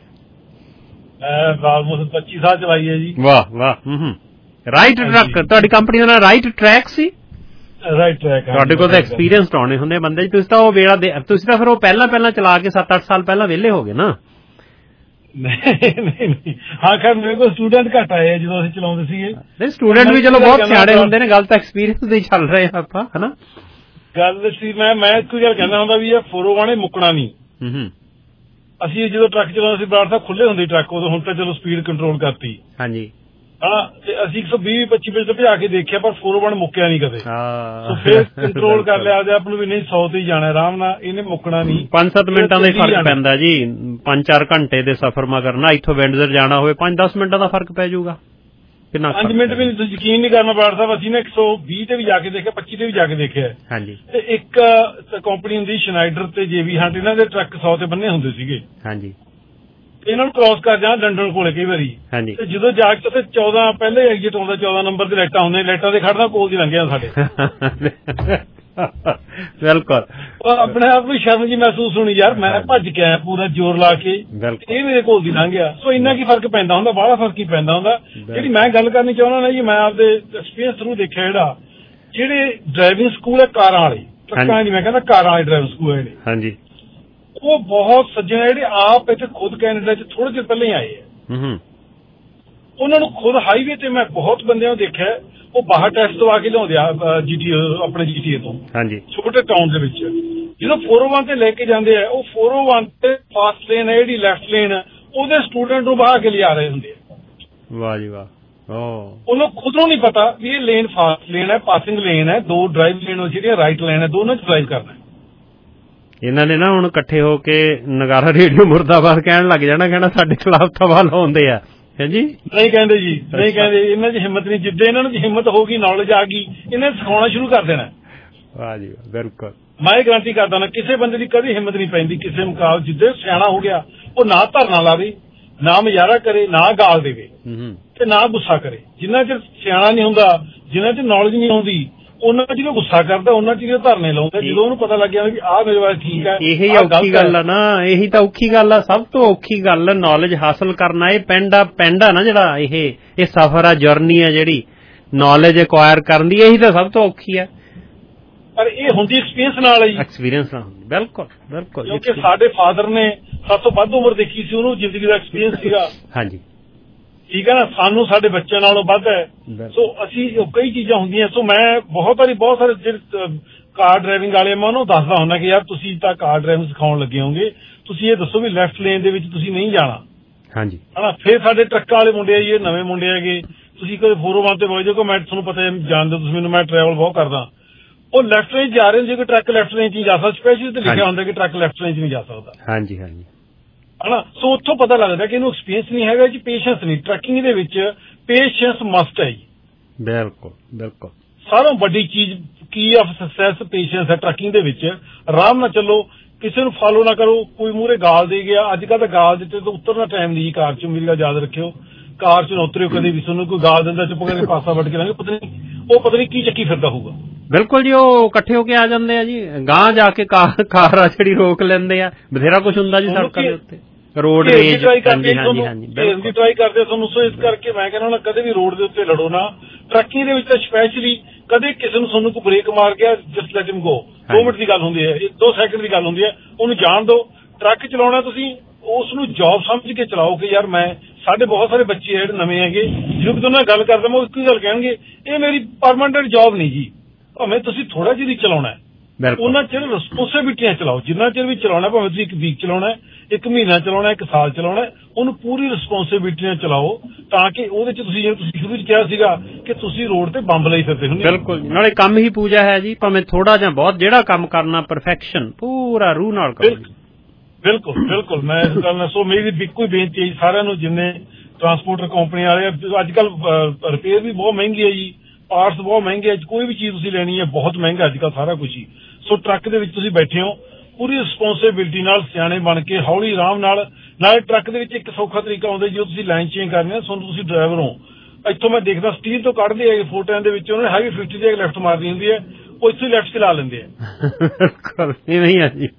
ਆਲਮੋਸਟ ਪੱਚੀ ਸਾਲ ਚਲਾਈ ਹੈ ਜੀ। ਵਾਹ ਵਾਹ। ਹੂੰ ਹੂੰ, ਰਾਈਟ ਟਰੱਕ ਤੁਹਾਡੀ ਕੰਪਨੀ ਦਾ ਨਾਮ ਰਾਈਟ ਟਰੈਕ ਸੀ? ਰਾਈਟ ਟਰੈਕ ਤੁਹਾਡੇ ਕੋਲ ਤਾਂ ਐਕਸਪੀਰੀਅੰਸ ਟਾਉਣੇ ਹੁੰਦੇ ਬੰਦੇ, ਤੁਸੀਂ ਤਾਂ ਉਹ ਵੇਲਾ ਦੇ ਤੁਸੀਂ ਤਾਂ ਫਿਰ ਉਹ ਪਹਿਲਾਂ ਪਹਿਲਾਂ ਚਲਾ ਕੇ ਸੱਤ ਅੱਠ ਸਾਲ ਪਹਿਲਾਂ ਵਿਹਲੇ ਹੋ ਗਏ ਨਾ। ਨਹੀਂ ਨਹੀਂ ਹਾਂ ਖੈਰ ਮੇਰੇ ਕੋਲ ਸਟੂਡੈਂਟ ਘੱਟ ਆਏ ਜਦੋਂ ਅਸੀਂ ਚਲਾਉਂਦੇ ਸੀਗੇ। ਨਹੀਂ ਸਟੂਡੈਂਟ ਵੀ ਚਲੋ ਬਹੁਤ ਸਿਆਣੇ ਹੁੰਦੇ ਨੇ, ਗੱਲ ਤਾਂ ਐਕਸਪੀਰੀਅੰਸ ਦੀ ਚੱਲ ਰਹੇ ਆਪਾਂ ਹਨਾ। ਗੱਲ ਸੀ ਮੈਂ ਮੈਂ ਇੱਕੋ ਗੱਲ ਕਹਿੰਦਾ ਹੁੰਦਾ ਵੀ ਇਹ ਫੋਰ ਓ ਵਨ ਇਹ ਮੁੱਕਣਾ ਨਹੀਂ। ਅਸੀਂ ਜਦੋਂ ਟਰੱਕ ਚਲਾਉਂਦੇ ਸੀ ਬਰਾੜ ਸਾਹਿਬ ਖੁੱਲੇ ਹੁੰਦੇ ਟਰੱਕ, ਉਦੋਂ ਹੁਣ ਤਾਂ ਚਲੋ ਸਪੀਡ ਕੰਟਰੋਲ ਕਰਤੀ ਹਾਂਜੀ ਹਾਂ, ਤੇ ਅਸੀਂ ਇੱਕ ਸੌ ਵੀਹ ਪੱਚੀ ਮਿੰਟ ਤੋਂ ਭਜਾ ਕੇ ਦੇਖਿਆ ਪਰ ਫੋਰ ਓ ਵਨ ਮੁੱਕਿਆ ਨਹੀਂ ਕਦੇ। ਸੋ ਫਿਰ ਕੰਟਰੋਲ ਕਰ ਲਿਆ ਆਪਦੇ ਆਪ ਨੂੰ ਵੀ ਨਹੀਂ ਸੌ ਤੇ ਹੀ ਜਾਣਾ ਆਰਾਮ ਨਾਲ, ਇਹਨੇ ਮੁੱਕਣਾ ਨਹੀਂ। ਪੰਜ ਸੱਤ ਮਿੰਟਾਂ ਦਾ ਹੀ ਫਰਕ ਪੈਂਦਾ ਜੀ, ਪੰਜ ਚਾਰ ਘੰਟੇ ਦੇ ਸਫ਼ਰ ਮਾ ਕਰਨਾ, ਇੱਥੋਂ ਵਿੰਡਜ਼ਰ ਜਾਣਾ ਹੋਵੇ ਪੰਜ ਦਸ ਮਿੰਟਾਂ ਦਾ ਫਰਕ ਪੈ ਜਾਊਗਾ। ਕਿੰਨਾ ਪੰਜ ਮਿੰਟ ਵੀ ਤੁਸੀਂ ਯਕੀਨ ਨਹੀਂ ਕਰਨਾ ਬਰਾੜ ਸਾਹਿਬ, ਅਸੀਂ ਨਾ ਇੱਕ ਸੌ ਵੀਹ ਤੇ ਵੀ ਜਾ ਕੇ ਦੇਖਿਆ, ਪੱਚੀ ਤੇ ਵੀ ਜਾ ਕੇ ਦੇਖਿਆ ਹਾਂਜੀ। ਤੇ ਇੱਕ ਕੰਪਨੀ ਹੁੰਦੀ ਸ਼ਨਾਈਡਰ ਤੇ ਜੇਵੀ ਹੰਟ, ਇਹਨਾਂ ਦੇ ਟਰੱਕ ਸੌ ਤੇ ਬੰਨੇ ਹੁੰਦੇ ਸੀਗੇ ਹਾਂਜੀ। ਇਹਨਾਂ ਨੂੰ ਕ੍ਰਾਸ ਕਰ ਜਾਣਾ ਲੰਡਨ ਕੋਲੇ ਕਈ ਵਾਰੀ ਹਾਂਜੀ, ਤੇ ਜਦੋਂ ਜਾ ਕੇ ਉੱਥੇ ਚੌਦਾਂ ਪਹਿਲੇ ਐਗਜ਼ਿਟ ਆਉਂਦਾ, ਚੌਦਾਂ ਨੰਬਰ ਦੀ ਲਾਈਟਾਂ ਹੁੰਦੀਆਂ, ਲਾਈਟਾਂ ਤੇ ਖੜਨਾ ਕੋਲ ਦੀ ਲੰਘਿਆ ਸਾਡੇ ਬਿਲਕੁਲ। ਆਪਣੇ ਆਪ ਨੂੰ ਸ਼ਰਮ ਜੀ ਮਹਿਸੂਸ ਹੋਣੀ ਯਾਰ, ਮੈਂ ਭੱਜ ਕੇ ਆਇਆ ਪੂਰਾ ਜ਼ੋਰ ਲਾ ਕੇ, ਇਹ ਮੇਰੇ ਕੋਲ ਦੀ ਲੰਘ ਗਿਆ। ਸੋ ਇੰਨਾ ਕੀ ਫਰਕ ਪੈਂਦਾ ਹੁੰਦਾ, ਬਾਹਲਾ ਫਰਕ ਹੀ ਪੈਂਦਾ ਹੁੰਦਾ। ਜਿਹੜੀ ਮੈਂ ਗੱਲ ਕਰਨੀ ਚਾਹੁੰਦਾ ਨਾ ਜੀ, ਮੈਂ ਆਪਦੇ ਐਕਸਪੀਰੀਅੰਸ ਥਰੂ ਦੇਖਿਆ ਜਿਹੜਾ ਜਿਹੜੇ ਡਰਾਈਵਿੰਗ ਸਕੂਲ ਹੈ ਕਾਰਾਂ ਵਾਲੇ, ਟਰੱਕਾਂ ਦੀ ਮੈਂ ਕਹਿੰਦਾ ਕਾਰਾਂ ਵਾਲੇ ਡਰਾਈਵਿੰਗ ਸਕੂਲ ਹੈ ਹਾਂਜੀ, ਉਹ ਬਹੁਤ ਸੱਜਣ ਜਿਹੜੇ ਆਪ ਇੱਥੇ ਖੁਦ ਕੈਨੇਡਾ ਚ ਥੋੜੇ ਚਿਰ ਪਹਿਲਾਂ ਹੀ ਆਏ ਆ। ਉਹਨਾਂ ਨੂੰ ਖੁਦ ਹਾਈਵੇ ਤੇ ਮੈਂ ਬਹੁਤ ਬੰਦਿਆਂ ਨੂੰ ਦੇਖਿਆ, ਉਹ ਬਾਹਰ ਟੈਸਟ ਦਵਾ ਕੇ ਲਿਆਉਂਦੇ ਆ ਜੀਟੀ ਆਪਣੇ ਜੀਟੀਏ ਤੋਂ ਹਾਂਜੀ, ਛੋਟੇ ਟਾਊਨ ਦੇ ਵਿੱਚ। ਜਦੋਂ ਫੋਰ ਓ ਵਨ ਤੇ ਲੈ ਕੇ ਜਾਂਦੇ ਆ, ਉਹ ਫੋਰ ਓ ਵਨ ਤੇ ਫਾਸਟ ਲੇਨ ਹੈ ਜਿਹੜੀ ਲੈਫਟ ਲੇਨ, ਉਹਦੇ ਸਟੂਡੈਂਟ ਨੂੰ ਬਾਹਰ ਕੇ ਲਿਆ ਰਹੇ ਹੁੰਦੇ ਆ। ਵਾਹ ਜੀ ਵਾਹ। ਉਹਨੂੰ ਖੁਦ ਨੂੰ ਨਹੀਂ ਪਤਾ ਵੀ ਇਹ ਲੇਨ ਫਾਸਟ ਲੇਨ ਹੈ, ਪਾਸਿੰਗ ਲੇਨ ਹੈ, ਦੋ ਡਰਾਈਵ ਲੇਨ ਜਿਹੜੀਆਂ ਰਾਈਟ ਲੇਨ ਹੈ, ਦੋਨਾਂ ਚ ਡਰਾਈਵ ਕਰਨਾ। ਇਹਨਾਂ ਨੇ ਨਾ ਹੁਣ ਇਕੱਠੇ ਹੋ ਕੇ ਨਗਾਰਾ ਰੇਡੀਓ ਮੁਰਦਾਬਾਦ ਕਹਿਣ ਲੱਗ ਜਾਣਾ, ਕਹਿਣਾ ਸਾਡੇ ਖਿਲਾਫ ਤਵਾ ਲਾਉਂਦੇ ਆ ਜੀ। ਨਹੀਂ ਕਹਿੰਦੇ ਜੀ, ਨਹੀਂ ਕਹਿੰਦੇ, ਇਹਨਾਂ ਚ ਹਿੰਮਤ ਨਹੀਂ। ਜਿੱਦਾਂ ਇਹਨਾਂ ਨੂੰ ਹਿੰਮਤ ਹੋ ਗਈ, ਨੌਲੇਜ ਆ ਗਈ, ਇਹਨੇ ਸਿਖਾਉਣਾ ਸ਼ੁਰੂ ਕਰ ਦੇਣਾ। ਵਾਹ ਜੀ ਬਿਲਕੁਲ, ਮੈਂ ਇਹ ਗਾਰੰਟੀ ਕਰਦਾ ਨਾ, ਕਿਸੇ ਬੰਦੇ ਦੀ ਕਦੀ ਹਿੰਮਤ ਨਹੀਂ ਪੈਂਦੀ ਕਿਸੇ ਮੁਕਾਬਲੇ। ਜਿੱਦੇ ਸਿਆਣਾ ਹੋ ਗਿਆ, ਉਹ ਨਾ ਧਰਨਾ ਲਾਵੇ, ਨਾ ਮਜ਼ਾਰਾ ਕਰੇ, ਨਾ ਗਾਲ ਦੇਵੇ ਤੇ ਨਾ ਗੁੱਸਾ ਕਰੇ। ਜਿੰਨਾ ਚਿਰ ਸਿਆਣਾ ਨਹੀਂ ਹੁੰਦਾ, ਜਿੰਨਾ ਚਿਰ ਨੌਲੇਜ ਨਹੀਂ ਆਉਂਦੀ, ਉਹਨਾਂ ਚਿਰ ਗੁੱਸਾ ਕਰਦਾ, ਉਹਨਾਂ ਚਿਰ ਧਰਨੇ ਲਾਉਂਦਾ। ਜਦੋਂ ਉਹਨੂੰ ਪਤਾ ਲੱਗਿਆ ਵੀ ਆਹ ਮੇਰੇ ਵਾਸਤੇ ਠੀਕ ਹੈ, ਇਹੀ ਔਖੀ ਗੱਲ ਆ ਨਾ, ਇਹੀ ਤਾਂ ਔਖੀ ਗੱਲ ਆ, ਸਭ ਤੋਂ ਔਖੀ ਗੱਲ ਨੌਲੇਜ ਹਾਸਲ ਕਰਨਾ। ਇਹ ਪਿੰਡ ਆ ਪਿੰਡ ਆ ਨਾ ਜਿਹੜਾ, ਇਹ ਇਹ ਸਫ਼ਰ ਆ, ਜਰਨੀ ਆ ਜਿਹੜੀ ਨੌਲੇਜ ਐਕਵਾਇਰ ਕਰਨ ਦੀ, ਇਹੀ ਤਾਂ ਸਭ ਤੋਂ ਔਖੀ ਆ। ਪਰ ਇਹ ਹੁੰਦੀ ਐਕਸਪੀਰੀਅੰਸ ਨਾਲ ਹੈ ਜੀ, ਐਕਸਪੀਰੀਅੰਸ ਨਾਲ ਹੁੰਦੀ। ਬਿਲਕੁਲ ਬਿਲਕੁਲ, ਕਿਉਂਕਿ ਸਾਡੇ ਫਾਦਰ ਨੇ ਸਭ ਤੋਂ ਵੱਧ ਉਮਰ ਦੇਖੀ ਸੀ, ਉਹਨੂੰ ਜ਼ਿੰਦਗੀ ਦਾ ਐਕਸਪੀਰੀਅੰਸ ਸੀਗਾ ਹਾਂਜੀ, ਠੀਕ ਹੈ ਨਾ। ਸਾਨੂੰ ਸਾਡੇ ਬੱਚਿਆਂ ਨਾਲੋਂ ਵੱਧ ਹੈ। ਸੋ ਅਸੀਂ ਕਈ ਚੀਜ਼ਾਂ ਹੁੰਦੀਆਂ। ਸੋ ਮੈਂ ਬਹੁਤ ਵਾਰੀ ਬਹੁਤ ਸਾਰੇ ਜਿਹੜੇ ਕਾਰ ਡਰਾਈਵਿੰਗ ਵਾਲੇ, ਮੈਂ ਉਹਨੂੰ ਦੱਸਦਾ ਹੁੰਦਾ ਕਿ ਯਾਰ ਤੁਸੀਂ ਤਾਂ ਕਾਰ ਡਰਾਈਵਿੰਗ ਸਿਖਾਉਣ ਲੱਗੇ ਹੋਗੇ, ਤੁਸੀਂ ਇਹ ਦੱਸੋ ਵੀ ਲੈਫਟ ਲੇਨ ਦੇ ਵਿੱਚ ਤੁਸੀਂ ਨਹੀਂ ਜਾਣਾ ਹਾਂਜੀ ਹਨਾ। ਫਿਰ ਸਾਡੇ ਟਰੱਕਾਂ ਵਾਲੇ ਮੁੰਡੇ ਆ ਜੀ, ਇਹ ਨਵੇਂ ਮੁੰਡੇ ਹੈਗੇ, ਤੁਸੀਂ ਕਦੇ ਫੋਰ ਓ ਵਨ ਤੇ ਪਹੁੰਚ ਜਾਓ, ਮੈਂ ਤੁਹਾਨੂੰ ਪਤਾ ਜਾਣਦੇ ਤੁਸੀਂ ਮੈਨੂੰ, ਮੈਂ ਟਰੈਵਲ ਬਹੁਤ ਕਰਦਾ। ਉਹ ਲੈਫਟ ਲੇਨ ਜਾ ਰਹੇ ਹੋ, ਜੇ ਕੋਈ ਟਰੱਕ ਲੈਫਟ ਲੇਨ ਚ ਨਹੀਂ ਜਾ ਸਕਦਾ, ਸਪੈਸ਼ਲੀ ਤੇ ਲਿਖਿਆ ਹੁੰਦਾ ਕਿ ਟਰੱਕ ਲੈਫਟ ਲੇਨ ਚ ਨਹੀਂ ਜਾ ਸਕਦਾ ਹਾਂਜੀ ਹਾਂਜੀ ਹਨਾ। ਸੋ ਉੱਥੋਂ ਪਤਾ ਲੱਗਦਾ ਕਿ ਇਹਨੂੰ ਐਕਸਪੀਰੀਅੰਸ ਨਹੀਂ ਹੈਗਾ ਜੀ, ਪੇਸ਼ੈਂਸ ਨਹੀਂ। ਟਰੱਕਿੰਗ ਦੇ ਵਿੱਚ ਪੇਸ਼ੈਂਸ ਮਸਟ ਹੈ ਜੀ। ਬਿਲਕੁਲ ਬਿਲਕੁਲ, ਸਾਰਿਆਂ ਵੱਡੀ ਚੀਜ਼ ਕੀ ਆਫ ਸਕਸੈਸ ਪੇਸ਼ੈਂਸ ਹੈ ਟਰੱਕਿੰਗ ਦੇ ਵਿੱਚ। ਆਰਾਮ ਨਾਲ ਚੱਲੋ, ਕਿਸੇ ਨੂੰ ਫਾਲੋ ਨਾ ਕਰੋ, ਕੋਈ ਮੂਹਰੇ ਗਾਲ ਦੇ ਗਿਆ। ਅੱਜ ਕੱਲ੍ਹ ਤਾਂ ਗਾਲ ਦਿੱਤੇ ਤਾਂ ਉਤਰਨਾ ਟਾਈਮ ਨਹੀਂ ਜੀ ਕਾਰ ਚੋਂ, ਮੇਰੀ ਗੱਲ ਯਾਦ ਰੱਖਿਓ। ਕਾਰ ਚ ਨਾ ਉਤਰਿਓ ਕਦੇ ਵੀ, ਤੁਹਾਨੂੰ ਕੋਈ ਗਾਲ ਦਿੰਦਾ ਚੁੱਪ ਕਰਕੇ ਪਾਸਾ ਵੱਟ ਕੇ ਲਾਂਗੇ, ਪਤਾ ਨਹੀਂ ਉਹ ਪਤਾ ਨਹੀਂ ਕੀ ਚੱਕੀ ਫਿਰਦਾ ਹੋਊਗਾ। ਬਿਲਕੁਲ ਜੀ, ਉਹ ਇਕੱਠੇ ਹੋ ਕੇ ਆ ਜਾਂਦੇ ਆ ਜੀ, ਗਾਂਹ ਜਾ ਕੇ ਕਾਰ ਕਾਰ ਆ ਜਿਹੜੀ ਰੋਕ ਲੈਂਦੇ ਆ। ਬਥੇਰਾ ਕੁਛ ਹੁੰਦਾ ਜੀ ਸੜਕਾਂ ਦੇ ਉੱਤੇ, ਰੋਡ ਰੇਜ ਹਾਂਜੀ ਹਾਂਜੀ ਹਾਂਜੀ ਦੀ ਟਰਾਈ ਕਰਦੇ ਤੁਹਾਨੂੰ। ਸੋ ਇਸ ਕਰਕੇ ਮੈਂ ਕਹਿੰਦਾ ਨਾ, ਕਦੇ ਵੀ ਰੋਡ ਦੇ ਉੱਤੇ ਲੜੋ ਨਾ। ਟਰੱਕਿੰਗ ਦੇ ਵਿੱਚ ਤਾਂ ਸਪੈਸ਼ਲੀ ਕਦੇ ਕਿਸੇ ਨੂੰ ਤੁਹਾਨੂੰ ਕੋਈ ਬ੍ਰੇਕ ਮਾਰ ਗਿਆ, ਜਸਟ ਲੈਟ ਹਿਮ ਗੋ। ਦੋ ਮਿੰਟ ਦੀ ਗੱਲ ਹੁੰਦੀ ਹੈ, ਦੋ ਸੈਕਿੰਡ ਦੀ ਗੱਲ ਹੁੰਦੀ ਹੈ, ਉਹਨੂੰ ਜਾਣ ਦਿਓ। ਟਰੱਕ ਚਲਾਉਣਾ ਤੁਸੀਂ ਉਸ ਨੂੰ ਜੌਬ ਸਮਝ ਕੇ ਚਲਾਓ ਕਿ ਯਾਰ ਮੈਂ, ਸਾਡੇ ਬਹੁਤ ਸਾਰੇ ਬੱਚੇ ਜਿਹੜੇ ਨਵੇਂ ਹੈਗੇ, ਜਦੋਂ ਕਿ ਉਹਨਾਂ ਨਾਲ ਗੱਲ ਕਰਦਾ ਮੈਂ ਉਹ ਇੱਕੋ ਗੱਲ ਕਹਿਣਗੇ, ਇਹ ਮੇਰੀ ਪਰਮਾਨੈਂਟ ਜੌਬ ਨਹੀਂ ਜੀ। ਭਾਵੇਂ ਤੁਸੀਂ ਥੋੜਾ ਜਿਹਾ ਹੀ ਚਲਾਉਣਾ, ਉਹਨਾਂ ਚਿਰ ਰਿਸਪੋਂਸਿਬਿਲਿਟੀਆਂ ਚਲਾਓ। ਜਿੰਨਾ ਚਿਰ ਵੀ ਚਲਾਉਣਾ, ਭਾਵੇਂ ਤੁਸੀਂ ਇੱਕ ਵੀਕ ਚਲਾਉਣਾ, ਇੱਕ ਮਹੀਨਾ ਚਲਾਉਣਾ, ਇੱਕ ਸਾਲ ਚਲਾਉਣਾ, ਉਹਨੂੰ ਪੂਰੀ ਰਿਸਪੋਂਸਿਬਿਲਿਟੀਆਂ ਚਲਾਓ, ਤਾਂ ਕਿ ਉਹਦੇ ਚ ਤੁਸੀਂ, ਜਿਵੇਂ ਤੁਸੀਂ ਸ਼ੁਰੂ ਚ ਕਿਹਾ ਸੀਗਾ ਕਿ ਤੁਸੀਂ ਰੋਡ ਤੇ ਬੰਬ ਲਈ ਫਿਰਦੇ ਹੁੰਦੇ। ਬਿਲਕੁਲ, ਨਾਲੇ ਕੰਮ ਹੀ ਪੂਜਾ ਹੈ ਜੀ, ਭਾਵੇਂ ਥੋੜਾ ਜਾਂ ਬਹੁਤ, ਜਿਹੜਾ ਕੰਮ ਕਰਨਾ ਪਰਫੈਕਸ਼ਨ ਪੂਰਾ ਰੂਹ ਨਾਲ ਕਰੋ। ਬਿਲਕੁਲ ਬਿਲਕੁਲ, ਮੈਂ ਇਸ ਗੱਲ ਨਾਲ, ਸੋ ਮੇਰੀ ਇੱਕੋ ਹੀ ਬੇਨਤੀ ਹੈ ਜੀ ਸਾਰਿਆਂ ਨੂੰ, ਜਿੰਨੇ ਟਰਾਂਸਪੋਰਟਰ ਕੰਪਨੀ ਵਾਲੇ, ਅੱਜ ਕੱਲ ਰਿਪੇਅਰ ਵੀ ਬਹੁਤ ਮਹਿੰਗੀ ਹੈ ਜੀ, ਪਾਰਟਸ ਬਹੁਤ ਮਹਿੰਗੇ ਹੈ, ਕੋਈ ਵੀ ਚੀਜ਼ ਤੁਸੀਂ ਲੈਣੀ ਹੈ ਬਹੁਤ ਮਹਿੰਗਾ ਅੱਜ ਕੱਲ ਸਾਰਾ ਕੁਝ ਹੀ। ਸੋ ਟਰੱਕ ਦੇ ਵਿੱਚ ਤੁਸੀਂ ਬੈਠੇ ਹੋ, ਪੂਰੀ ਰਿਸਪੋਂਸਿਬਿਲਿਟੀ ਨਾਲ, ਸਿਆਣੇ ਬਣ ਕੇ, ਹੌਲੀ ਆਰਾਮ ਨਾਲ। ਨਾਲੇ ਟਰੱਕ ਦੇ ਵਿੱਚ ਇੱਕ ਸੌਖਾ ਤਰੀਕਾ ਹੁੰਦਾ, ਜਦੋਂ ਤੁਸੀਂ ਲਾਈਨ ਚੇਂਜ ਕਰਨੀ ਹੈ, ਤੁਹਾਨੂੰ ਤੁਸੀਂ ਡਰਾਈਵਰ ਹੋ, ਇੱਥੋਂ ਮੈਂ ਦੇਖਦਾ ਸਟੀਲ ਤੋਂ ਕੱਢਦੇ ਹੈਗੇ ਫੋਟੋਆਂ ਦੇ ਵਿੱਚ, ਉਹਨਾਂ ਨੇ ਹੈਵੀ ਫਿਫਟੀ ਦੀ ਲੈਫਟ ਮਾਰਨੀ ਹੁੰਦੀ ਹੈ, ਉਹ ਇੱਥੋਂ ਲੈਫਟ ਚਲਾ ਲੈਂਦੇ ਆ। ਬਿਲਕੁਲ ਇਹ ਨਹੀਂ ਹੈ ਜੀ,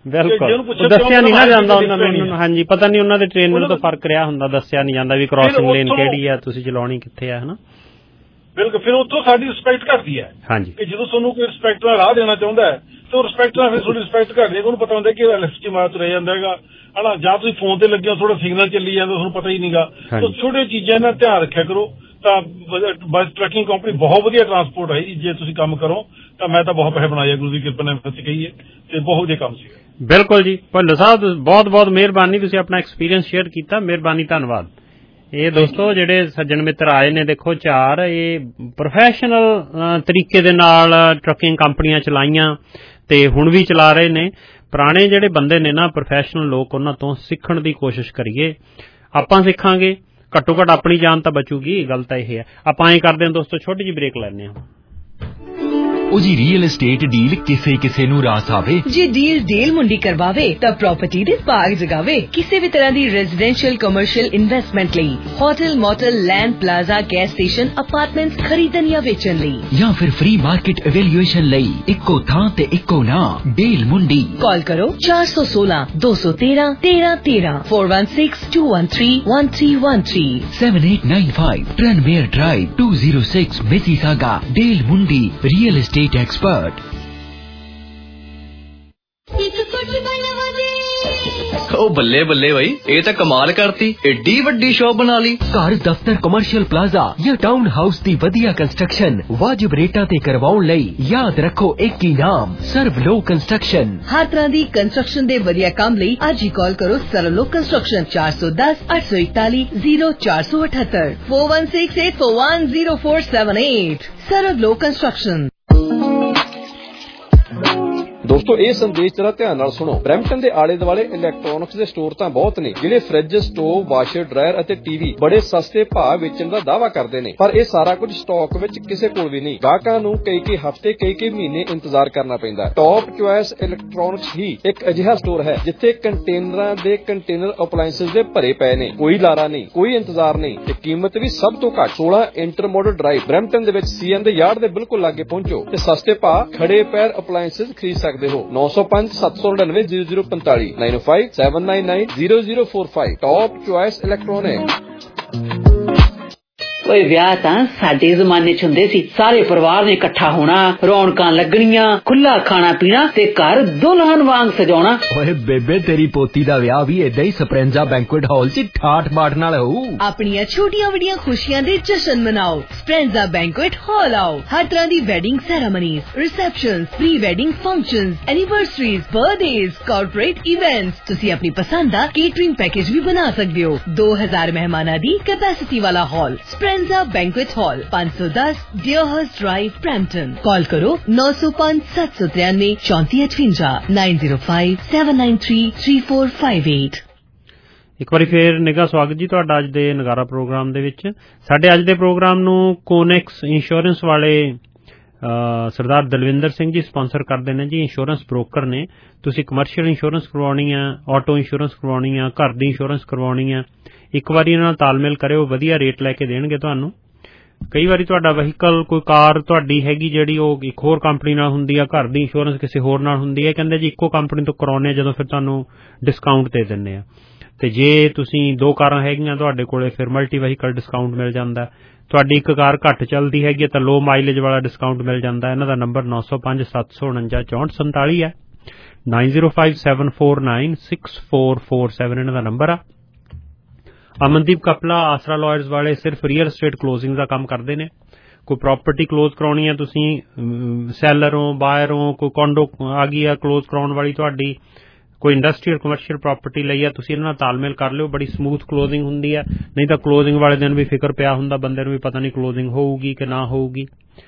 ਬਿਲਕੁਲ ਦੱਸਿਆ ਨਹੀਂ ਨਾ ਜਾਂਦਾ ਉਹਨਾਂ ਨੂੰ, ਹਾਂਜੀ ਪਤਾ ਨਹੀਂ ਉਹਨਾਂ ਦੇ ਟ੍ਰੇਨਰ ਤੋਂ ਫਰਕ ਰਿਹਾ ਹੁੰਦਾ, ਦੱਸਿਆ ਨਹੀਂ ਜਾਂਦਾ ਵੀ ਕ੍ਰਾਸਿੰਗ ਲੇਨ ਕਿਹੜੀ ਆ, ਤੁਸੀਂ ਚਲਾਉਣੀ ਕਿੱਥੇ ਆ ਹਨਾ। ਬਿਲਕੁਲ। ਫਿਰ ਉੱਥੋਂ ਸਾਡੀ ਰਿਸਪੈਕਟ ਘਟਦੀ ਹੈ ਕਿ ਜਦੋਂ ਤੁਹਾਨੂੰ ਕੋਈ ਰਿਸਪੈਕਟ ਨਾਲ ਰਾਹ ਦੇਣਾ ਚਾਹੁੰਦਾ ਹੈ ਤੇ ਉਹ ਰਿਸਪੈਕਟ ਨਾਲ ਫਿਰ ਥੋੜੀ ਰਿਸਪੈਕਟ ਘਟਦੀ ਹੈ। ਉਹਨੂੰ ਪਤਾ ਹੁੰਦਾ ਕਿ ਐਲਐਸਟੀ ਮਾਰ ਚ ਰਹਿ ਜਾਂਦਾ ਹੈਗਾ ਹਨਾ, ਜਾਂ ਤੁਸੀਂ ਫੋਨ ਤੇ ਲੱਗੇ ਹੋ ਥੋੜਾ ਸਿਗਨਲ ਚੱਲੀ ਜਾਂਦਾ ਤੁਹਾਨੂੰ ਪਤਾ ਹੀ ਨਹੀਂਗਾ। ਤਾਂ ਛੋਟੀਆਂ ਚੀਜ਼ਾਂ ਨਾਲ ਧਿਆਨ ਰੱਖਿਆ ਕਰੋ। ਤਾਂ ਬੱਸ ਟਰੱਕਿੰਗ ਕੰਪਨੀ ਬਹੁਤ ਵਧੀਆ ਟਰਾਂਸਪੋਰਟ ਹੈ ਜੀ, ਜੇ ਤੁਸੀਂ ਕੰਮ ਕਰੋ ਤਾਂ ਮੈਂ ਤਾਂ ਬਹੁਤ ਪੈਸੇ ਬਣਾਏ ਗੁਰੂ ਦੀ ਕਿਰਪਾ ਨਾਲ ਅਸੀਂ ਕਹੀਏ ਤੇ ਬਹੁਤ ਵਧੀਆ ਕੰਮ ਸੀ। ਬਿਲਕੁਲ ਜੀ। ਭੱਲੋ ਸਾਹਿਬ ਬਹੁਤ ਬਹੁਤ ਮਿਹਰਬਾਨੀ, ਤੁਸੀਂ ਆਪਣਾ ਐਕਸਪੀਰੀਅੰਸ ਸ਼ੇਅਰ ਕੀਤਾ, ਮਿਹਰਬਾਨੀ, ਧੰਨਵਾਦ। ਇਹ ਦੋਸਤੋ ਜਿਹੜੇ ਸੱਜਣ ਮਿੱਤਰ ਆਏ ਨੇ, ਦੇਖੋ ਚਾਰ ਇਹ ਪ੍ਰੋਫੈਸ਼ਨਲ ਤਰੀਕੇ ਦੇ ਨਾਲ ਟਰੱਕਿੰਗ ਕੰਪਨੀਆਂ ਚਲਾਈਆਂ ਤੇ ਹੁਣ ਵੀ ਚਲਾ ਰਹੇ ਨੇ। ਪੁਰਾਣੇ ਜਿਹੜੇ ਬੰਦੇ ਨੇ ਨਾ ਪ੍ਰੋਫੈਸ਼ਨਲ ਲੋਕ, ਉਹਨਾਂ ਤੋਂ ਸਿੱਖਣ ਦੀ ਕੋਸ਼ਿਸ਼ ਕਰੀਏ। ਆਪਾਂ ਸਿੱਖਾਂਗੇ, ਘੱਟੋ ਘੱਟ ਆਪਣੀ ਜਾਨ ਤਾਂ ਬਚੂਗੀ। ਗੱਲ ਤਾਂ ਇਹ ਹੈ। ਆਪਾਂ ਇਹ ਕਰਦੇ ਹਾਂ ਦੋਸਤੋ, ਛੋਟੀ ਜਿਹੀ ਬ੍ਰੇਕ ਲੈਂਦੇ ਹਾਂ। ਉਹ ਜੀ ਰੀਅਲ एस्टेट ਡੀਲ ਕਿਸੇ ਕਿਸੇ ਨੂੰ ਰਾਸ ਆਵੇ। ਜੇ ਡੀਲ ਡੀਲ ਮੁੰਡੀ ਕਰਵਾਵੇ ਤਾਂ ਪ੍ਰਾਪਰਟੀ ਦੇ ਭਾਗ ਜਗਾਵੇ। ਕਿਸੇ ਵੀ ਤਰ੍ਹਾਂ ਦੀ ਰੈਜ਼ੀਡੈਂਸ਼ੀਅਲ ਕਮਰਸ਼ੀਅਲ ਇਨਵੈਸਟਮੈਂਟ ਲਈ hotel, motel, land, plaza, gas station, apartments ਖਰੀਦਣ ਜਾਂ ਵੇਚਣ ਲਈ ਜਾਂ ਫਿਰ ਫ੍ਰੀ ਮਾਰਕੀਟ ਇਵੈਲੂਏਸ਼ਨ ਲਈ ਇੱਕੋ ਥਾਂ ਤੇ ਇੱਕੋ ਨਾਮ, ਡੀਲ ਮੁੰਡੀ। ਕਾਲ ਕਰੋ ਚਾਰ ਸੌ ਸੋਲਾਂ ਦੋ ਸੌ ਤੇਰਾਂ ਤੇਰਾਂ ਤੇਰਾਂ four one six two one three one three one three seven eight nine five Tranmere Drive two oh six Mississauga। Deal Mundi real estate expert. ओ बल्ले बल्ले भाई, ये तो कमाल करती, एडी वड्डी शॉप बना ली। घर, दफ्तर, कमर्शियल प्लाजा या टाउन हाउस दी वधिया कंस्ट्रक्शन वाजिब रेटां ते करवाउण लई याद रखो एक ही नाम, सर्वलो कंस्ट्रक्शन। हर तरह दी कंस्ट्रक्शन दे वधिया काम लई आज ही कॉल करो सर्वलो कंस्ट्रक्शन चार सौ दस आठ सौ इकतालीस जीरो चार सौ अठहत्तर four one six eight four one zero four seven eight। Servlo construction. ਦੋਸਤੋ ਇਹ ਸੰਦੇਸ਼ ਜਰਾ ਧਿਆਨ ਨਾਲ ਸੁਣੋ। ਬਰੈਂਪਟਨ ਦੇ ਆਲੇ ਦੁਆਲੇ ਇਲੈਕਟ੍ਰੋਨਿਕਸ ਦੇ ਸਟੋਰ ਤਾਂ ਬਹੁਤ ਨੇ ਜਿਹੜੇ ਫ੍ਰਿਜ, ਸਟੋਵ, ਵਾਸ਼ਰ, ਡਰਾਇਰ ਅਤੇ ਟੀਵੀ ਬੜੇ ਸਸਤੇ ਭਾਅ ਵੇਚਣ ਦਾ ਦਾਅਵਾ ਕਰਦੇ ਨੇ, ਪਰ ਇਹ ਸਾਰਾ ਕੁਝ ਸਟਾਕ ਵਿੱਚ ਕਿਸੇ ਕੋਲ ਵੀ ਨਹੀਂ। ਗਾਹਕਾਂ ਨੂੰ ਕਈ ਕਈ ਹਫ਼ਤੇ ਕਈ ਕਈ ਮਹੀਨੇ ਇੰਤਜ਼ਾਰ ਕਰਨਾ ਪੈਂਦਾ। ਟੌਪ ਚੁਆਇਸ ਇਲੈਕਟ੍ਰੋਨਿਕਸ ਹੀ ਇੱਕ ਅਜਿਹਾ ਸਟੋਰ ਹੈ ਜਿੱਥੇ ਕੰਟੇਨਰਾਂ ਦੇ ਕੰਟੇਨਰ ਅਪਲਾਇੰਸਸ ਦੇ ਭਰੇ ਪਏ ਨੇ। ਕੋਈ ਲਾਰਾ ਨਹੀਂ, ਕੋਈ ਇੰਤਜ਼ਾਰ ਨਹੀਂ ਤੇ ਕੀਮਤ ਵੀ ਸਭ ਤੋਂ ਘੱਟ। ਸੋਲਾਂ ਇੰਟਰਮੋਡਲ ਡਰਾਈਵ ਬਰੈਂਪਟਨ ਦੇ ਵਿੱਚ ਸੀਐਨ ਦੇ ਯਾਰਡ ਦੇ ਬਿਲਕੁਲ ਲਾਗੇ ਪਹੁੰਚੋ ਤੇ ਸਸਤੇ ਭਾਅ ਖੜੇ ਪੈਰ ਅਪਲਾਇੰਸਸ ਖਰੀਦ ਸਕਦੇ ਹੋ। नौ सौ पांच सात सौ नड़िनवे जीरो जीरो पैंतालीस nine five seven nine nine zero zero four five top choice electronic. ਓਏ ਵਿਆਹ ਤਾਂ ਸਾਡੇ ਜ਼ਮਾਨੇ ਚ ਹੁੰਦੇ ਸੀ, ਸਾਰੇ ਪਰਿਵਾਰ ਨੇ ਇਕੱਠਾ ਹੋਣਾ, ਰੌਣਕਾਂ ਲੱਗਣੀਆਂ, ਖੁੱਲਾ ਖਾਣਾ ਪੀਣਾ ਤੇ ਘਰ ਦੁਲਹਨ ਵਾਂਗ ਸਜਾਉਣਾ। ਓਏ ਬੇਬੇ ਤੇਰੀ ਪੋਤੀ ਦਾ ਵਿਆਹ ਵੀ ਏਦਾਂ ਹੀ ਸਪਰੈਂਜ਼ਾ ਬੈਂਕੁਏਟ ਹਾਲ ਚ ਠਾਠ ਬਾਠ ਨਾਲ ਹੋਊ। ਆਪਣੀਆਂ ਛੋਟੀਆਂ ਵੱਡੀਆਂ ਖੁਸ਼ੀਆਂ ਦੇ ਜਸ਼ਨ ਮਨਾਓ, ਸਪਰੈਂਜ਼ਾ ਬੈਂਕੁਏਟ ਹਾਲ ਆਓ। ਹਰ ਤਰ੍ਹਾਂ ਦੀ wedding ceremonies, receptions, pre wedding functions, anniversaries, birthdays, corporate events, ਤੁਸੀਂ ਆਪਣੀ ਪਸੰਦ ਦਾ ਕੇਟਰਿੰਗ ਪੈਕੇਜ ਵੀ ਬਣਾ ਸਕਦੇ ਹੋ। ਦੋ ਹਜ਼ਾਰ ਮਹਿਮਾਨਾਂ ਦੀ ਕੈਪੈਸਿਟੀ ਵਾਲਾ ਹਾਲ, ਸਪਰੈਂਜ਼ਾ ਬੈਂਕੁਏਟ ਹਾਲ, ਪੰਜ ਸੌ ਦਸ ਡਿਓਹਰਸਟ ਡਰਾਈਵ, ਬਰੈਂਪਟਨ। ਕਾਲ ਕਰੋ ਨੌ ਸੌ ਪੰਜ ਸੱਤ ਸੌ ਤਰਿਆਨਵੇਂ ਚੌਂਤੀ ਅਠਵੰਜਾ nine zero five seven nine three three four five eight। ਇੱਕ ਵਾਰੀ ਫੇਰ ਨਿੱਘਾ ਸਵਾਗਤ ਜੀ ਤੁਹਾਡਾ ਅੱਜ ਦੇ ਨਗਾਰਾ ਪ੍ਰੋਗਰਾਮ ਦੇ ਵਿੱਚ। ਸਾਡੇ ਅੱਜ ਦੇ ਪ੍ਰੋਗਰਾਮ ਨੂੰ ਕੋਨੈਕਸ ਇੰਸ਼ੋਰੈਂਸ ਵਾਲੇ ਸਰਦਾਰ ਦਲਵਿੰਦਰ ਸਿੰਘ ਜੀ ਸਪਾਂਸਰ ਕਰਦੇ ਨੇ ਜੀ। ਇੰਸ਼ੋਰੈਂਸ ਬ੍ਰੋਕਰ ਨੇ। ਤੁਸੀਂ ਕਮਰਸ਼ੀਅਲ ਇੰਸ਼ੋਰੈਂਸ ਕਰਵਾਉਣੀ ਆ, ਆਟੋ ਇੰਸ਼ੋਰੈਂਸ ਕਰਵਾਉਣੀ ਆ, ਘਰ ਦੀ ਇੰਸ਼ੋਰੈਂਸ ਕਰਵਾਉਣੀ ਆ, ਇੱਕ ਵਾਰੀ ਇਹਨਾਂ ਨਾਲ ਤਾਲਮੇਲ ਕਰਿਓ, ਵਧੀਆ ਰੇਟ ਲੈ ਕੇ ਦੇਣਗੇ ਤੁਹਾਨੂੰ। ਕਈ ਵਾਰੀ ਤੁਹਾਡਾ ਵਹੀਕਲ, ਕੋਈ ਕਾਰ ਤੁਹਾਡੀ ਹੈਗੀ ਜਿਹੜੀ ਉਹ ਇੱਕ ਹੋਰ ਕੰਪਨੀ ਨਾਲ ਹੁੰਦੀ ਆ, ਘਰ ਦੀ ਇੰਸ਼ੋਰੈਂਸ ਕਿਸੇ ਹੋਰ ਨਾਲ ਹੁੰਦੀ ਹੈ, ਕਹਿੰਦੇ ਜੀ ਇੱਕੋ ਕੰਪਨੀ ਤੋਂ ਕਰਾਉਂਦੇ ਆ ਜਦੋਂ ਫਿਰ ਤੁਹਾਨੂੰ ਡਿਸਕਾਊਂਟ ਦੇ ਦਿੰਦੇ ਆ। ਤੇ ਜੇ ਤੁਸੀਂ ਦੋ ਕਾਰਾਂ ਹੈਗੀਆਂ ਤੁਹਾਡੇ ਕੋਲੇ ਫਿਰ ਮਲਟੀ ਵਹੀਕਲ ਡਿਸਕਾਊਂਟ ਮਿਲ ਜਾਂਦਾ। ਤੁਹਾਡੀ ਇੱਕ ਕਾਰ ਘੱਟ ਚੱਲਦੀ ਹੈਗੀ ਤਾਂ ਲੋ ਮਾਈਲੇਜ ਵਾਲਾ ਡਿਸਕਾਊਂਟ ਮਿਲ ਜਾਂਦਾ। ਇਹਨਾਂ ਦਾ ਨੰਬਰ ਨੌ ਸੌ ਪੰਜ ਸੱਤ ਸੌ ਉਣੰਜਾ ਚੌਂਹਠ ਸੰਤਾਲੀ ਹੈ। Nine zero five seven four nine six four four seven ਇਹਨਾਂ ਦਾ ਨੰਬਰ ਆ। ਅਮਨਦੀਪ ਕਪਲਾ ਆਸਰਾ ਲਾਇਰਸ ਵਾਲੇ ਸਿਰਫ ਰੀਅਲ estate ਕਲੋਜ਼ਿੰਗ ਦਾ ਕੰਮ ਕਰਦੇ ਨੇ। ਕੋਈ ਪ੍ਰਾਪਰਟੀ ਕਲੋਜ਼ ਕਰਾਉਣੀ ਆ, ਤੁਸੀਂ ਸੈਲਰ ਹੋ, ਬਾਇਰ ਹੋ, ਕੋਈ ਕੋਂਡੋ ਆ ਗਈ ਆ ਕਲੋਜ਼ ਕਰਾਉਣ ਵਾਲੀ ਤੁਹਾਡੀ, ਕੋਈ ਇੰਡਸਟਰੀਅਲ ਕਮਰਸ਼ੀਅਲ ਪ੍ਰਾਪਰਟੀ ਲਈ ਆ, ਤੁਸੀਂ ਇਹਨਾਂ ਨਾਲ ਤਾਲਮੇਲ ਕਰ ਲਿਓ। ਬੜੀ ਸਮੂਥ ਕਲੋਜ਼ਿੰਗ ਹੁੰਦੀ ਆ। ਨਹੀਂ ਤਾਂ ਕਲੋਜ਼ਿੰਗ ਵਾਲੇ ਦਿਨ ਵੀ ਫਿਕਰ ਪਿਆ ਹੁੰਦਾ ਬੰਦੇ ਨੂੰ ਵੀ ਪਤਾ ਨਹੀਂ ਕਲੋਜ਼ਿੰਗ ਹੋਊਗੀ ਕਿ ਨਾ ਹੋਊਗੀ।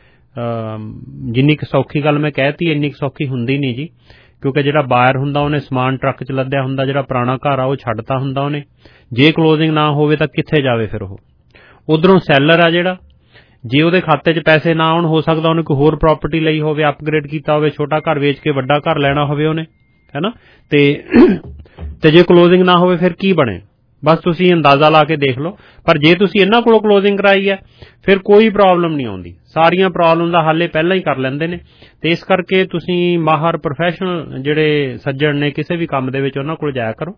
ਜਿੰਨੀ ਕੁ ਸੌਖੀ ਗੱਲ ਮੈਂ ਕਹਿਤੀ ਇੰਨੀ ਕੁ ਸੌਖੀ ਹੁੰਦੀ ਨਹੀਂ ਜੀ, ਕਿਉਂਕਿ ਜਿਹੜਾ ਬਾਇਰ ਹੁੰਦਾ ਉਹਨੇ ਸਮਾਨ ਟਰੱਕ 'ਚ ਲੱਦਿਆ ਹੁੰਦਾ, ਜਿਹੜਾ ਪੁਰਾਣਾ ਘਰ ਆ ਉਹ ਛੱਡਤਾ ਹੁੰਦਾ ਉਹਨੇ। ਜੇ ਕਲੋਜ਼ਿੰਗ ਨਾ ਹੋਵੇ ਤਾਂ ਕਿੱਥੇ ਜਾਵੇ ਫਿਰ ਉਹ। ਉੱਧਰੋਂ ਸੈਲਰ ਆ ਜਿਹੜਾ, ਜੇ ਉਹਦੇ ਖਾਤੇ 'ਚ ਪੈਸੇ ਨਾ ਆਉਣ, ਹੋ ਸਕਦਾ ਉਹਨੇ ਕੋਈ ਹੋਰ ਪ੍ਰਾਪਰਟੀ ਲਈ ਹੋਵੇ, ਅਪਗ੍ਰੇਡ ਕੀਤਾ ਹੋਵੇ, ਛੋਟਾ ਘਰ ਵੇਚ ਕੇ ਵੱਡਾ ਘਰ ਲੈਣਾ ਹੋਵੇ ਉਹਨੇ, ਹੈ ਨਾ। ਤੇ ਤੇ ਜੇ ਕਲੋਜ਼ਿੰਗ ਨਾ ਹੋਵੇ ਫਿਰ ਕੀ ਬਣੇ, ਬਸ ਤੁਸੀਂ ਅੰਦਾਜ਼ਾ ਲਾ ਕੇ ਦੇਖ ਲਓ। ਪਰ ਜੇ ਤੁਸੀਂ ਇਹਨਾਂ ਕੋਲੋਂ ਕਲੋਜ਼ਿੰਗ ਕਰਾਈ ਹੈ ਫਿਰ ਕੋਈ ਪ੍ਰੋਬਲਮ ਨਹੀਂ ਆਉਂਦੀ। ਸਾਰੀਆਂ ਪ੍ਰੋਬਲਮ ਦਾ ਹੱਲ ਪਹਿਲਾਂ ਹੀ ਕਰ ਲੈਂਦੇ ਨੇ। ਤੇ ਇਸ ਕਰਕੇ ਤੁਸੀਂ ਮਾਹਰ ਪ੍ਰੋਫੈਸ਼ਨਲ ਜਿਹੜੇ ਸੱਜਣ ਨੇ ਕਿਸੇ ਵੀ ਕੰਮ ਦੇ ਵਿੱਚ ਉਹਨਾਂ ਕੋਲ ਜਾਇਆ ਕਰੋ।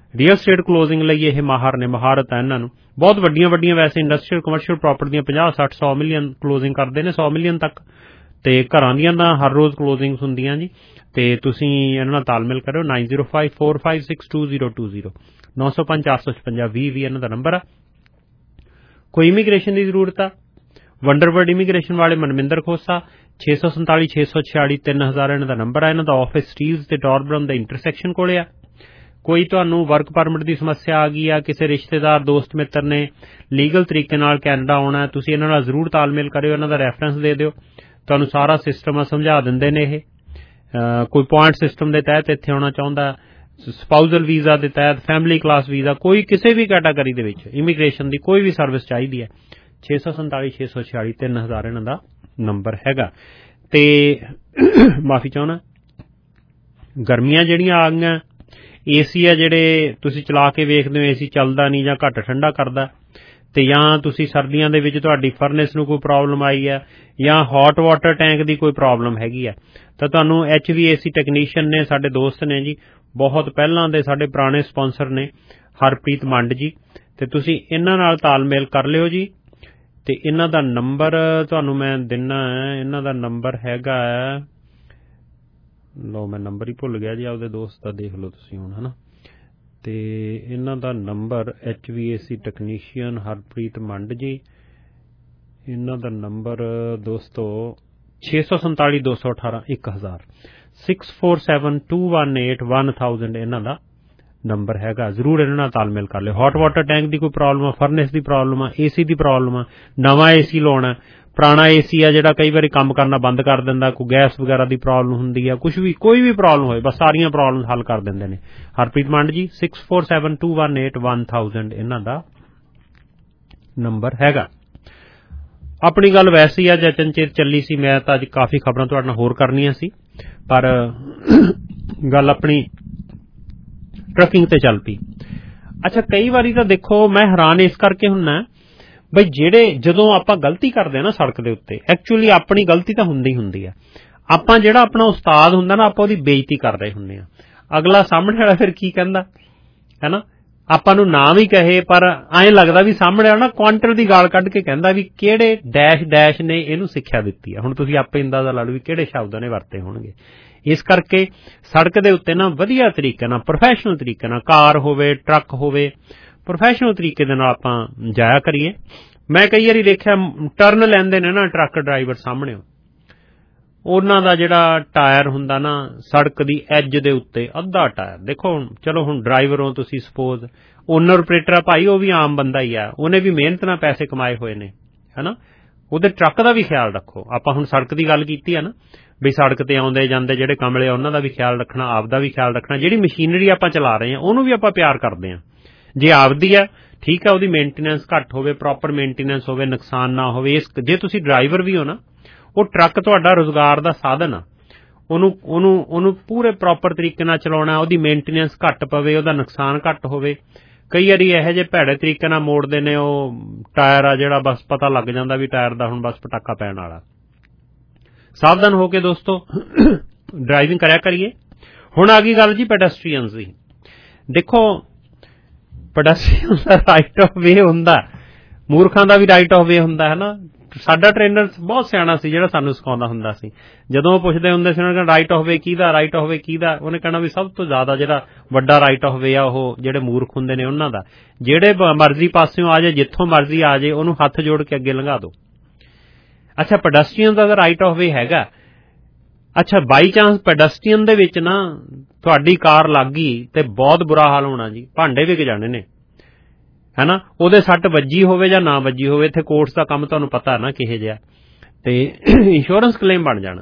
ਰੀਅਲ ਸਟੇਟ ਕਲੋਜ਼ਿੰਗ ਲਈ ਇਹ ਮਾਹਰ ਨੇ, ਮਹਾਰਤ ਹੈ ਇਹਨਾਂ ਨੂੰ। ਬਹੁਤ ਵੱਡੀਆਂ ਵੱਡੀਆਂ ਵੈਸੇ ਇੰਡਸਟਰੀਅਲ ਕਮਰਸ਼ੀਅਲ ਪ੍ਰਾਪਰਟੀ ਦੀਆਂ ਪੰਜਾਹ ਸੱਠ ਸੌ ਮਿਲੀਅਨ ਕਲੋਜ਼ਿੰਗ ਕਰਦੇ ਨੇ, ਸੌ ਮਿਲੀਅਨ ਤੱਕ, ਤੇ ਘਰਾਂ ਦੀਆਂ ਤਾਂ ਹਰ ਰੋਜ਼ ਕਲੋਜ਼ਿੰਗਸ ਹੁੰਦੀਆਂ ਜੀ। ਤੇ ਤੁਸੀਂ ਇਹਨਾਂ ਨਾਲ ਤਾਲਮੇਲ ਕਰੋ। Nine zero five four five six two zero two zero ਨੌ ਸੌ ਪੰਜ ਚਾਰ ਸੌ ਛਪੰਜਾ ਵੀਹ ਵੀਹ ਇਹਨਾਂ ਦਾ ਨੰਬਰ ਆ। ਕੋਈ ਇਮੀਗ੍ਰੇਸ਼ਨ ਦੀ ਜ਼ਰੂਰਤ ਆ, ਵੰਡਰਵਰਡ ਇਮੀਗ੍ਰੇਸ਼ਨ ਵਾਲੇ ਮਨਮਿੰਦਰ ਖੋਸਾ, ਛੇ ਸੌ ਸੰਤਾਲੀ ਛੇ ਸੌ ਛਿਆਲੀ ਤਿੰਨ ਹਜ਼ਾਰ ਇਹਨਾਂ ਦਾ ਨੰਬਰ ਆ। ਇਹਨਾਂ ਦਾ ਆਫਿਸ ਸਟੀਵਜ਼ ਤੇ ਟੌਰਬਰਨ ਦੇ ਇੰਟਰਸੈਕਸ਼ਨ ਕੋਲੇ ਆ। ਕੋਈ ਤੁਹਾਨੂੰ ਵਰਕ ਪਰਮਿਟ ਦੀ ਸਮੱਸਿਆ ਆ ਗਈ ਆ, ਕਿਸੇ ਰਿਸ਼ਤੇਦਾਰ ਦੋਸਤ ਮਿੱਤਰ ਨੇ ਲੀਗਲ ਤਰੀਕੇ ਨਾਲ ਕੈਨੇਡਾ ਆਉਣਾ, ਤੁਸੀਂ ਇਹਨਾਂ ਨਾਲ ਜ਼ਰੂਰ ਤਾਲਮੇਲ ਕਰਿਓ, ਇਹਨਾਂ ਦਾ ਰੈਫਰੈਂਸ ਦੇ ਦਿਓ, ਤੁਹਾਨੂੰ ਸਾਰਾ ਸਿਸਟਮ ਸਮਝਾ ਦਿੰਦੇ ਨੇ ਇਹ। ਕੋਈ ਪੁਆਇੰਟ ਸਿਸਟਮ ਦੇ ਤਹਿਤ ਇੱਥੇ ਆਉਣਾ ਚਾਹੁੰਦਾ, ਸਪਾਊਜ਼ਲ ਵੀਜ਼ਾ ਦੇ ਤਹਿਤ, ਫੈਮਿਲੀ ਕਲਾਸ ਵੀਜ਼ਾ, ਕੋਈ ਕਿਸੇ ਵੀ ਕੈਟਾਗਰੀ ਦੇ ਵਿੱਚ ਇਮੀਗ੍ਰੇਸ਼ਨ ਦੀ ਕੋਈ ਵੀ ਸਰਵਿਸ ਚਾਹੀਦੀ ਹੈ, ਛੇ ਸੌ ਸੰਤਾਲੀ ਛੇ ਸੌ ਛਿਆਲੀ ਤਿੰਨ ਹਜ਼ਾਰ ਇਹਨਾਂ ਦਾ ਨੰਬਰ ਹੈਗਾ। ਤੇ ਮਾਫੀ ਚਾਹੁੰਦਾ, ਗਰਮੀਆਂ ਜਿਹੜੀਆਂ ਆ ਗਈਆਂ, ਏ ਸੀ ਆ ਜਿਹੜੇ ਤੁਸੀਂ ਚਲਾ ਕੇ ਵੇਖਦੇ ਹੋ ਏ ਸੀ ਚੱਲਦਾ ਨਹੀਂ ਜਾਂ ਘੱਟ ਠੰਡਾ ਕਰਦਾ, ਤੇ ਜਾਂ ਤੁਸੀਂ ਸਰਦੀਆਂ ਦੇ ਵਿੱਚ ਤੁਹਾਡੀ ਫਰਨੈਸ ਨੂੰ ਕੋਈ ਪ੍ਰੋਬਲਮ ਆਈ ਹੈ ਜਾਂ ਹੌਟ ਵਾਟਰ ਟੈਂਕ ਦੀ ਕੋਈ ਪ੍ਰੋਬਲਮ ਹੈਗੀ ਹੈ, ਤਾਂ ਤੁਹਾਨੂੰ H V A C technician ਨੇ, ਸਾਡੇ ਦੋਸਤ ਨੇ ਜੀ, ਬਹੁਤ ਪਹਿਲਾਂ ਦੇ ਸਾਡੇ ਪੁਰਾਣੇ ਸਪਾਂਸਰ ਨੇ, ਹਰਪ੍ਰੀਤ ਮੰਡ ਜੀ, ਤੇ ਤੁਸੀਂ ਇਹਨਾਂ ਨਾਲ ਤਾਲਮੇਲ ਕਰ ਲਿਓ ਜੀ। ਤੇ ਇਹਨਾਂ ਦਾ ਨੰਬਰ ਤੁਹਾਨੂੰ ਮੈਂ ਦਿੰਨਾ ਹੈ, ਇਹਨਾਂ ਦਾ ਨੰਬਰ ਹੈਗਾ, ਲਓ ਮੈਂ ਨੰਬਰ ਹੀ ਭੁੱਲ ਗਿਆ ਜੀ, ਆਪਦੇ ਦੋਸਤ ਦਾ ਦੇਖ ਲਓ ਤੁਸੀਂ ਹੁਣ, ਹਨਾ। ਤੇ ਇਹਨਾਂ ਦਾ number H V A C technician Harpreet Mand ji, ਇਹਨਾਂ ਦਾ ਨੰਬਰ ਦੋਸਤੋ ਛੇ ਸੌ ਸੰਤਾਲੀ ਦੋ ਸੌ ਅਠਾਰਾਂ ਇੱਕ ਹਜ਼ਾਰ six four seven two one eight one thousand ਇਹਨਾਂ ਦਾ ਨੰਬਰ ਹੈਗਾ। ਜ਼ਰੂਰ ਇਹਨਾਂ ਨਾਲ ਤਾਲਮੇਲ ਕਰ ਲਿਓ। ਹੌਟ ਵਾਟਰ ਟੈਂਕ ਦੀ ਕੋਈ ਪ੍ਰੋਬਲਮ ਆ, ਫਰਨੈਸ ਦੀ ਪ੍ਰੋਬਲਮ ਆ, ਏ ਸੀ ਦੀ ਪ੍ਰੋਬਲਮ ਆ, ਨਵਾਂ ਏ ਸੀ ਲਾਉਣਾ, ਪੁਰਾਣਾ ਏ ਸੀ ਆ ਜਿਹੜਾ ਕਈ ਵਾਰੀ ਕੰਮ ਕਰਨਾ ਬੰਦ ਕਰ ਦਿੰਦਾ, ਕੋਈ ਗੈਸ ਵਗੈਰਾ ਦੀ ਪ੍ਰੋਬਲਮ ਹੁੰਦੀ ਆ, ਕੁਛ ਵੀ ਕੋਈ ਵੀ ਪ੍ਰੋਬਲਮ ਹੋਏ, ਬਸ ਸਾਰੀਆਂ ਪ੍ਰੋਬਲਮ ਹੱਲ ਕਰ ਦਿੰਦੇ ਨੇ Harpreet Mand ji. Six four seven two one eight one thousand ਇਹਨਾਂ ਦਾ ਨੰਬਰ ਹੈਗਾ। ਆਪਣੀ ਗੱਲ ਵੈਸੇ ਹੀ ਅੱਜ ਅਚਨਚੇਤ ਚੱਲੀ ਸੀ, ਮੈਂ ਤਾਂ ਅੱਜ ਕਾਫੀ ਖਬਰਾਂ ਤੁਹਾਡੇ ਨਾਲ ਹੋਰ ਕਰਨੀਆਂ ਸੀ, ਪਰ ਗੱਲ ਆਪਣੀ ਟਰੱਕਿੰਗ ਤੇ ਚੱਲ ਪਈ। ਅੱਛਾ, ਕਈ ਵਾਰੀ ਤਾਂ ਦੇਖੋ ਮੈਂ ਹੈਰਾਨ ਇਸ ਕਰਕੇ ਹੁੰਨਾ ਬਈ, ਜਿਹੜੇ ਜਦੋਂ ਆਪਾਂ ਗਲਤੀ ਕਰਦੇ ਆ ਨਾ ਸੜਕ ਦੇ ਉੱਤੇ, ਐਕਚੁਅਲੀ ਆਪਣੀ ਗਲਤੀ ਤਾਂ ਹੁੰਦੀ ਹੁੰਦੀ ਆ, ਆਪਾਂ ਜਿਹੜਾ ਆਪਣਾ ਉਸਤਾਦ ਹੁੰਦਾ ਨਾ, ਆਪਾਂ ਉਹਦੀ ਬੇਇੱਜ਼ਤੀ ਕਰ ਰਹੇ ਹੁੰਦੇ ਆ। ਅਗਲਾ ਸਾਹਮਣੇ ਵਾਲਾ ਫਿਰ ਕੀ ਕਹਿੰਦਾ ਹੈ ਨਾ, ਆਪਾਂ ਨੂੰ ਨਾ ਵੀ ਕਹੇ ਪਰ ਐਂ ਲੱਗਦਾ ਵੀ ਸਾਹਮਣੇ ਵਾਲਾ ਨਾ ਕੁਆਂਟਲ ਦੀ ਗਾਲ ਕੱਢ ਕੇ ਕਹਿੰਦਾ ਵੀ ਕਿਹੜੇ ਡੈਸ਼ ਡੈਸ਼ ਨੇ ਇਹਨੂੰ ਸਿੱਖਿਆ ਦਿੱਤੀ ਆ। ਹੁਣ ਤੁਸੀਂ ਆਪੇ ਅੰਦਾਜ਼ਾ ਲਾ ਲਓ ਵੀ ਕਿਹੜੇ ਸ਼ਬਦ ਨੇ ਵਰਤੇ ਹੋਣਗੇ। ਇਸ ਕਰਕੇ ਸੜਕ ਦੇ ਉੱਤੇ ਨਾ ਵਧੀਆ ਤਰੀਕੇ ਨਾਲ, ਪ੍ਰੋਫੈਸ਼ਨਲ ਤਰੀਕੇ ਨਾਲ, ਕਾਰ ਹੋਵੇ ਟਰੱਕ ਹੋਵੇ, ਪ੍ਰੋਫੈਸ਼ਨਲ ਤਰੀਕੇ ਦੇ ਨਾਲ ਆਪਾਂ ਜਾਇਆ ਕਰੀਏ। ਮੈਂ ਕਈ ਵਾਰੀ ਦੇਖਿਆ ਟਰਨ ਲੈਂਦੇ ਨੇ ਨਾ ਟਰੱਕ ਡਰਾਈਵਰ ਸਾਹਮਣੇ, ਉਹਨਾਂ ਦਾ ਜਿਹੜਾ ਟਾਇਰ ਹੁੰਦਾ ਨਾ ਸੜਕ ਦੀ ਐਜ ਦੇ ਉੱਤੇ ਅੱਧਾ ਟਾਇਰ, ਦੇਖੋ ਚਲੋ ਹੁਣ ਡਰਾਈਵਰ ਹੋ ਤੁਸੀਂ, ਸਪੋਜ਼ ਓਨਰ ਆਪਰੇਟਰ ਆ ਭਾਈ, ਉਹ ਵੀ ਆਮ ਬੰਦਾ ਹੀ ਆ, ਉਹਨੇ ਵੀ ਮਿਹਨਤ ਨਾਲ ਪੈਸੇ ਕਮਾਏ ਹੋਏ ਨੇ, ਹਨਾ, ਉਹਦੇ ਟਰੱਕ ਦਾ ਵੀ ਖਿਆਲ ਰੱਖੋ। ਆਪਾਂ ਹੁਣ ਸੜਕ ਦੀ ਗੱਲ ਕੀਤੀ ਆ ਨਾ, ਵੀ ਸੜਕ ਤੇ ਆਉਂਦੇ ਜਾਂਦੇ ਜਿਹੜੇ ਕਮਲੇ ਆ ਉਹਨਾਂ ਦਾ ਵੀ ਖਿਆਲ ਰੱਖਣਾ, ਆਪ ਦਾ ਵੀ ਖਿਆਲ ਰੱਖਣਾ। ਜਿਹੜੀ ਮਸ਼ੀਨਰੀ ਆਪਾਂ ਚਲਾ ਰਹੇ ਹਾਂ ਉਹਨੂੰ ਵੀ ਆਪਾਂ ਪਿਆਰ ਕਰਦੇ ਹਾਂ, ਜੇ ਆਪਦੀ ਆ ਠੀਕ ਆ, ਉਹਦੀ ਮੇਨਟੇਨੈਂਸ ਘੱਟ ਹੋਵੇ, ਪ੍ਰੋਪਰ ਮੇਨਟੇਨੈਂਸ ਹੋਵੇ, ਨੁਕਸਾਨ ਨਾ ਹੋਵੇ। ਇਸ ਜੇ ਤੁਸੀਂ ਡਰਾਈਵਰ ਵੀ ਹੋ ਨਾ, ਉਹ ਟਰੱਕ ਤੁਹਾਡਾ ਰੁਜ਼ਗਾਰ ਦਾ ਸਾਧਨ ਆ, ਉਹਨੂੰ ਉਹਨੂੰ ਉਹਨੂੰ ਪੂਰੇ ਪ੍ਰੋਪਰ ਤਰੀਕੇ ਨਾਲ ਚਲਾਉਣਾ, ਉਹਦੀ ਮੇਨਟੇਨੈਂਸ ਘੱਟ ਪਵੇ, ਉਹਦਾ ਨੁਕਸਾਨ ਘੱਟ ਹੋਵੇ। ਕਈ ਵਾਰੀ ਇਹੋ ਜਿਹੇ ਭੈੜੇ ਤਰੀਕੇ ਨਾਲ ਮੋੜਦੇ ਨੇ ਉਹ ਟਾਇਰ ਆ ਜਿਹੜਾ ਬਸ ਪਤਾ ਲੱਗ ਜਾਂਦਾ ਵੀ ਟਾਇਰ ਦਾ ਹੁਣ ਬਸ ਪਟਾਕਾ ਪੈਣ ਵਾਲਾ। ਸਾਵਧਾਨ ਹੋ ਕੇ ਦੋਸਤੋ ਡਰਾਈਵਿੰਗ ਕਰਿਆ ਕਰੀਏ। ਹੁਣ ਆ ਗਈ ਗੱਲ ਜੀ ਪੈਡੈਸਟਰੀਅਨਸ ਦੀ। ਦੇਖੋ ਪੈਡੈਸਟਰੀਅਨ ਦਾ ਰਾਈਟ ਆਫ ਵੇ ਹੁੰਦਾ, ਮੂਰਖਾਂ ਦਾ ਵੀ ਰਾਈਟ ਆਫ ਵੇ ਹੁੰਦਾ ਹੈ ਨਾ। ਸਾਡਾ ਟ੍ਰੇਨਰ ਬਹੁਤ ਸਿਆਣਾ ਸੀ ਜਿਹੜਾ ਸਾਨੂੰ ਸਿਖਾਉਂਦਾ ਹੁੰਦਾ ਸੀ, ਜਦੋਂ ਉਹ ਪੁੱਛਦੇ ਹੁੰਦੇ ਸੀ ਉਹਨਾਂ ਕਹਿੰਦਾ ਰਾਈਟ ਆਫ ਵੇ ਕਿਹਦਾ, ਰਾਈਟ ਆਫ ਵੇ ਕਿਹਦਾ, ਉਹਨੇ ਕਹਿਣਾ ਵੀ ਸਭ ਤੋਂ ਜ਼ਿਆਦਾ ਜਿਹੜਾ ਵੱਡਾ ਰਾਈਟ ਆਫ ਵੇ ਆ ਉਹ ਜਿਹੜੇ ਮੂਰਖ ਹੁੰਦੇ ਨੇ ਉਹਨਾਂ ਦਾ। ਜਿਹੜੇ ਮਰਜ਼ੀ ਪਾਸਿਓਂ ਆ ਜਾਏ, ਜਿੱਥੋਂ ਮਰਜ਼ੀ ਆ ਜਾਏ, ਉਹਨੂੰ ਹੱਥ ਜੋੜ ਕੇ ਅੱਗੇ ਲੰਘਾ ਦਿਓ। ਅੱਛਾ, ਪੈਡੈਸਟਰੀਅਨ ਦਾ ਤਾਂ ਰਾਈਟ ਆਫ ਵੇ ਹੈਗਾ। ਅੱਛਾ, ਬਾਈ ਚਾਂਸ ਪੈਡੈਸਟਰੀਅਨ ਦੇ ਵਿੱਚ ਨਾ ਤੁਹਾਡੀ ਕਾਰ ਲੱਗ ਗਈ ਤੇ ਬਹੁਤ ਬੁਰਾ ਹਾਲ ਹੋਣਾ ਜੀ, ਭਾਂਡੇ ਵਿਕ ਜਾਣੇ ਨੇ, ਹੈ ਨਾ। ਉਹਦੇ ਸੱਟ ਵੱਜੀ ਹੋਵੇ ਜਾਂ ਨਾ ਵੱਜੀ ਹੋਵੇ, ਇੱਥੇ ਕੋਰਟਸ ਦਾ ਕੰਮ ਤੁਹਾਨੂੰ ਪਤਾ ਨਾ ਕਿਹੋ ਜਿਹਾ, ਤੇ ਇੰਸ਼ੋਰੈਂਸ ਕਲੇਮ ਬਣ ਜਾਣਾ।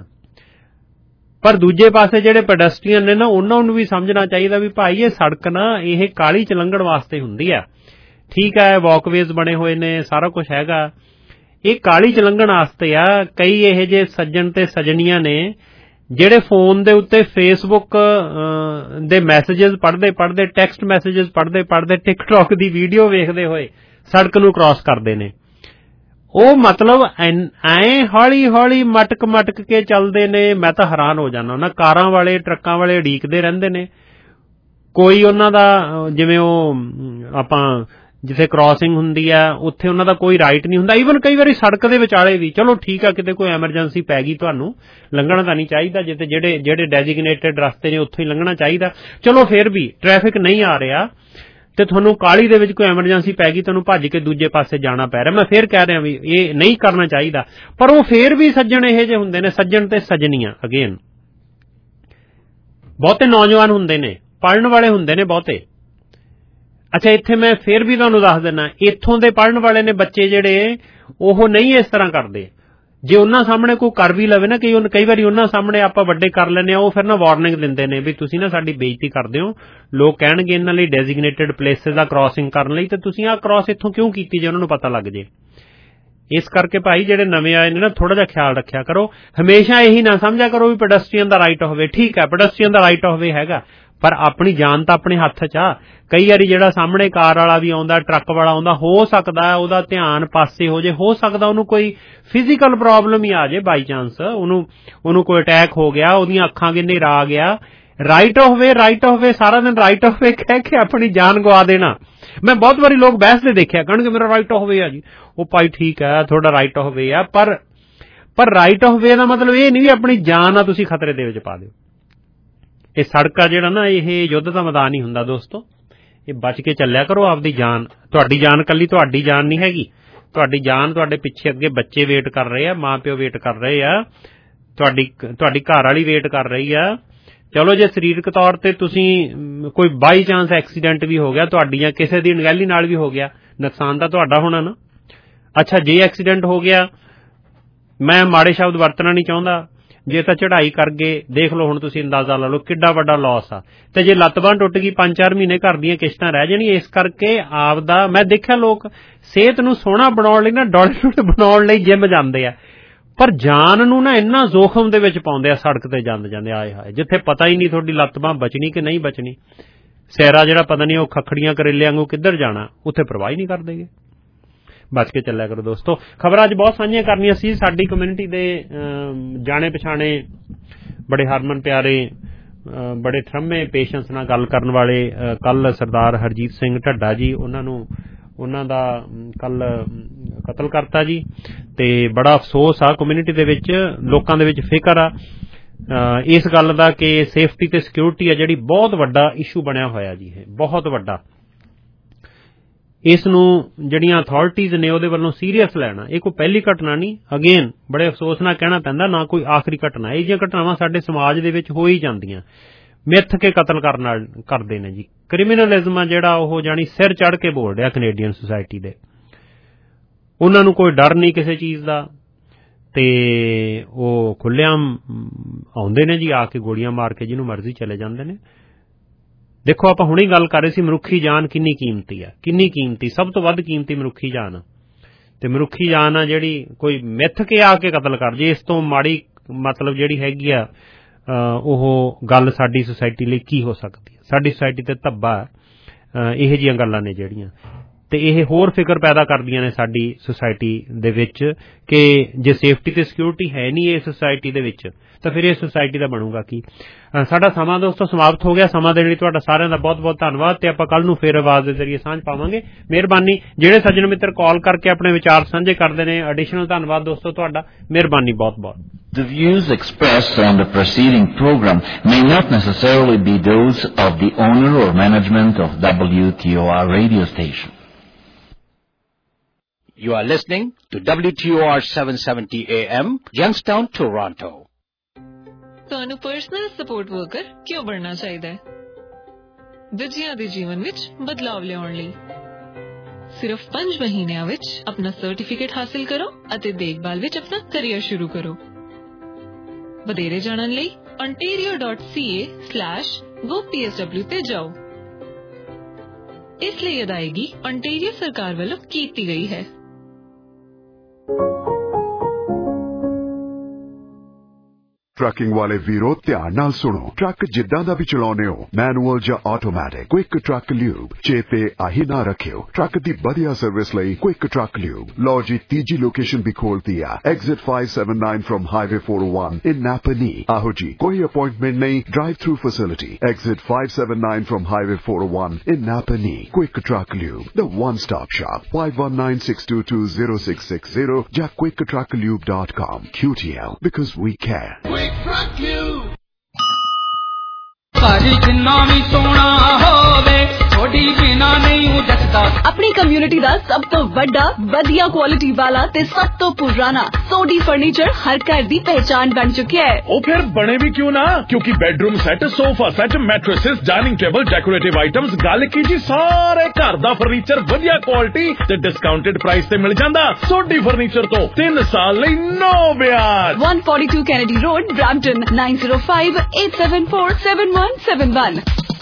ਪਰ ਦੂਜੇ ਪਾਸੇ ਜਿਹੜੇ ਪੈਡੈਸਟਰੀਅਨ ਨੇ ਨਾ, ਉਹਨਾਂ ਨੂੰ ਵੀ ਸਮਝਣਾ ਚਾਹੀਦਾ ਵੀ ਭਾਈ ਇਹ ਸੜਕ ਨਾ ਇਹ ਕਾਹਲੀ ਚ ਲੰਘਣ ਵਾਸਤੇ ਹੁੰਦੀ ਆ। ਠੀਕ ਹੈ, ਵਾਕਵੇਜ਼ ਬਣੇ ਹੋਏ ਨੇ, ਸਾਰਾ ਕੁਝ ਹੈਗਾ, ਇਹ ਕਾਹਲੀ ਚ ਲੰਘਣ ਵਾਸਤੇ ਆ। ਕਈ ਇਹੋ ਜਿਹੇ ਸੱਜਣ ਤੇ ਸੱਜਣੀਆਂ ਨੇ ਜਿਹੜੇ ਫੋਨ ਦੇ ਉੱਤੇ ਫੇਸਬੁੱਕ ਦੇ ਮੈਸੇजेस ਪੜ੍ਹਦੇ ਪੜ੍ਹਦੇ, ਟੈਕਸਟ ਮੈਸੇजेस ਪੜ੍ਹਦੇ ਪੜ੍ਹਦੇ, ਟਿਕਟੌਕ ਦੀ ਵੀਡੀਓ ਵੇਖਦੇ ਹੋਏ ਸੜਕ ਨੂੰ ਕ੍ਰਾਸ ਕਰਦੇ ਨੇ। ਉਹ ਮਤਲਬ ਐਂ ਹੌਲੀ ਹੌਲੀ ਮਟਕ ਮਟਕ ਕੇ ਚੱਲਦੇ ਨੇ, ਮੈਂ ਤਾਂ ਹੈਰਾਨ ਹੋ ਜਾਂਦਾ। ਉਹਨਾਂ ਕਾਰਾਂ ਵਾਲੇ ਟਰੱਕਾਂ ਵਾਲੇ ਉਡੀਕਦੇ ਰਹਿੰਦੇ ਨੇ, ਕੋਈ ਉਹਨਾਂ ਦਾ ਜਿਵੇਂ ਉਹ ਆਪਾਂ ਜਿੱਥੇ ਕ੍ਰਾਸਿੰਗ ਹੁੰਦੀ ਆ ਉੱਥੇ ਉਹਨਾਂ ਦਾ ਕੋਈ ਰਾਈਟ ਨਹੀਂ ਹੁੰਦਾ। ਈਵਨ ਕਈ ਵਾਰੀ ਸੜਕ ਦੇ ਵਿਚਾਲੇ ਵੀ, ਚਲੋ ਠੀਕ ਆ ਕਿਤੇ ਕੋਈ ਐਮਰਜੈਂਸੀ ਪੈ ਗਈ ਤੁਹਾਨੂੰ, ਲੰਘਣਾ ਤਾਂ ਨਹੀਂ ਚਾਹੀਦਾ, ਜਿੱਥੇ ਜਿਹੜੇ ਜਿਹੜੇ ਡੈਜ਼ਿਗਨੇਟਡ ਰਸਤੇ ਨੇ ਉੱਥੋਂ ਹੀ ਲੰਘਣਾ ਚਾਹੀਦਾ। ਚਲੋ ਫਿਰ ਵੀ ਟ੍ਰੈਫਿਕ ਨਹੀਂ ਆ ਰਿਹਾ ਤੇ ਤੁਹਾਨੂੰ ਕਾਹਲੀ ਦੇ ਵਿੱਚ ਕੋਈ ਐਮਰਜੈਂਸੀ ਪੈ ਗਈ, ਤੁਹਾਨੂੰ ਭੱਜ ਕੇ ਦੂਜੇ ਪਾਸੇ ਜਾਣਾ ਪੈ ਰਿਹਾ। ਮੈਂ ਫੇਰ ਕਹਿ ਰਿਹਾ ਵੀ ਇਹ ਨਹੀਂ ਕਰਨਾ ਚਾਹੀਦਾ, ਪਰ ਉਹ ਫੇਰ ਵੀ ਸੱਜਣ ਇਹੋ ਜਿਹੇ ਹੁੰਦੇ ਨੇ, ਸੱਜਣ ਤੇ ਸੱਜਣੀਆਂ ਅਗੇਨ ਬਹੁਤੇ ਨੌਜਵਾਨ ਹੁੰਦੇ ਨੇ, ਪੜ੍ਹਨ ਵਾਲੇ ਹੁੰਦੇ ਨੇ ਬਹੁਤੇ। ਅੱਛਾ ਇੱਥੇ ਮੈਂ ਫੇਰ ਵੀ ਤੁਹਾਨੂੰ ਦੱਸ ਦਿੰਦਾ, ਇੱਥੋਂ ਦੇ ਪੜ੍ਹਨ ਵਾਲੇ ਨੇ ਬੱਚੇ ਜਿਹੜੇ ਉਹ ਨਹੀਂ ਇਸ ਤਰ੍ਹਾਂ ਕਰਦੇ। ਜੇ ਉਹਨਾਂ ਸਾਹਮਣੇ ਕੋਈ ਕਰ ਵੀ ਲਵੇ ਨਾ, ਕਈ ਕਈ ਵਾਰੀ ਉਹਨਾਂ ਸਾਹਮਣੇ ਆਪਾਂ ਵੱਡੇ ਕਰ ਲੈਂਦੇ ਆ, ਉਹ ਫਿਰ ਨਾ ਵਾਰਨਿੰਗ ਦਿੰਦੇ ਨੇ ਵੀ ਤੁਸੀਂ ਨਾ ਸਾਡੀ ਬੇਇੱਜ਼ਤੀ ਕਰਦੇ ਹੋ, ਲੋਕ ਕਹਿਣਗੇ ਇਹਨਾਂ ਲਈ ਡੈਜ਼ਿਗਨੇਟਡ ਪਲੇਸਿਸ ਦਾ ਕ੍ਰਾਸਿੰਗ ਕਰਨ ਲਈ, ਤੇ ਤੁਸੀਂ ਆਹ ਕ੍ਰਾਸ ਇੱਥੋਂ ਕਿਉਂ ਕੀਤੀ ਜੇ ਉਹਨਾਂ ਨੂੰ ਪਤਾ ਲੱਗ ਜੇ। ਇਸ ਕਰਕੇ ਭਾਈ ਜਿਹੜੇ ਨਵੇਂ ਆਏ ਨੇ ਨਾ ਥੋੜਾ ਜਿਹਾ ਖਿਆਲ ਰੱਖਿਆ ਕਰੋ। ਹਮੇਸ਼ਾ ਇਹੀ ਨਾ ਸਮਝਿਆ ਕਰੋ ਵੀ ਪੈਡਸਟਰੀਅਨ ਦਾ ਰਾਈਟ ਹੋਵੇ। ਠੀਕ ਹੈ ਪੈਡਸਟਰੀਅਨ ਦਾ ਰਾਈਟ ਹੋਵੇ ਹੈਗਾ, ਪਰ ਆਪਣੀ ਜਾਨ ਤਾਂ ਆਪਣੇ ਹੱਥ 'ਚ ਆ। ਕਈ ਵਾਰੀ ਜਿਹੜਾ ਸਾਹਮਣੇ ਕਾਰ ਵਾਲਾ ਵੀ ਆਉਂਦਾ, ਟਰੱਕ ਵਾਲਾ ਆਉਂਦਾ, ਹੋ ਸਕਦਾ ਉਹਦਾ ਧਿਆਨ ਪਾਸੇ ਹੋ ਜੇ, ਹੋ ਸਕਦਾ ਉਹਨੂੰ ਕੋਈ ਫਿਜ਼ੀਕਲ ਪ੍ਰੋਬਲਮ ਹੀ ਆ ਜੇ ਬਾਈ ਚਾਂਸ, ਉਹਨੂੰ ਉਹਨੂੰ ਕੋਈ ਅਟੈਕ ਹੋ ਗਿਆ, ਉਹਦੀਆਂ ਅੱਖਾਂ ਅੱਗੇ ਹਨੇਰਾ ਆ ਗਿਆ। Right of way right of way ਸਾਰਾ ਦਿਨ ਰਾਈਟ ਆਫ ਵੇ ਕਹਿ ਕੇ ਆਪਣੀ ਜਾਨ ਗਵਾ ਦੇਣਾ। ਮੈਂ ਬਹੁਤ ਵਾਰੀ ਲੋਕ ਬਹਿਸ ਦੇ ਦੇਖਿਆ, ਕਹਿਣਗੇ ਮੇਰਾ ਰਾਈਟ ਆਫ ਵੇ ਆ ਜੀ। ਉਹ ਭਾਈ ਠੀਕ ਹੈ ਤੁਹਾਡਾ ਰਾਈਟ ਆਫ ਵੇ ਆ, ਪਰ ਪਰ ਰਾਈਟ ਆਫ ਵੇ ਦਾ ਮਤਲਬ ਇਹ ਨਹੀਂ ਵੀ ਆਪਣੀ ਜਾਨ ਆ ਤੁਸੀਂ ਖਤਰੇ ਦੇ ਵਿੱਚ ਪਾ ਦਿਓ। ਇਹ ਸੜਕ ਆ ਜਿਹੜਾ ਨਾ, ਇਹ ਯੁੱਧ ਦਾ ਮੈਦਾਨ ਹੀ ਹੁੰਦਾ ਦੋਸਤੋ। ਇਹ ਬਚ ਕੇ ਚੱਲਿਆ ਕਰੋ ਆਪਦੀ ਜਾਨ। ਤੁਹਾਡੀ ਜਾਨ ਕੱਲੀ ਤੁਹਾਡੀ ਜਾਨ ਨਹੀਂ ਹੈਗੀ, ਤੁਹਾਡੀ ਜਾਨ ਤੁਹਾਡੇ ਪਿੱਛੇ ਅੱਗੇ ਬੱਚੇ ਵੇਟ ਕਰ ਰਹੇ ਆ, ਮਾਂ ਪਿਓ ਵੇਟ ਕਰ ਰਹੇ ਆ, ਤੁਹਾਡੀ ਤੁਹਾਡੀ ਘਰ ਵਾਲੀ ਵੇਟ ਕਰ ਰਹੀ ਆ। ਚਲੋ ਜੇ ਸਰੀਰਕ ਤੌਰ ਤੇ ਤੁਸੀਂ ਕੋਈ ਬਾਈ ਚਾਂਸ ਐਕਸੀਡੈਂਟ ਵੀ ਹੋ ਗਿਆ ਤੁਹਾਡੀ ਜਾਂ ਕਿਸੇ ਦੀ ਅਣਗਹਿਲੀ ਨਾਲ ਵੀ ਹੋ ਗਿਆ, ਨੁਕਸਾਨ ਤਾਂ ਤੁਹਾਡਾ ਹੋਣਾ ਨਾ। ਅੱਛਾ ਜੇ ਐਕਸੀਡੈਂਟ ਹੋ ਗਿਆ, ਮੈਂ ਮਾੜੇ ਸ਼ਬਦ ਵਰਤਣਾ ਨਹੀਂ ਚਾਹੁੰਦਾ, ਜੇ ਤਾਂ ਚੜ੍ਹਾਈ ਕਰ ਗਏ, ਦੇਖ ਲਓ ਹੁਣ ਤੁਸੀਂ ਅੰਦਾਜ਼ਾ ਲਾ ਲਓ ਕਿੱਡਾ ਵੱਡਾ ਲਾਸ ਆ। ਤੇ ਜੇ ਲੱਤ ਬਾਂਹ ਟੁੱਟ ਗਈ, ਪੰਜ ਚਾਰ ਮਹੀਨੇ ਘਰ ਦੀਆਂ ਕਿਸ਼ਤਾਂ ਰਹਿ ਜਾਣੀਆਂ। ਇਸ ਕਰਕੇ ਆਪਦਾ ਮੈਂ ਦੇਖਿਆ ਲੋਕ ਸਿਹਤ ਨੂੰ ਸੋਹਣਾ ਬਣਾਉਣ ਲਈ ਨਾ, ਡੋਲੇ ਡੋਲੇ ਬਣਾਉਣ ਲਈ ਜਿੰਮ ਜਾਂਦੇ ਆ, ਪਰ ਜਾਨ ਨੂੰ ਨਾ ਇੰਨਾ ਜ਼ੋਖਮ ਦੇ ਵਿੱਚ ਪਾਉਂਦੇ ਆ ਸੜਕ ਤੇ ਜਾਂਦੇ ਜਾਂਦੇ। ਆਏ ਹਾਏ, ਜਿੱਥੇ ਪਤਾ ਹੀ ਨਹੀਂ ਤੁਹਾਡੀ ਲੱਤ ਬਾਂਹ ਬਚਣੀ ਕਿ ਨਹੀਂ ਬਚਣੀ, ਸਿਹਰਾ ਜਿਹੜਾ ਪਤਾ ਨਹੀਂ ਉਹ ਖੱਖੜੀਆਂ ਕਰੇਲੇ ਵਾਂਗੂ ਕਿੱਧਰ ਜਾਣਾ, ਉੱਥੇ ਪਰਵਾਹ ਹੀ ਨਹੀਂ ਕਰਦੇਗੇ। ਬਚ ਕੇ ਚੱਲਿਆ ਕਰੋ ਦੋਸਤੋ। ਖਬਰਾਂ ਅੱਜ ਬਹੁਤ ਸਾਂਝੀਆਂ ਕਰਨੀਆਂ ਸੀ। ਸਾਡੀ ਕਮਿਊਨਿਟੀ ਦੇ ਜਾਣੇ ਪਛਾਣੇ ਬੜੇ ਹਰਮਨ ਪਿਆਰੇ, ਬੜੇ ਥਰਮੇ ਪੇਸ਼ੈਂਸ ਨਾਲ ਗੱਲ ਕਰਨ ਵਾਲੇ ਕੱਲ ਸਰਦਾਰ ਹਰਜੀਤ ਸਿੰਘ ਢੱਡਾ ਜੀ, ਉਹਨਾਂ ਨੂੰ ਉਹਨਾਂ ਦਾ ਕੱਲ ਕਤਲ ਕਰਤਾ ਜੀ, ਤੇ ਬੜਾ ਅਫਸੋਸ ਆ ਕਮਿਊਨਿਟੀ ਦੇ ਵਿੱਚ, ਲੋਕਾਂ ਦੇ ਵਿੱਚ ਫਿਕਰ ਆ ਇਸ ਗੱਲ ਦਾ ਕਿ ਸੇਫਟੀ ਤੇ ਸਿਕਿਉਰਿਟੀ ਆ ਜਿਹੜੀ ਬਹੁਤ ਵੱਡਾ ਇਸ਼ੂ ਬਣਿਆ ਹੋਇਆ ਜੀ, ਇਹ ਬਹੁਤ ਵੱਡਾ। ਇਸ ਨੂੰ ਜਿਹੜੀਆਂ ਅਥਾਰਟੀਜ਼ ਨੇ ਉਹਦੇ ਵੱਲੋਂ ਸੀਰੀਅਸ ਲੈਣਾ। ਇਹ ਕੋਈ ਪਹਿਲੀ ਘਟਨਾ ਨਹੀਂ, ਅਗੇਨ ਬੜੇ ਅਫਸੋਸ ਨਾਲ ਕਹਿਣਾ ਪੈਂਦਾ, ਨਾ ਕੋਈ ਆਖਰੀ ਘਟਨਾ। ਇਹ ਜਿਹੀਆਂ ਘਟਨਾਵਾਂ ਸਾਡੇ ਸਮਾਜ ਦੇ ਵਿੱਚ ਹੋ ਹੀ ਜਾਂਦੀਆਂ। ਮਿੱਥ ਕੇ ਕਤਲ ਕਰਨ ਕਰਦੇ ਨੇ ਜੀ। ਕ੍ਰਿਮੀਨਲਿਜ਼ਮ ਆ ਜਿਹੜਾ ਉਹ ਜਾਣੀ ਸਿਰ ਚੜ੍ਹ ਕੇ ਬੋਲ ਰਿਹਾ ਕੈਨੇਡੀਅਨ ਸੁਸਾਇਟੀ ਦੇ। ਉਹਨਾਂ ਨੂੰ ਕੋਈ ਡਰ ਨਹੀਂ ਕਿਸੇ ਚੀਜ਼ ਦਾ, ਤੇ ਉਹ ਖੁੱਲ੍ਹੇਆਮ ਆਉਂਦੇ ਨੇ ਜੀ, ਆ ਕੇ ਗੋਲੀਆਂ ਮਾਰ ਕੇ ਜਿਹਨੂੰ ਮਰਜ਼ੀ ਚਲੇ ਜਾਂਦੇ ਨੇ। ਦੇਖੋ ਆਪਾਂ ਹੁਣੇ ਗੱਲ ਕਰ ਰਹੇ ਸੀ ਮਨੁੱਖੀ ਜਾਨ ਕਿੰਨੀ ਕੀਮਤੀ ਆ, ਕਿੰਨੀ ਕੀਮਤੀ, ਸਭ ਤੋਂ ਵੱਧ ਕੀਮਤੀ ਮਨੁੱਖੀ ਜਾਨ ਆ। ਤੇ ਮਨੁੱਖੀ ਜਾਨ ਆ ਜਿਹੜੀ ਕੋਈ ਮਿੱਥ ਕੇ ਆ ਕੇ ਕਤਲ ਕਰ ਜੇ, ਇਸ ਤੋਂ ਮਾੜੀ ਮਤਲਬ ਜਿਹੜੀ ਹੈਗੀ ਆ ਉਹ ਗੱਲ ਸਾਡੀ ਸੁਸਾਇਟੀ ਲਈ ਕੀ ਹੋ ਸਕਦੀ ਹੈ। ਸਾਡੀ ਸੁਸਾਇਟੀ ਤੇ ਧੱਬਾ ਇਹੋ ਜਿਹੀਆਂ ਗੱਲਾਂ ਨੇ ਜਿਹੜੀਆਂ, ਤੇ ਇਹ ਹੋਰ ਫਿਕਰ ਪੈਦਾ ਕਰਦੀਆਂ ਨੇ ਸਾਡੀ ਸੁਸਾਇਟੀ ਦੇ ਵਿੱਚ ਕਿ ਜੇ ਸੇਫਟੀ ਤੇ ਸਿਕਿਉਰਿਟੀ ਹੈ ਨਹੀਂ ਇਸ ਸੁਸਾਇਟੀ ਦੇ ਵਿੱਚ ਤਾਂ ਫਿਰ ਇਸ ਸੁਸਾਇਟੀ ਦਾ ਬਣੂਗਾ ਕੀ। ਸਾਡਾ ਸਮਾਂ ਦੋਸਤੋ ਸਮਾਪਤ ਹੋ ਗਿਆ। ਸਮਾਂ ਦੇਣ ਲਈ ਤੁਹਾਡਾ ਸਾਰਿਆਂ ਦਾ ਬਹੁਤ ਬਹੁਤ ਧੰਨਵਾਦ, ਤੇ ਆਪਾਂ ਕੱਲ ਨੂੰ ਫਿਰ ਆਵਾਜ਼ ਦੇ ਜ਼ਰੀਏ ਸਾਂਝ ਪਾਵਾਂਗੇ। ਮਿਹਰਬਾਨੀ। ਜਿਹੜੇ ਸੱਜਣ ਮਿੱਤਰ ਕਾਲ ਕਰਕੇ ਆਪਣੇ ਵਿਚਾਰ ਸਾਂਝੇ ਕਰਦੇ ਨੇ, ਐਡੀਸ਼ਨਲ ਧੰਨਵਾਦ ਦੋਸਤੋ ਤੁਹਾਡਾ, ਮਿਹਰਬਾਨੀ ਬਹੁਤ ਬਹੁਤ। The views expressed on the preceding program may not necessarily be those of the owner or management of W T O R radio station. You are listening to W T O R seven seventy A M, Youngstown, Toronto. ਤੁਹਾਨੂੰ personal support worker ਕਿਉਂ ਬਣਨਾ ਚਾਹੀਦਾ ਹੈ? ਵਿਦਿਆ ਦੇ ਜੀਵਨ ਵਿੱਚ ਬਦਲਾਵ ਲਿਆਉਣ ਲਈ ਸਿਰਫ ਪੰਜ ਮਹੀਨਿਆਂ ਵਿੱਚ ਆਪਣਾ ਸਰਟੀਫਿਕੇਟ ਹਾਸਿਲ ਕਰੋ ਅਤੇ ਦੇਖਭਾਲ ਵਿੱਚ ਆਪਣਾ ਕੈਰੀਅਰ ਸ਼ੁਰੂ ਕਰੋ। ਵਧੇਰੇ ਜਾਣਨ ਲਈ ontario dot c a slash go P S W ਤੇ ਜਾਓ। ਇਸ ਲਈ ਅਦਾਇਗੀ ontario ਸਰਕਾਰ ਵੱਲੋਂ ਕੀਤੀ ਗਈ ਹੈ। ਟਰੱਕਿੰਗ ਵਾਲੇ ਵੀਰੋ ਧਿਆਨ ਨਾਲ ਸੁਣੋ। ਟਰੱਕ ਜਿੱਦਾਂ ਦਾ ਵੀ ਚਲਾਉਣੇ ਹੋ, ਮੈਨੂਅਲ ਜਾਂ ਆਟੋਮੈਟਿਕ, ਕੁਇਕ ਟਰੱਕ ਲਿਊਬ ਚੇਤੇ ਆਹੀ ਨਾ ਰੱਖਿਓ। ਟਰੱਕ ਦੀ ਵਧੀਆ ਸਰਵਿਸ ਲਈ ਕੁਇਕ ਟਰੱਕ ਲਿਊਬ। ਲਓ ਜੀ ਤੀਜੀ ਲੋਕੇਸ਼ਨ ਵੀ ਖੋਲਤੀ ਆ, exit five seventy-nine from highway four oh one in Napanee. ਆਹੋ ਜੀ, ਕੋਈ ਅਪਾਇੰਟਮੈਂਟ ਨਹੀਂ, drive through facility. Exit five seventy-nine from highway four oh one in Napanee. Quick truck lube, the one stop shop. five one nine six two two zero six six zero ਜਾਂ quick truck lube dot com। Q T L, because we care। ਭਾਜੀ ਜਿੰਨਾ ਵੀ ਸੋਹਣਾ ਹੋਵੇ ਥੋੜੀ ਬਿਨਾ ਨਹੀਂ ਜੱਟਦਾ। ਆਪਣੀ community ਦਾ ਸਭ ਤੋਂ ਵੱਡਾ ਵਧੀਆ ਕੁਆਲਿਟੀ ਵਾਲਾ ਤੇ ਸਭ ਤੋਂ ਪੁਰਾਣਾ ਸੋਡੀ ਫਰਨੀਚਰ ਹਰ ਘਰ ਦੀ ਪਹਿਚਾਨ ਬਣ ਚੁੱਕਿਆ ਹੈ। ਉਹ ਫਿਰ ਬਣੇ ਵੀ ਕਿਉਂ ਨਾ, ਕਿਉਂਕਿ bedroom set, sofa set, mattresses, dining table, decorative items, ਗੱਲ ਕੀ ਜੀ ਸਾਰੇ ਘਰ ਦਾ ਫਰਨੀਚਰ ਵਧੀਆ ਕੁਆਲਿਟੀ ਤੇ ਡਿਸਕਾਊਂਟਡ ਪ੍ਰਾਈਸ ਤੇ ਮਿਲ ਜਾਂਦਾ ਸੋਡੀ ਫਰਨੀਚਰ ਤੋਂ। ਤਿੰਨ ਸਾਲ ਲਈ ਨੋ ਵਿਆਜ। one forty-two Kennedy Road, Brampton, nine zero five eight seven four seven one seven one।